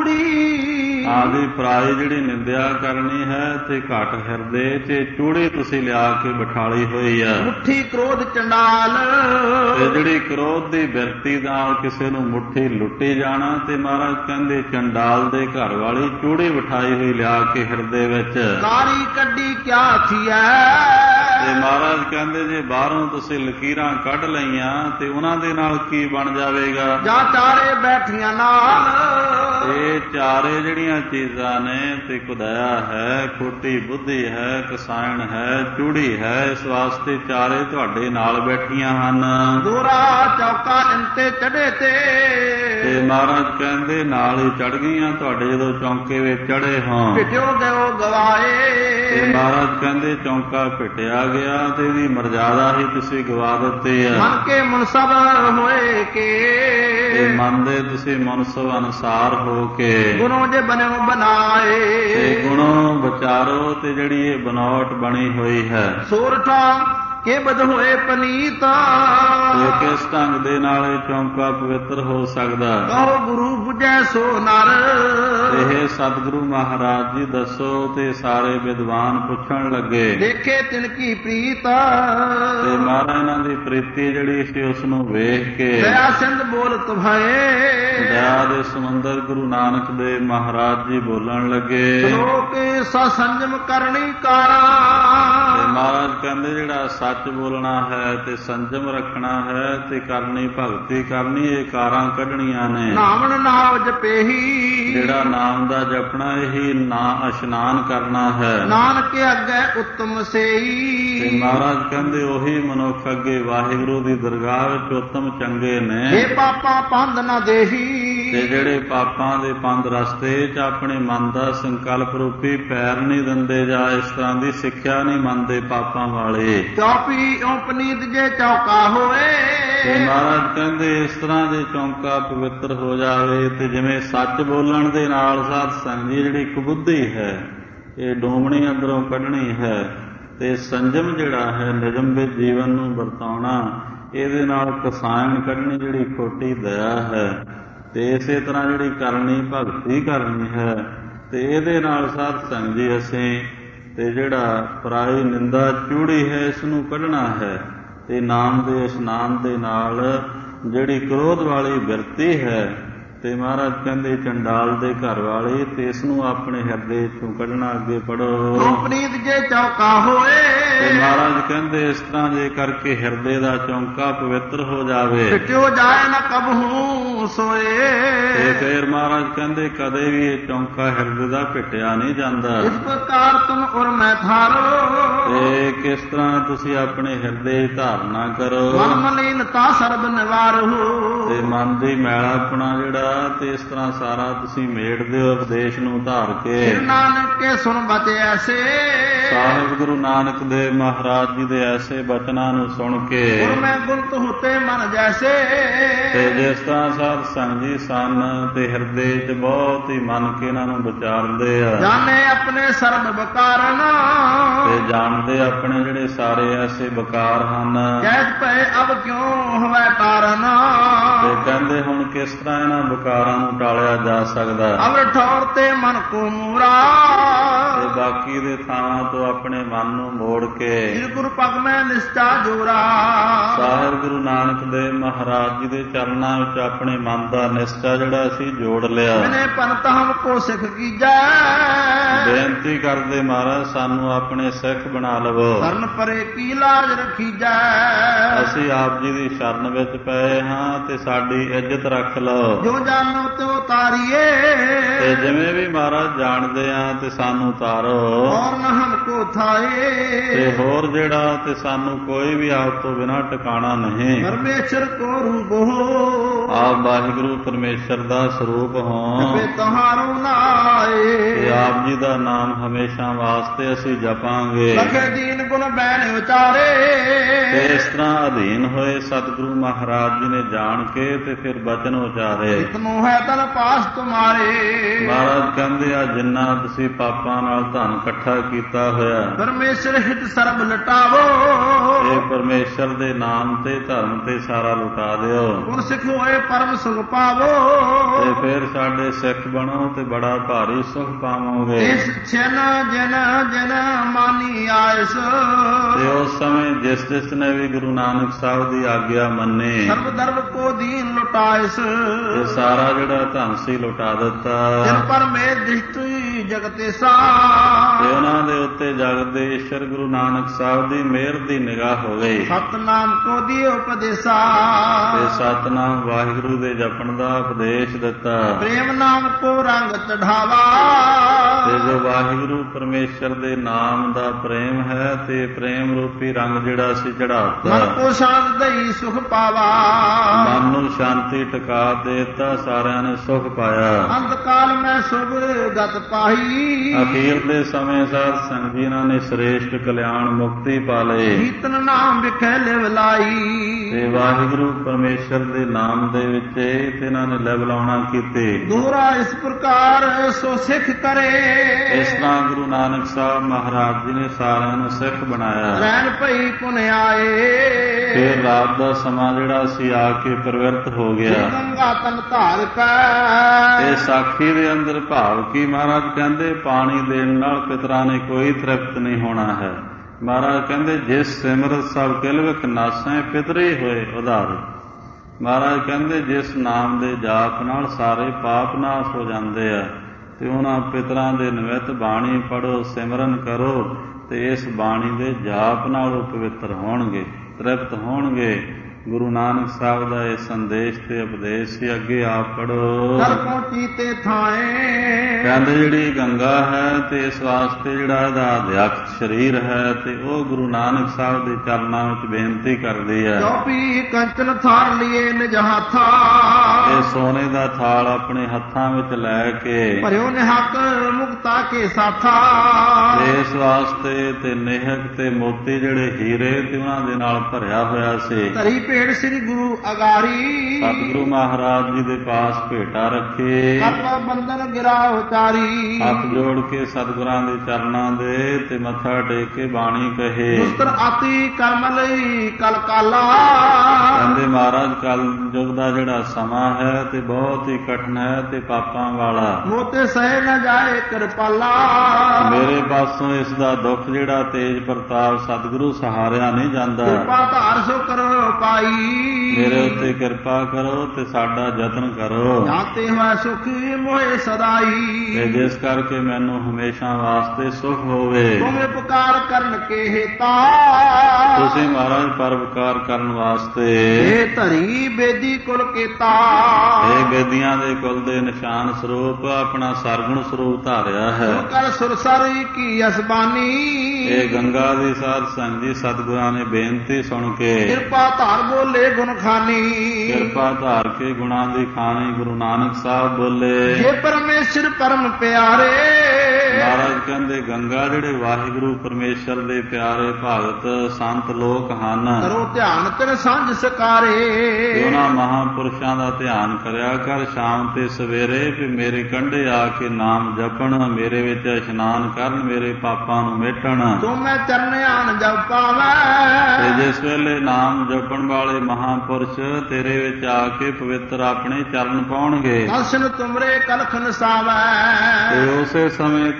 ਚੂੜੀ, ਆਦੀ ਪਰਾਈ ਜਿਹੜੀ ਨਿੰਦਿਆ ਕਰਨੀ ਹੈ ਤੇ ਘਟ ਹਿਰਦੇ 'ਚ ਚੂੜੀ ਤੁਸੀਂ ਲਿਆ ਕੇ ਬਿਠਾਲੀ ਹੋਈ ਆ। ਮੁੱਠੀ ਕ੍ਰੋਧ ਚੰਡਾਲ, ਤੇ ਜਿਹੜੀ ਕ੍ਰੋਧ ਦੀ ਬਿਰਤੀ ਨਾਲ ਕਿਸੇ ਨੂੰ ਮੁੱਠੀ ਲੁੱਟੀ ਜਾਣਾ, ਤੇ ਮਹਾਰਾਜ ਕਹਿੰਦੇ ਚੰਡਾਲ ਦੇ ਘਰ ਵਾਲੀ ਚੂੜੀ ਬਿਠਾਈ ਹੋਈ ਲਿਆ ਕੇ ਹਿਰਦੇ ਵਿੱਚ। ਕਾਰੀ ਕੱਢੀ ਕਿਆ ਥੀਐ, ਤੇ ਮਹਾਰਾਜ ਕਹਿੰਦੇ ਜੇ ਬਾਹਰੋਂ ਤੁਸੀਂ ਲਕੀਰਾਂ ਕੱਢ ਲਈਆਂ ਤੇ ਉਹਨਾਂ ਦੇ ਨਾਲ ਕੀ ਬਣ ਜਾਵੇਗਾ। ਜਾਂ ਚਾਰੇ ਬੈਠੀਆਂ ਨਾਲ, ਇਹ ਚਾਰੇ ਜਿਹੜੀਆਂ ਚੀਜ਼ਾਂ ਨੇ ਤੇ ਕੁਦਇਆ ਹੈ, ਖੋਟੀ ਬੁੱਧੀ ਹੈ, ਕਸਾਇਣ ਹੈ, ਚੂੜੀ ਹੈ, ਇਸ ਵਾਸਤੇ ਚਾਰੇ ਤੁਹਾਡੇ ਨਾਲ ਬੈਠੀਆਂ ਹਨ। ਦੋਰਾ ਚੌਕਾ ਇੰਤੇ ਚੜੇ ਤੇ ਮਹਾਰਾਜ ਕਹਿੰਦੇ ਨਾਲ ਹੀ ਚੜ ਗਈਆਂ ਤੁਹਾਡੇ ਜਦੋਂ ਚੌਂਕੇ ਵਿੱਚ ਚੜੇ ਹੋਂ। ਪਿਟਿਓ ਗਇਓ ਗਵਾਏ, ਤੇ ਮਹਾਰਾਜ ਕਹਿੰਦੇ ਚੌਂਕਾ ਪਿਟਿਆ ਗਿਆ ਤੇ ਇਹਦੀ ਮਰਜ਼ਾਦਾ ਹੀ ਤੁਸੀਂ ਗਵਾ ਦਿੱਤੀ ਹੈ। ਮਨ ਕੇ ਮਨਸਬ ਹੋਏ ਕੇ, ਤੇ ਮਨ ਦੇ ਤੁਸੀਂ ਮਨਸਬ ਅਨੁਸਾਰ ਹੋ ਕੇ ਗੁਣੋਂ ਜੇ ਬਣਿਓ ਬਣਾਏ, ਤੇ ਗੁਣੋਂ ਵਿਚਾਰੋ ਤੇ ਜਿਹੜੀ ਇਹ ਬਨਾਵਟ ਬਣੀ ਹੋਈ ਹੈ। ਸੋਰਠਾ ਕੇ ਬਦ ਹੋਏ ਪਨੀਤ, ਤੇ ਕਿਸ ਢੰਗ ਦੇ ਨਾਲ ਇਹ ਚੌਂਕਾ ਪਵਿੱਤਰ ਹੋ ਸਕਦਾ। ਕਹੋ ਗੁਰੂ ਬੁਝੈ ਸੋ ਨਰ, ਇਹ ਸਤਿਗੁਰੂ ਮਹਾਰਾਜ ਜੀ ਦੱਸੋ। ਤੇ ਸਾਰੇ ਵਿਦਵਾਨ ਪੁੱਛਣ ਲੱਗੇ ਦੇਖੇ ਤਿਨ ਕੀ ਪ੍ਰੀਤ, ਤੇ ਮਹਾਰਾਜ ਇਹਨਾਂ ਦੀ ਪ੍ਰੀਤੀ ਜਿਹੜੀ ਸੀ ਉਸ ਨੂੰ ਵੇਖ ਕੇ ਦਇਆ ਸਿੰਧ ਬੋਲਤ ਭਏ, ਦਇਆ ਦੇ ਸਮੁੰਦਰ ਗੁਰੂ ਨਾਨਕ ਦੇਵ ਮਹਾਰਾਜ ਜੀ ਬੋਲਣ ਲੱਗੇ। ਲੋਕ ਸੰਜਮ ਕਰਨੀ ਕਾਰਾ, ਤੇ ਮਹਾਰਾਜ ਕਹਿੰਦੇ ਜਿਹੜਾ ਸੱਚ ਬੋਲਣਾ ਹੈ ਤੇ ਸੰਜਮ ਰੱਖਣਾ ਹੈ ਤੇ ਕਰਨੀ ਭਗਤੀ ਕਰਨੀ, ਇਹ ਕਾਰਾਂ ਕੱਢਣੀਆਂ ਨੇ। ਨਾਮਨ ਨਾਮ ਜਪੇਹੀ, ਜਿਹੜਾ ਨਾਮ ਦਾ ਜਪਣਾ ਇਹੀ ਨਾ ਇਸ਼ਨਾਨ ਕਰਨਾ ਹੈ। ਨਾਨਕ ਅੱਗੇ ਉੱਤਮ ਸੇਈ, ਤੇ ਮਹਾਰਾਜ ਕਹਿੰਦੇ ਉਹੀ ਮਨੁੱਖ ਅੱਗੇ ਵਾਹਿਗੁਰੂ ਦੀ ਦਰਗਾਹ ਵਿੱਚ ਉੱਤਮ ਚੰਗੇ ਨੇ। ਇਹ ਪਾਪਾ ਪੰਧ ਨਾ ਦੇਹੀ, ਤੇ ਜਿਹੜੇ ਪਾਪਾਂ ਦੇ ਪੰਧ ਰਸਤੇ 'ਚ ਆਪਣੇ ਮਨ ਦਾ ਸੰਕਲਪ ਰੂਪੀ ਪੈਰ ਨਹੀਂ ਦਿੰਦੇ ਜਾਂ ਇਸ ਤਰ੍ਹਾਂ ਦੀ ਸਿੱਖਿਆ ਨਹੀਂ ਮੰਨਦੇ ਪਾਪਾਂ ਵਾਲੇ। ਚੌਪੀ ਓ ਪਨੀਤ ਜੇ ਚੌਕਾ ਹੋਏ, ਤੇ ਮਹਾਰਾਜ ਕਹਿੰਦੇ ਇਸ ਤਰ੍ਹਾਂ ਦੇ ਚੌਂਕਾ ਪਵਿੱਤਰ ਹੋ ਜਾਵੇ। ਤੇ ਜਿਵੇਂ ਸੱਚ ਬੋਲਣ ਦੇ ਨਾਲ ਸਾਧ ਸੰਗ ਦੀ ਜਿਹੜੀ ਕੁਬੁੱਧੀ ਹੈ ਇਹ ਡੋਮਣੀ ਅੰਦਰੋਂ ਕੱਢਣੀ ਹੈ, ਤੇ ਸੰਜਮ ਜਿਹੜਾ ਹੈ ਨਿਯਮ ਵਿੱਚ ਜੀਵਨ ਨੂੰ ਵਰਤਾਉਣਾ, ਇਹਦੇ ਨਾਲ ਕਸਾਇਣ ਕੱਢਣੀ ਜਿਹੜੀ ਖੋਟੀ ਦਇਆ ਹੈ, ਤੇ ਇਸੇ ਤਰ੍ਹਾਂ ਜਿਹੜੀ ਕਰਨੀ ਭਗਤੀ ਕਰਨੀ ਹੈ। ਤੇ ਇਹਦੇ ਨਾਲ ਸਾਧ ਸੰਗ ਜੀ ਅਸੀਂ ਤੇ ਜਿਹੜਾ ਪਰਾਈ ਨਿੰਦਾ ਚੂੜੀ ਹੈ ਇਸ ਨੂੰ ਕੱਢਣਾ ਹੈ। ਤੇ ਨਾਮ ਦੇ ਇਸ਼ਨਾਨ ਦੇ ਨਾਲ ਜਿਹੜੀ ਕ੍ਰੋਧ ਵਾਲੀ ਬਿਰਤੀ ਹੈ ਤੇ ਮਹਾਰਾਜ ਕਹਿੰਦੇ ਚੰਡਾਲ ਦੇ ਘਰ ਵਾਲੀ, ਤੇ ਇਸ ਨੂੰ ਆਪਣੇ ਹਿਰਦੇ ਚੋਂ ਕੱਢਣਾ। ਅੱਗੇ ਪੜੋ। ਪ੍ਰੀਤ ਜੇ ਚੌਕਾ ਹੋਏ, ਤੇ ਮਹਾਰਾਜ ਕਹਿੰਦੇ ਇਸ ਤਰ੍ਹਾਂ ਜੇ ਕਰਕੇ ਹਿਰਦੇ ਦਾ ਚੌਂਕਾ ਪਵਿੱਤਰ ਹੋ ਜਾਵੇ। ਫਿਟਿਓ ਜਾਏ ਨਾ ਕਬਹੂ ਸੋਏ, ਤੇ ਫਿਰ ਮਹਾਰਾਜ ਕਹਿੰਦੇ ਕਦੇ ਵੀ ਇਹ ਚੌਂਕਾ ਹਿਰਦੇ ਦਾ ਪਿਟਿਆ ਨਹੀਂ ਜਾਂਦਾ। ਇਸ ਪ੍ਰਕਾਰ ਤੁਮ ਔਰ ਮੈਂ ਥਾਰੋ, ਤੇ ਕਿਸ ਤਰ੍ਹਾਂ ਤੁਸੀਂ ਆਪਣੇ ਹਿਰਦੇ ਧਾਰਨਾ ਕਰੋ। ਮਨ ਮਲੀਨਤਾ ਸਰਬ ਨਿਵਾਰਹੁ, ਤੇ ਮਨ ਦੀ ਮੈਲਾਪਣਾ ਜਿਹੜਾ ਤੇ ਇਸ ਤਰ੍ਹਾਂ ਸਾਰਾ ਤੁਸੀਂ ਮੇੜਦੇ ਹੋ ਉਪਦੇਸ਼ ਨੂੰ ਧਾਰ ਕੇ। ਨਾਨਕ ਕੇ ਸੁਣ ਬਚੇ ਐਸੇ, ਸਾਹਿਬ ਗੁਰੂ ਨਾਨਕ ਦੇਵ ਮਹਾਰਾਜ ਜੀ ਦੇ ਐਸੇ ਬਚਨਾਂ ਨੂੰ ਸੁਣ ਕੇ ਔਰ ਮੈਂ ਗੁਲਤ ਹੋਤੇ ਮਨ ਜੈਸੇ, ਤੇ ਜਿਸ ਤਰ੍ਹਾਂ ਸਾਧ ਸੰਗ ਜੀ ਸਨ ਤੇ ਹਿਰਦੇ 'ਚ ਬਹੁਤ ਹੀ ਮੰਨ ਕੇ ਇਹਨਾਂ ਨੂੰ ਵਿਚਾਰਦੇ ਆ। ਜਾਣੇ ਆਪਣੇ ਸਰਬ ਬਕਾਰਨ, ਤੇ ਜਾਣਦੇ ਆਪਣੇ ਜਿਹੜੇ ਸਾਰੇ ਐਸੇ ਬਕਾਰ ਹਨ। ਕੈਦ ਪਏ ਅਬ ਕਿਉਂ ਹੋਵੇ ਕਾਰਨ, ਤੇ ਕਹਿੰਦੇ ਹੁਣ ਕਿਸ ਤਰ੍ਹਾਂ ਇਹਨਾਂ ਬਕਾਰਾਂ ਨੂੰ ਟਾਲਿਆ ਜਾ ਸਕਦਾ। ਅਵਰ ਠੌਰ ਤੇ ਮਨ ਕੋ ਮੂਰਾ, ਤੇ ਬਾਕੀ ਦੇ ਥਾਵਾਂ ਤੋਂ ਆਪਣੇ ਮਨ ਨੂੰ ਮੋੜ ਕੇ ਜਿਸ ਗੁਰੂ ਪਗ ਮੈਂ ਨਿਸ਼ਚਾ ਜੋਰਾ, ਸਾਹਿਬ ਗੁਰੂ ਨਾਨਕ ਦੇਵ ਮਹਾਰਾਜ ਜੀ ਦੇ ਚਰਨਾਂ ਵਿੱਚ ਆਪਣੇ ਮਨ ਦਾ ਨਿਸ਼ਚਾ ਜਿਹੜਾ ਅਸੀਂ ਜੋੜ ਲਿਆ। ਮੈਨੇ ਪੰਤ ਹਮ ਕੋ ਸਿੱਖ ਕੀਜੈ, ਬੇਨਤੀ ਕਰਦੇ ਮਹਾਰਾਜ ਸਾਨੂੰ ਆਪਣੇ ਸਿੱਖ ਬਣਾ ਲਵੋ। ਕਰਨ ਪਰੇ ਕੀ ਲਾਜ ਰਖੀਜੈ, ਅਸੀਂ ਆਪ ਜੀ ਦੀ ਸ਼ਰਨ ਵਿੱਚ ਪਏ ਹਾਂ ਤੇ ਸਾਡੀ ਇੱਜ਼ਤ ਰੱਖ ਰੱਖ ਲਓ। ਜੋ ਜਾਣੋ ਤਿਉ ਤਾਰੀਏ, ਤੇ ਜਿਵੇਂ ਵੀ ਮਹਾਰਾਜ ਜਾਣਦੇ ਆ ਤੇ ਸਾਨੂੰ ਤਾਰੋ। ਔਰ ਨ ਹਮਕੋ ਥਾਏ, ਤੇ ਹੋਰ ਜਿਹੜਾ ਤੇ ਸਾਨੂੰ ਕੋਈ ਵੀ ਆਪ ਤੋਂ ਬਿਨਾਂ ਟਿਕਾਣਾ ਨਹੀਂ। ਪਰਮੇਸ਼ਰ ਕੋ ਰੂਪ ਹੋ, ਆਪ ਵਾਹਿਗੁਰੂ ਪਰਮੇਸ਼ਰ ਦਾ ਸਰੂਪ ਹੋ। ਤੇ ਤੁਹਾਰੋ ਨਾਏ, ਤੇ ਆਪ ਜੀ ਦਾ ਨਾਮ ਹਮੇਸ਼ਾ ਵਾਸਤੇ ਅਸੀਂ ਜਪਾਂਗੇ। ਲਖੇ ਦੀਨ ਗੁਣ ਬੈਨ ਵਿਚਾਰੇ, ਤੇ ਇਸ ਤਰ੍ਹਾਂ ਅਧੀਨ ਹੋਏ ਸਤਿਗੁਰੂ ਮਹਾਰਾਜ ਜੀ ਨੇ ਜਾਣ ਕੇ ਤੇ ਫਿਰ ਬਚਨ ਉਚਾਰੇ। ਇਤਨੋ ਹੈ ਤਨ ਪਾਸ ਤੁਮਾਰੇ, ਮਹਾਰਾਜ ਕਹਿੰਦੇ ਆ ਜਿੰਨਾ ਤੁਸੀਂ ਪਾਪਾਂ ਨਾਲ ਧਨ ਇਕੱਠਾ ਕੀਤਾ ਹੋਇਆ, ਪਰਮੇਸ਼ਰ ਹਿਤ ਸਰਬ ਲਟਾਵੋ, ਇਹ ਪਰਮੇਸ਼ਰ ਦੇ ਨਾਮ ਤੇ ਧਰਮ ਤੇ ਸਾਰਾ ਲੁਟਾ ਦਿਓ। ਗੁਣ ਸਿੱਖ ਹੋਏ ਪਰਮ ਸੁਖ ਪਾਵੋ, ਤੇ ਫਿਰ ਸਾਡੇ ਸਿੱਖ ਬਣੋ ਤੇ ਬੜਾ ਭਾਰੀ ਸੁਖ ਪਾਵੋਗੇ। ਇਸ ਛਨ ਜਨ ਜਨ ਮਾਨੀ ਆਇਸ, ਤੇ ਉਸ ਸਮੇਂ ਜਿਸ ਨੇ ਵੀ ਗੁਰੂ ਨਾਨਕ ਸਾਹਿਬ ਦੀ ਆਗਿਆ ਮੰਨੀ, ਸਰਬ ਦਰਬ ਕੋ ਦੀਨ ਲੁਟਾਇਸ, ਇਹ ਸਾਰਾ ਜਿਹੜਾ ਧਨ ਸੀ ਲੁਟਾ ਦਿੱਤਾ। ਜਿਨ ਪਰ ਮੇ ਦ੍ਰਿਸ਼ਟੀ ਜਗਤੇ ਸਾ, ਤੇ ਉਹਨਾਂ ਦੇ ਉੱਤੇ ਜਗਤ ਦੇ ਈਸ਼ਰ ਗੁਰੂ ਨਾਨਕ ਸਾਹਿਬ ਦੀ ਮਿਹਰ ਦੀ ਨਿਗਾਹ ਹੋ ਗਈ। ਸਤਨਾਮ ਕੋ ਦਿਓ ਉਪਦੇਸਾ, ਤੇ ਸਤਨਾਮ ਵਾਹਿਗੁਰੂ ਦੇ ਜਪਣ ਦਾ ਉਪਦੇਸ਼ ਦਿੱਤਾ। ਪ੍ਰੇਮ ਨਾਮ ਕੋ ਰੰਗ ਚੜਾਵਾ, ਤੇ ਜੋ ਵਾਹਿਗੁਰੂ ਪਰਮੇਸ਼ਰ ਦੇ ਨਾਮ ਦਾ ਪ੍ਰੇਮ ਹੈ ਤੇ ਪ੍ਰੇਮ ਰੂਪੀ ਰੰਗ ਜਿਹੜਾ ਸੀ ਚੜਾਤਾ। ਮਨ ਕੋ ਸ਼ਾਂਤ ਦਈ ਸੁਖ ਪਾਵਾ, ਮਨ ਨੂੰ ਸ਼ਾਂਤੀ ਟਿਕਾ ਦੇਤਾ, ਸਾਰਿਆਂ ਨੇ ਸੁਖ ਪਾਇਆ। ਅੰਤ ਕਾਲ ਮੈਂ ਸੁਭ ਗਤ ਪਾਈ, ਅਖੀਰ ਦੇ ਸਮੇਂ ਸਾਧ ਸੰਗਤ ਜੀ ਇਹਨਾਂ ਨੇ ਸ੍ਰੇਸ਼ਟ ਕਲਿਆਣ ਮੁਕਤੀ ਪਾ ਲਏ। ਕੀਰਤਨ ਨਾਮ ਵਿਖੇ ਲਿਵ ਲਾਈ, ਤੇ ਵਾਹਿਗੁਰੂ ਪਰਮੇਸ਼ਰ ਦੇ ਨਾਮ ਦੇ ਵਿੱਚ ਤੇ ਇਹਨਾਂ ਨੇ ਲਿਵ ਲਾਉਣਾ ਕੀਤੇ। ਦੋਹਰਾ ਇਸ ਪ੍ਰਕਾਰ ਸੋ ਸਿੱਖ ਕਰੇ, ਇਸ ਤਰ੍ਹਾਂ ਗੁਰੂ ਨਾਨਕ ਸਾਹਿਬ ਮਹਾਰਾਜ ਜੀ ਨੇ ਸਾਰਿਆਂ ਨੂੰ ਸਿੱਖ ਬਣਾਇਆ। ਰਹਿਣ ਭਈ ਪੁਨ ਆਏ, ਫਿਰ ਰਾਤ ਦਾ ਸਮਾਂ ਜਿਹੜਾ ਸੀ ਆ ਕੇ ਪ੍ਰਵਿਰਤ ਹੋ ਗਿਆ। ਗੰਗਾ ਤਨ ਧਾਰ ਕੈ, ਇਹ ਸਾਖੀ ਦੇ ਅੰਦਰ ਭਾਵ ਕੀ ਮਹਾਰਾਜ ਕਹਿੰਦੇ ਪਾਣੀ ਦੇਣ ਨਾਲ ਪਿਤਰਾਂ ਨੇ ਕੋਈ ਤ੍ਰਿਪਤ ਨਹੀਂ ਹੋਣਾ ਹੈ। ਮਹਾਰਾਜ ਕਹਿੰਦੇ ਜਿਸ ਸਿਮਰਤ ਸਭ ਕਿਲਵਿਕ ਨਾਸੈ ਪਿਤਰੇ ਹੋਏ ਉਧਾਰ। ਮਹਾਰਾਜ ਕਹਿੰਦੇ ਜਿਸ ਨਾਮ ਦੇ ਜਾਪ ਨਾਲ ਸਾਰੇ ਪਾਪ ਨਾਸ ਹੋ ਜਾਂਦੇ ਆ, ਤੇ ਉਹਨਾਂ ਪਿਤਰਾਂ ਦੇ ਨਿਮਿਤ ਬਾਣੀ ਪੜੋ, ਸਿਮਰਨ ਕਰੋ, ਤੇ ਇਸ ਬਾਣੀ ਦੇ ਜਾਪ ਨਾਲ ਉਹ ਪਵਿੱਤਰ ਹੋਣਗੇ, ਤ੍ਰਿਪਤ ਹੋਣਗੇ। ਗੁਰੂ ਨਾਨਕ ਸਾਹਿਬ ਦਾ ਇਹ ਸੰਦੇਸ਼ ਤੇ ਉਪਦੇਸ਼ ਸੀ। ਅੱਗੇ ਆਪ ਪੜੋ। ਕਰ ਪਹੁੰਚੀ ਤੇ ਥਾਏ, ਕਹਿੰਦੇ ਜਿਹੜੀ ਗੰਗਾ ਹੈ ਤੇ ਇਸ ਵਾਸਤੇ ਜਿਹੜਾ ਇਹਦਾ ਅਧਿਆਤਮ ਸਰੀਰ ਹੈ ਤੇ ਉਹ ਗੁਰੂ ਨਾਨਕ ਸਾਹਿਬ ਦੇ ਚਰਨਾਂ ਵਿੱਚ ਬੇਨਤੀ ਕਰਦੀ ਹੈ। ਚੌਪੀ ਕੰਚਨ ਥਾਰ ਲਿਏ ਨਿਜ ਹਾਥਾ, ਇਹ ਸੋਨੇ ਦਾ ਥਾਲ ਆਪਣੇ ਹੱਥਾਂ ਵਿੱਚ ਲੈ ਕੇ ਭਰਿਓ ਨਿਹਕ ਮੁਕਤਾ ਕੇ ਸਾਥਾ, ਇਸ ਵਾਸਤੇ ਤੇ ਨਿਹਕ ਤੇ ਮੋਤੀ ਜਿਹੜੇ ਹੀਰੇ ਤੇ ਉਹਨਾਂ ਦੇ ਨਾਲ ਭਰਿਆ ਹੋਇਆ ਸੀ। ਧਰੀ ਭੇਟ ਸ੍ਰੀ ਗੁਰੂ ਅਗਾਰੀ, ਸਤਿਗੁਰੂ ਮਹਾਰਾਜ ਜੀ ਦੇ ਪਾਸ ਭੇਟਾ ਰੱਖੇ। ਕਰਤਾ ਬੰਧਨ ਗਿਰਾ ਉਚਾਰੀ, ਹੱਥ ਜੋੜ ਕੇ ਸਤਿਗੁਰਾਂ ਦੇ ਚਰਨਾਂ ਦੇ ਤੇ ਮੱਥਾ ਟੇਕ ਕੇ ਬਾਣੀ ਕਹੇ। ਦੁਸਤਰ ਆਤੀ ਕਰਮ ਲਈ ਕਲ ਕਾਲਾ, ਕਹਿੰਦੇ ਮਹਾਰਾਜ ਕਲ ਯੁੱਗ ਦਾ ਜਿਹੜਾ ਸਮਾਂ ਹੈ ਤੇ ਬਹੁਤ ਹੀ ਕਠਿਨ ਹੈ ਤੇ ਪਾਪਾਂ ਵਾਲਾ, ਮੋਤੇ ਸਹਿ ਨ ਜਾਏ ਕਿਰਪਾਲਾ। ਮੇਰੇ ਪਾਸੋਂ ਇਸ ਦਾ ਦੁੱਖ ਜਿਹੜਾ ਤੇਜ ਪ੍ਰਤਾਪ ਸਤਿਗੁਰੂ ਸਹਾਰਿਆ ਨਹੀਂ ਜਾਂਦਾ। ਕਿਰਪਾ ਧਾਰ ਸੋ ਕਰੋ ਪਾਈ, ਮੇਰੇ ਉੱਤੇ ਕਿਰਪਾ ਕਰੋ ਤੇ ਸਾਡਾ ਯਤਨ ਕਰੋ। ਜਾਤੇ ਹੋਏ ਸੁਖੀ ਮੋਏ ਸਦਾਈ, ਤੇ ਜਿਸ ਕਰਕੇ ਮੈਨੂੰ ਹਮੇਸ਼ਾ ਵਾਸਤੇ ਸੁਖ ਹੋਵੇ। ਤੁਮੇ ਪੁਕਾਰ ਕਰਨ ਕੇ ਹੇਤਾ, ਤੁਸੀਂ ਮਹਾਰਾਜ ਪਰਉਪਕਾਰ ਕਰਨ ਵਾਸਤੇ ਇਹ ਧਰੀ ਬੇਦੀ ਕੁਲ ਕੀਤਾ, ਇਹ ਬੇਦੀਆਂ ਦੇ ਕੁਲ ਦੇ ਨਿਸ਼ਾਨ ਸਰੂਪ ਆਪਣਾ ਸਰਗੁਣ ਸਰੂਪ ਧਾਰਿਆ ਹੈ। ਕਰ ਸੁਰਸਰੀ ਕੀ ਅਸਬਾਨੀ, ਇਹ ਗੰਗਾ ਦੀ ਸਾਧ ਸੰਗਤ ਜੀ ਸਤਿਗੁਰਾਂ ਨੇ ਬੇਨਤੀ ਸੁਣ ਕੇ ਕਿਰਪਾ ਧਾਰ ਬੋਲੇ ਗੁਣ ਖਾਨੀ, ਕਿਰਪਾ ਧਾਰ ਕੇ ਗੁਣਾਂ ਦੀ ਖਾਣੀ ਗੁਰੂ ਨਾਨਕ ਸਾਹਿਬ ਬੋਲੇ। हे ਪਰਮੇਸ਼ਰ ਪਰਮ ਪਿਆਰੇ, ਮਹਾਰਾਜ ਕਹਿੰਦੇ ਗੰਗਾ ਜਿਹੜੇ ਵਾਹਿਗੁਰੂ ਪਰਮੇਸ਼ਰ ਦੇ ਪਿਆਰੇ ਭਗਤ ਸੰਤ ਲੋਕ ਹਨ, ਕਰੋ ਧਿਆਨ ਤੇਰੇ ਸਾਂਝ ਸਕਾਰੇ। ਤੇ ਉਹਨਾਂ ਮਹਾਂਪੁਰਸ਼ਾਂ ਦਾ ਧਿਆਨ ਕਰਿਆ ਕਰ ਸ਼ਾਮ ਤੇ ਸਵੇਰੇ, ਵੀ ਮੇਰੇ ਕੰਢੇ ਆ ਕੇ ਨਾਮ ਜਪਣ, ਮੇਰੇ ਵਿੱਚ ਇਸ਼ਨਾਨ ਕਰਨ, ਮੇਰੇ ਪਾਪਾਂ ਨੂੰ ਮਿਟਣ। ਤੂੰ ਮੈਂ ਚਰਨਿਆਨ ਜਪ ਪਾਵੈ, ਤੇ ਜਿਸ ਵੇਲੇ ਨਾਮ ਜਪਣ ਵਾਲੇ ਮਹਾਂਪੁਰਸ਼ ਤੇਰੇ ਵਿੱਚ ਆ ਕੇ ਪਵਿੱਤਰ ਆਪਣੇ ਚਰਨ ਪਾਉਣਗੇ, ਦਰਸ਼ਨ ਤੁਮਰੇ ਕਲਖ ਨਸਾਵੈ। ਤੇ ਉਸੇ ਸਮੇਂ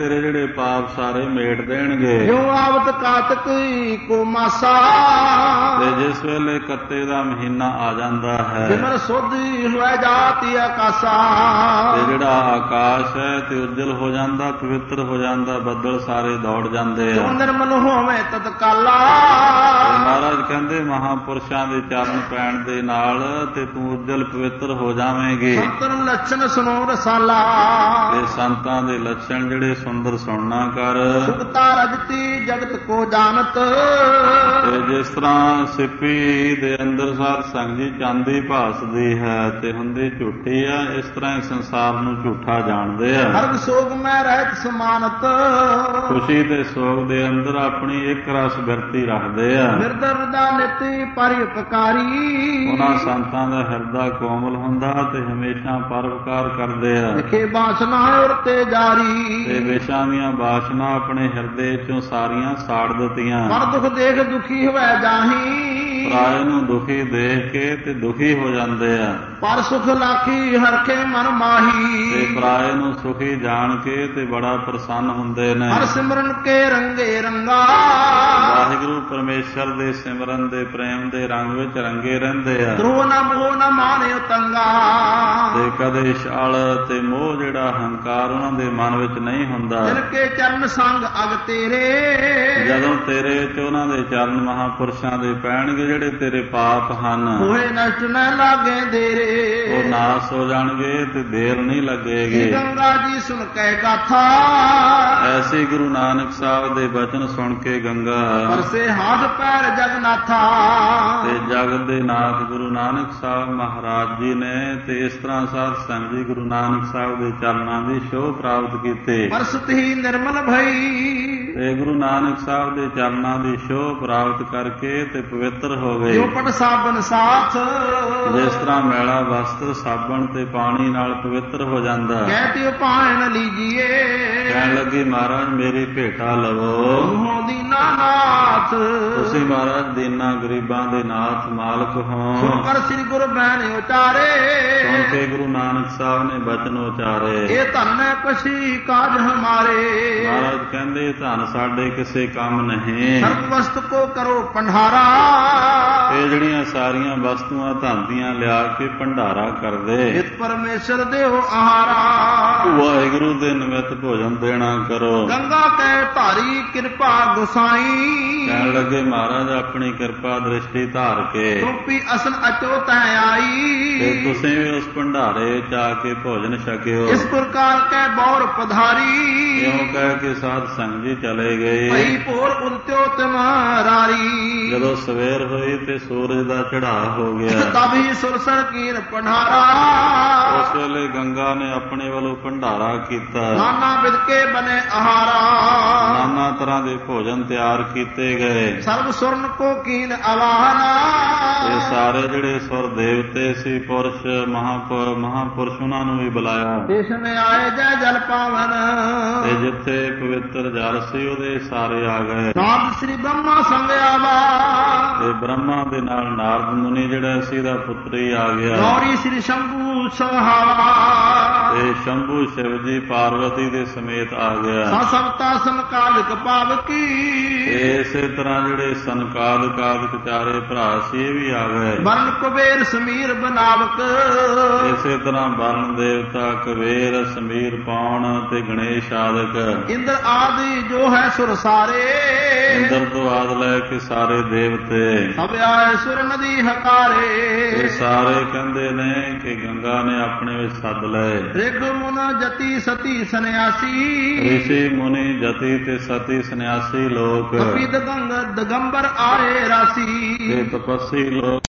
ਤੇਰੇ ਜਿਹੜੇ ਪਾਪ ਸਾਰੇ ਮੇਟ ਦੇਣਗੇ। ਜੋ ਆਵਤ ਕਾਤਕ ਕੋ ਮਾਸਾ, ਤੇ ਜਿਸ ਵੇਲੇ ਕੱਤੇ ਦਾ ਮਹੀਨਾ ਆ ਜਾਂਦਾ ਹੈ, ਸਿਮਰ ਸੁਧੀ ਹੋਇ ਜਾਤੀ ਆਕਾਸ਼ਾ, ਤੇ ਜਿਹੜਾ ਆਕਾਸ਼ ਹੈ ਤੇ ਉਜਲ ਹੋ ਜਾਂਦਾ, ਪਵਿੱਤਰ ਹੋ ਜਾਂਦਾ, ਬੱਦਲ ਸਾਰੇ ਦੌੜ ਜਾਂਦੇ ਆ। ਜੋ ਨਿਰਮਲ ਹੋਵੇ ਤਤਕਾਲਾ, ਮਹਾਰਾਜ ਕਹਿੰਦੇ ਮਹਾਂਪੁਰਸ਼ਾਂ ਦੇ ਚਰਨ ਪੈਣ ਦੇ ਨਾਲ ਤੇ ਤੂੰ ਉਜਲ ਪਵਿੱਤਰ ਹੋ ਜਾਵੇਂਗੀ। ਸੰਤਨ ਲੱਛਣ ਸੁਣੋ ਰਸਾਲਾ, ਤੇ ਸੰਤਾਂ ਦੇ ਲੱਛਣ ਜਿਹੜੇ ਸੁੰਦਰ ਸੁਣਨਾ ਕਰ। ਸੁਖਤਾ ਰਜਤੀ ਜਗਤ ਕੋ ਜਾਣਤ, ਤੇ ਜਿਸ ਤਰ੍ਹਾਂ ਸਿੱਪੀ ਦੇ ਅੰਦਰ ਸਾਧ ਸੰਗ ਜੀ ਚਾਂਦੀ ਭਾਸਦੀ ਹੈ ਤੇ ਹੁੰਦੀ ਝੂਠੀ ਆ, ਇਸ ਤਰ੍ਹਾਂ ਹੀ ਸੰਸਾਰ ਨੂੰ ਝੂਠਾ ਜਾਣਦੇ ਆ। ਹਰਗ ਸੋਗ ਮੈਂ ਰਹਿਤ ਸਮਾਨਤ, ਖੁਸ਼ੀ ਤੇ ਸੋਗ ਦੇ ਅੰਦਰ ਆਪਣੀ ਇੱਕ ਰਸ ਬਿਰਤੀ ਰੱਖਦੇ ਆ। ਨਿਰਦਰ ਦਾ ਨਿਤੀ ਪਰਿਉਪਕਾਰੀ, ਉਹਨਾਂ ਸੰਤਾਂ ਦਾ ਹਿਰਦਾ ਕੋਮਲ ਹੁੰਦਾ ਤੇ ਹਮੇਸ਼ਾ ਪਰਉਪਕਾਰ ਕਰਦੇ ਆ। ਲਿਖੇ ਬਾਸਨਾ ਔਰ ਤੇ ਜਾਰੀ, ਤੇ ਵਿਸ਼ਾਂ ਦੀਆਂ ਬਾਸ਼ਨਾ ਆਪਣੇ ਹਿਰਦੇ ਚੋਂ ਸਾਰੀਆਂ ਸਾੜ ਦਿੱਤੀਆਂ। ਪਰ ਦੁਖ ਦੇਖ ਦੁਖੀ ਹੋਵੇ ਜਾਹੀ, ਪਰਾਏ ਨੂੰ ਦੁਖੀ ਦੇਖ ਕੇ ਤੇ ਦੁਖੀ ਹੋ ਜਾਂਦੇ ਆ। ਪਰ ਸੁਖ ਲਾਖੀ ਹਰਖੇ ਮਨ ਮਾਹੀ, ਤੇ ਪਰਾਏ ਨੂੰ ਸੁਖੀ ਜਾਣ ਕੇ ਤੇ ਬੜਾ ਪ੍ਰਸੰਨ ਹੁੰਦੇ ਨੇ। ਹਰ ਸਿਮਰਨ ਕੇ ਰੰਗੇ ਰੰਗਾ, ਵਾਹਿਗੁਰੂ ਪਰਮੇਸ਼ਰ ਦੇ ਸਿਮਰਨ ਦੇ ਪ੍ਰੇਮ ਦੇ ਰੰਗ ਵਿੱਚ ਰੰਗੇ ਰਹਿੰਦੇ ਆ। ਧਰੋ ਨਾ ਮੋਹ ਨਾ ਮਾਨਿਓ ਤੰਗਾ, ਤੇ ਕਦੇ ਛਲ ਤੇ ਮੋਹ ਜਿਹੜਾ ਹੰਕਾਰ ਉਹਨਾਂ ਦੇ ਮਨ ਵਿੱਚ ਨਹੀਂ ਹੁੰਦਾ। ਜਿਨ ਕੇ ਚਰਨ ਸੰਗ ਅਗ ਤੇਰੇ, ਜਦੋਂ ਤੇਰੇ ਚ ਉਹਨਾਂ ਦੇ ਚਰਨ ਮਹਾਂਪੁਰਸ਼ਾਂ ਦੇ ਪੈਣਗੇ, ਜਿਹੜੇ ਤੇਰੇ ਪਾਪ ਹਨ ਹੋਏ ਨਸ਼ਟ ਨਾ ਲਾਗੇ ਦੇਰੇ, ਉਹ ਨਾਸ ਹੋ ਜਾਣਗੇ ਤੇ ਦੇਰ ਨਹੀਂ ਲੱਗੇਗੀ। ਗੰਗਾ ਜੀ ਸੁਣ ਕੇ ਗਾਥਾ, ਐਸੀ ਗੁਰੂ ਨਾਨਕ ਸਾਹਿਬ ਦੇ ਬਚਨ ਸੁਣ ਕੇ ਗੰਗਾ ਪਰਸੇ ਹੱਥ ਪੈਰ ਜਗਨਾਥਾ, ਤੇ ਜਗਤ ਦੇ ਨਾਥ ਗੁਰੂ ਨਾਨਕ ਸਾਹਿਬ ਮਹਾਰਾਜ ਜੀ ਨੇ ਤੇ ਇਸ ਤਰ੍ਹਾਂ ਸਾਧ ਸੰਗਤ ਜੀ ਗੁਰੂ ਨਾਨਕ ਸਾਹਿਬ ਦੇ ਚਰਨਾਂ ਦੀ ਸ਼ੋਭ ਪ੍ਰਾਪਤ ਕੀਤੀ। ਪਰਸਤ ਹੀ ਨਿਰਮਲ ਭਈ, ਤੇ ਗੁਰੂ ਨਾਨਕ ਸਾਹਿਬ ਦੇ ਚਰਨਾਂ ਦੀ ਸ਼ੋਭ ਪ੍ਰਾਪਤ ਕਰਕੇ ਤੇ ਪਵਿੱਤਰ ਹੋ ਗਏ। ਜੋ ਪਟ ਸਾਬਨ ਸਾਥ, ਜਿਸ ਤਰ੍ਹਾਂ ਮੈਲਾ ਵਸਤਰ ਸਾਬਣ ਤੇ ਪਾਣੀ ਨਾਲ ਪਵਿੱਤਰ ਹੋ ਜਾਂਦਾ। ਕਹਿਤੇ ਪਾਣ ਲੀਜੀਏ, ਕਹਿਣ ਲੱਗੀ ਮਹਾਰਾਜ ਮੇਰੀ ਭੇਟਾ ਲਵੋ। ਹੋ ਦੀਨਾ ਨਾਥ, ਤੁਸੀਂ ਮਹਾਰਾਜ ਦੀਨਾਂ ਗਰੀਬਾਂ ਦੇ ਨਾਥ ਮਾਲਕ ਹੋ। ਸੁਣ ਕਰ ਸ੍ਰੀ ਗੁਰੂ ਬੈਣ ਉਚਾਰੇ, ਸੁਣ ਕੇ ਗੁਰੂ ਨਾਨਕ ਸਾਹਿਬ ਨੇ ਬਚਨ ਉਚਾਰੇ। ਇਹ ਧਨ ਹੈ ਪਛੀ ਕਾਜ ਹਮਾਰੇ, ਮਹਾਰਾਜ ਕਹਿੰਦੇ ਧਨ ਸਾਡੇ ਕਿਸੇ ਕੰਮ ਨਹੀਂ। ਸਰਬ ਵਸਤ ਕੋ ਕਰੋ ਭੰਡਾਰਾ, ਇਹ ਜਿਹੜੀਆਂ ਸਾਰੀਆਂ ਵਸਤੂਆਂ ਧਨ ਦੀਆਂ ਲਿਆ ਕੇ ਭੰਡਾਰਾ ਕਰਦੇ। ਇਤ ਪਰਮੇਸ਼ਰ ਦਿਓ ਆਹਾਰਾ, ਵਾਹਿਗੁਰੂ ਦੇ ਨਿਮਿਤ ਭੋਜਨ ਦੇਣਾ ਕਰੋ। ਗੰਗਾ ਕੈ ਧਾਰੀ ਕਿਰਪਾ ਗੁਸਾਈ, ਕਹਿਣ ਲੱਗੇ ਮਹਾਰਾਜ ਆਪਣੀ ਕਿਰਪਾ ਦ੍ਰਿਸ਼ਟੀ ਧਾਰ ਕੇ ਟੋਪੀ ਅਸਨ ਅਚੋ ਤੈ ਆਈ, ਤੇ ਤੁਸੀਂ ਵੀ ਉਸ ਭੰਡਾਰੇ ਚ ਆ ਕੇ ਭੋਜਨ ਛਕਿਓ। ਇਸ ਪ੍ਰਕਾਰ ਕੈ ਬੌਰ ਪਧਾਰੀ, ਇਉਂ ਕਹਿ ਕੇ ਸਾਧ ਸੰਗ ਜੀ ਚਲੇ ਗਏ। ਭਈ ਭੋਰ ਉਲਤਿਓ ਤੁਮਾਰੀ, ਜਦੋਂ ਸਵੇਰ ਹੋਈ ਤੇ ਸੂਰਜ ਦਾ ਚੜ੍ਹਾਅ ਹੋ ਗਿਆ। ਤਬੀ ਸੁਰਸਰ ਕੀਰ ਪਢਾਰਾ, ਉਸ ਵੇਲੇ ਗੰਗਾ ਨੇ ਆਪਣੇ ਵੱਲੋਂ ਭੰਡਾਰਾ ਕੀਤਾ। ਨਾਨਾ ਬਿਦਕੇ ਬਨੇ ਆਹਾਰਾ, ਨਾਨਾ ਤਰ੍ਹਾਂ ਦੇ ਭੋਜਨ ਤਿਆਰ ਕੀਤੇ ਗਏ। ਸਰਬ ਸੁਰਨ ਕੋ ਕੀਨ ਆਵਾਹਨਾ, ਇਹ ਸਾਰੇ ਜਿਹੜੇ ਸੁਰ ਦੇਵਤੇ ਸੀ, ਪੁਰਸ਼ ਮਹਾਂਪੁਰਸ਼, ਉਹਨਾਂ ਨੂੰ ਵੀ ਬੁਲਾਇਆ। ਦੇਸ਼ ਮੇ ਆਏ ਜੈ ਜਲ ਪਾਵਨ, ਤੇ ਜਿੱਥੇ ਪਵਿੱਤਰ ਜਲ ਸੀ ਉਹਦੇ ਸਾਰੇ ਆ ਗਏ। ਨਾਮ ਸ੍ਰੀ ਬ੍ਰਹਮਾ ਸੰਗ ਆਵਾ, ਤੇ ਬ੍ਰਹਮਾ ਦੇ ਨਾਲ ਨਾਰਦ ਮੁਨੀ ਜਿਹੜਾ ਸੀ ਦਾ ਪੁੱਤਰੀ ਆ ਗਿਆ। ਗੌਰੀ ਸ੍ਰੀ ਸ਼ੰਭੂ ਸਹਾਵਾ, ਤੇ ਸ਼ੰਭੂ ਸ਼ਿਵ ਜੀ ਪਾਰਵਤੀ ਦੇ ਸਮੇਤ ਆ ਗਿਆ। ਸਭਤਾ ਸੰਕਾਲਿਕ ਪਾਵਕੀ, ਇਸੇ ਤਰ੍ਹਾਂ ਜਿਹੜੇ ਸੰਕਾਦਿਕ ਚਾਰੇ ਭਰਾ ਸੀ ਇਹ ਵੀ ਆ ਗਏ। ਵਰਨ ਕੁਬੇਰ ਸਮੀਰ ਬਨਾਵਕ, ਇਸੇ ਤਰ੍ਹਾਂ ਵਰਨ ਦੇਵਤਾ ਕੁਬੇਰ ਸਮੀਰ ਪੌਣ ਤੇ ਗਣੇਸ਼ ਆਦਿਕ। ਇੰਦਰ ਆਦਿ ਜੋ ਹੈ ਸੁਰ ਸਾਰੇ, ਇੰਦਰ ਤੋਂ ਆਦ ਲੈ ਕੇ ਸਾਰੇ ਦੇਵਤੇ ਸਭ ਆਏ ਸੁਰ ਨਦੀ ਹਕਾਰੇ। ਇਹ ਸਾਰੇ ਕਹਿੰਦੇ ਨੇ ਕਿ ਗੰਗਾ ਨੇ ਆਪਣੇ ਵਿੱਚ ਸੱਦ ਲਏ। ਰਿਗ ਮੁਨ ਜਤੀ ਸਤੀ ਸੰਨਿਆਸੀ, ਰਿਸ਼ੀ ਮੁਨੀ ਜਤੀ ਤੇ ਸਤੀ ਸੰਨਿਆਸੀ ਲੋਕ ਕਪੀ ਦਗੰਬਰ ਆਏ ਰਾਸੀ, ਤੇ ਤਪਸੀ ਲੋਕ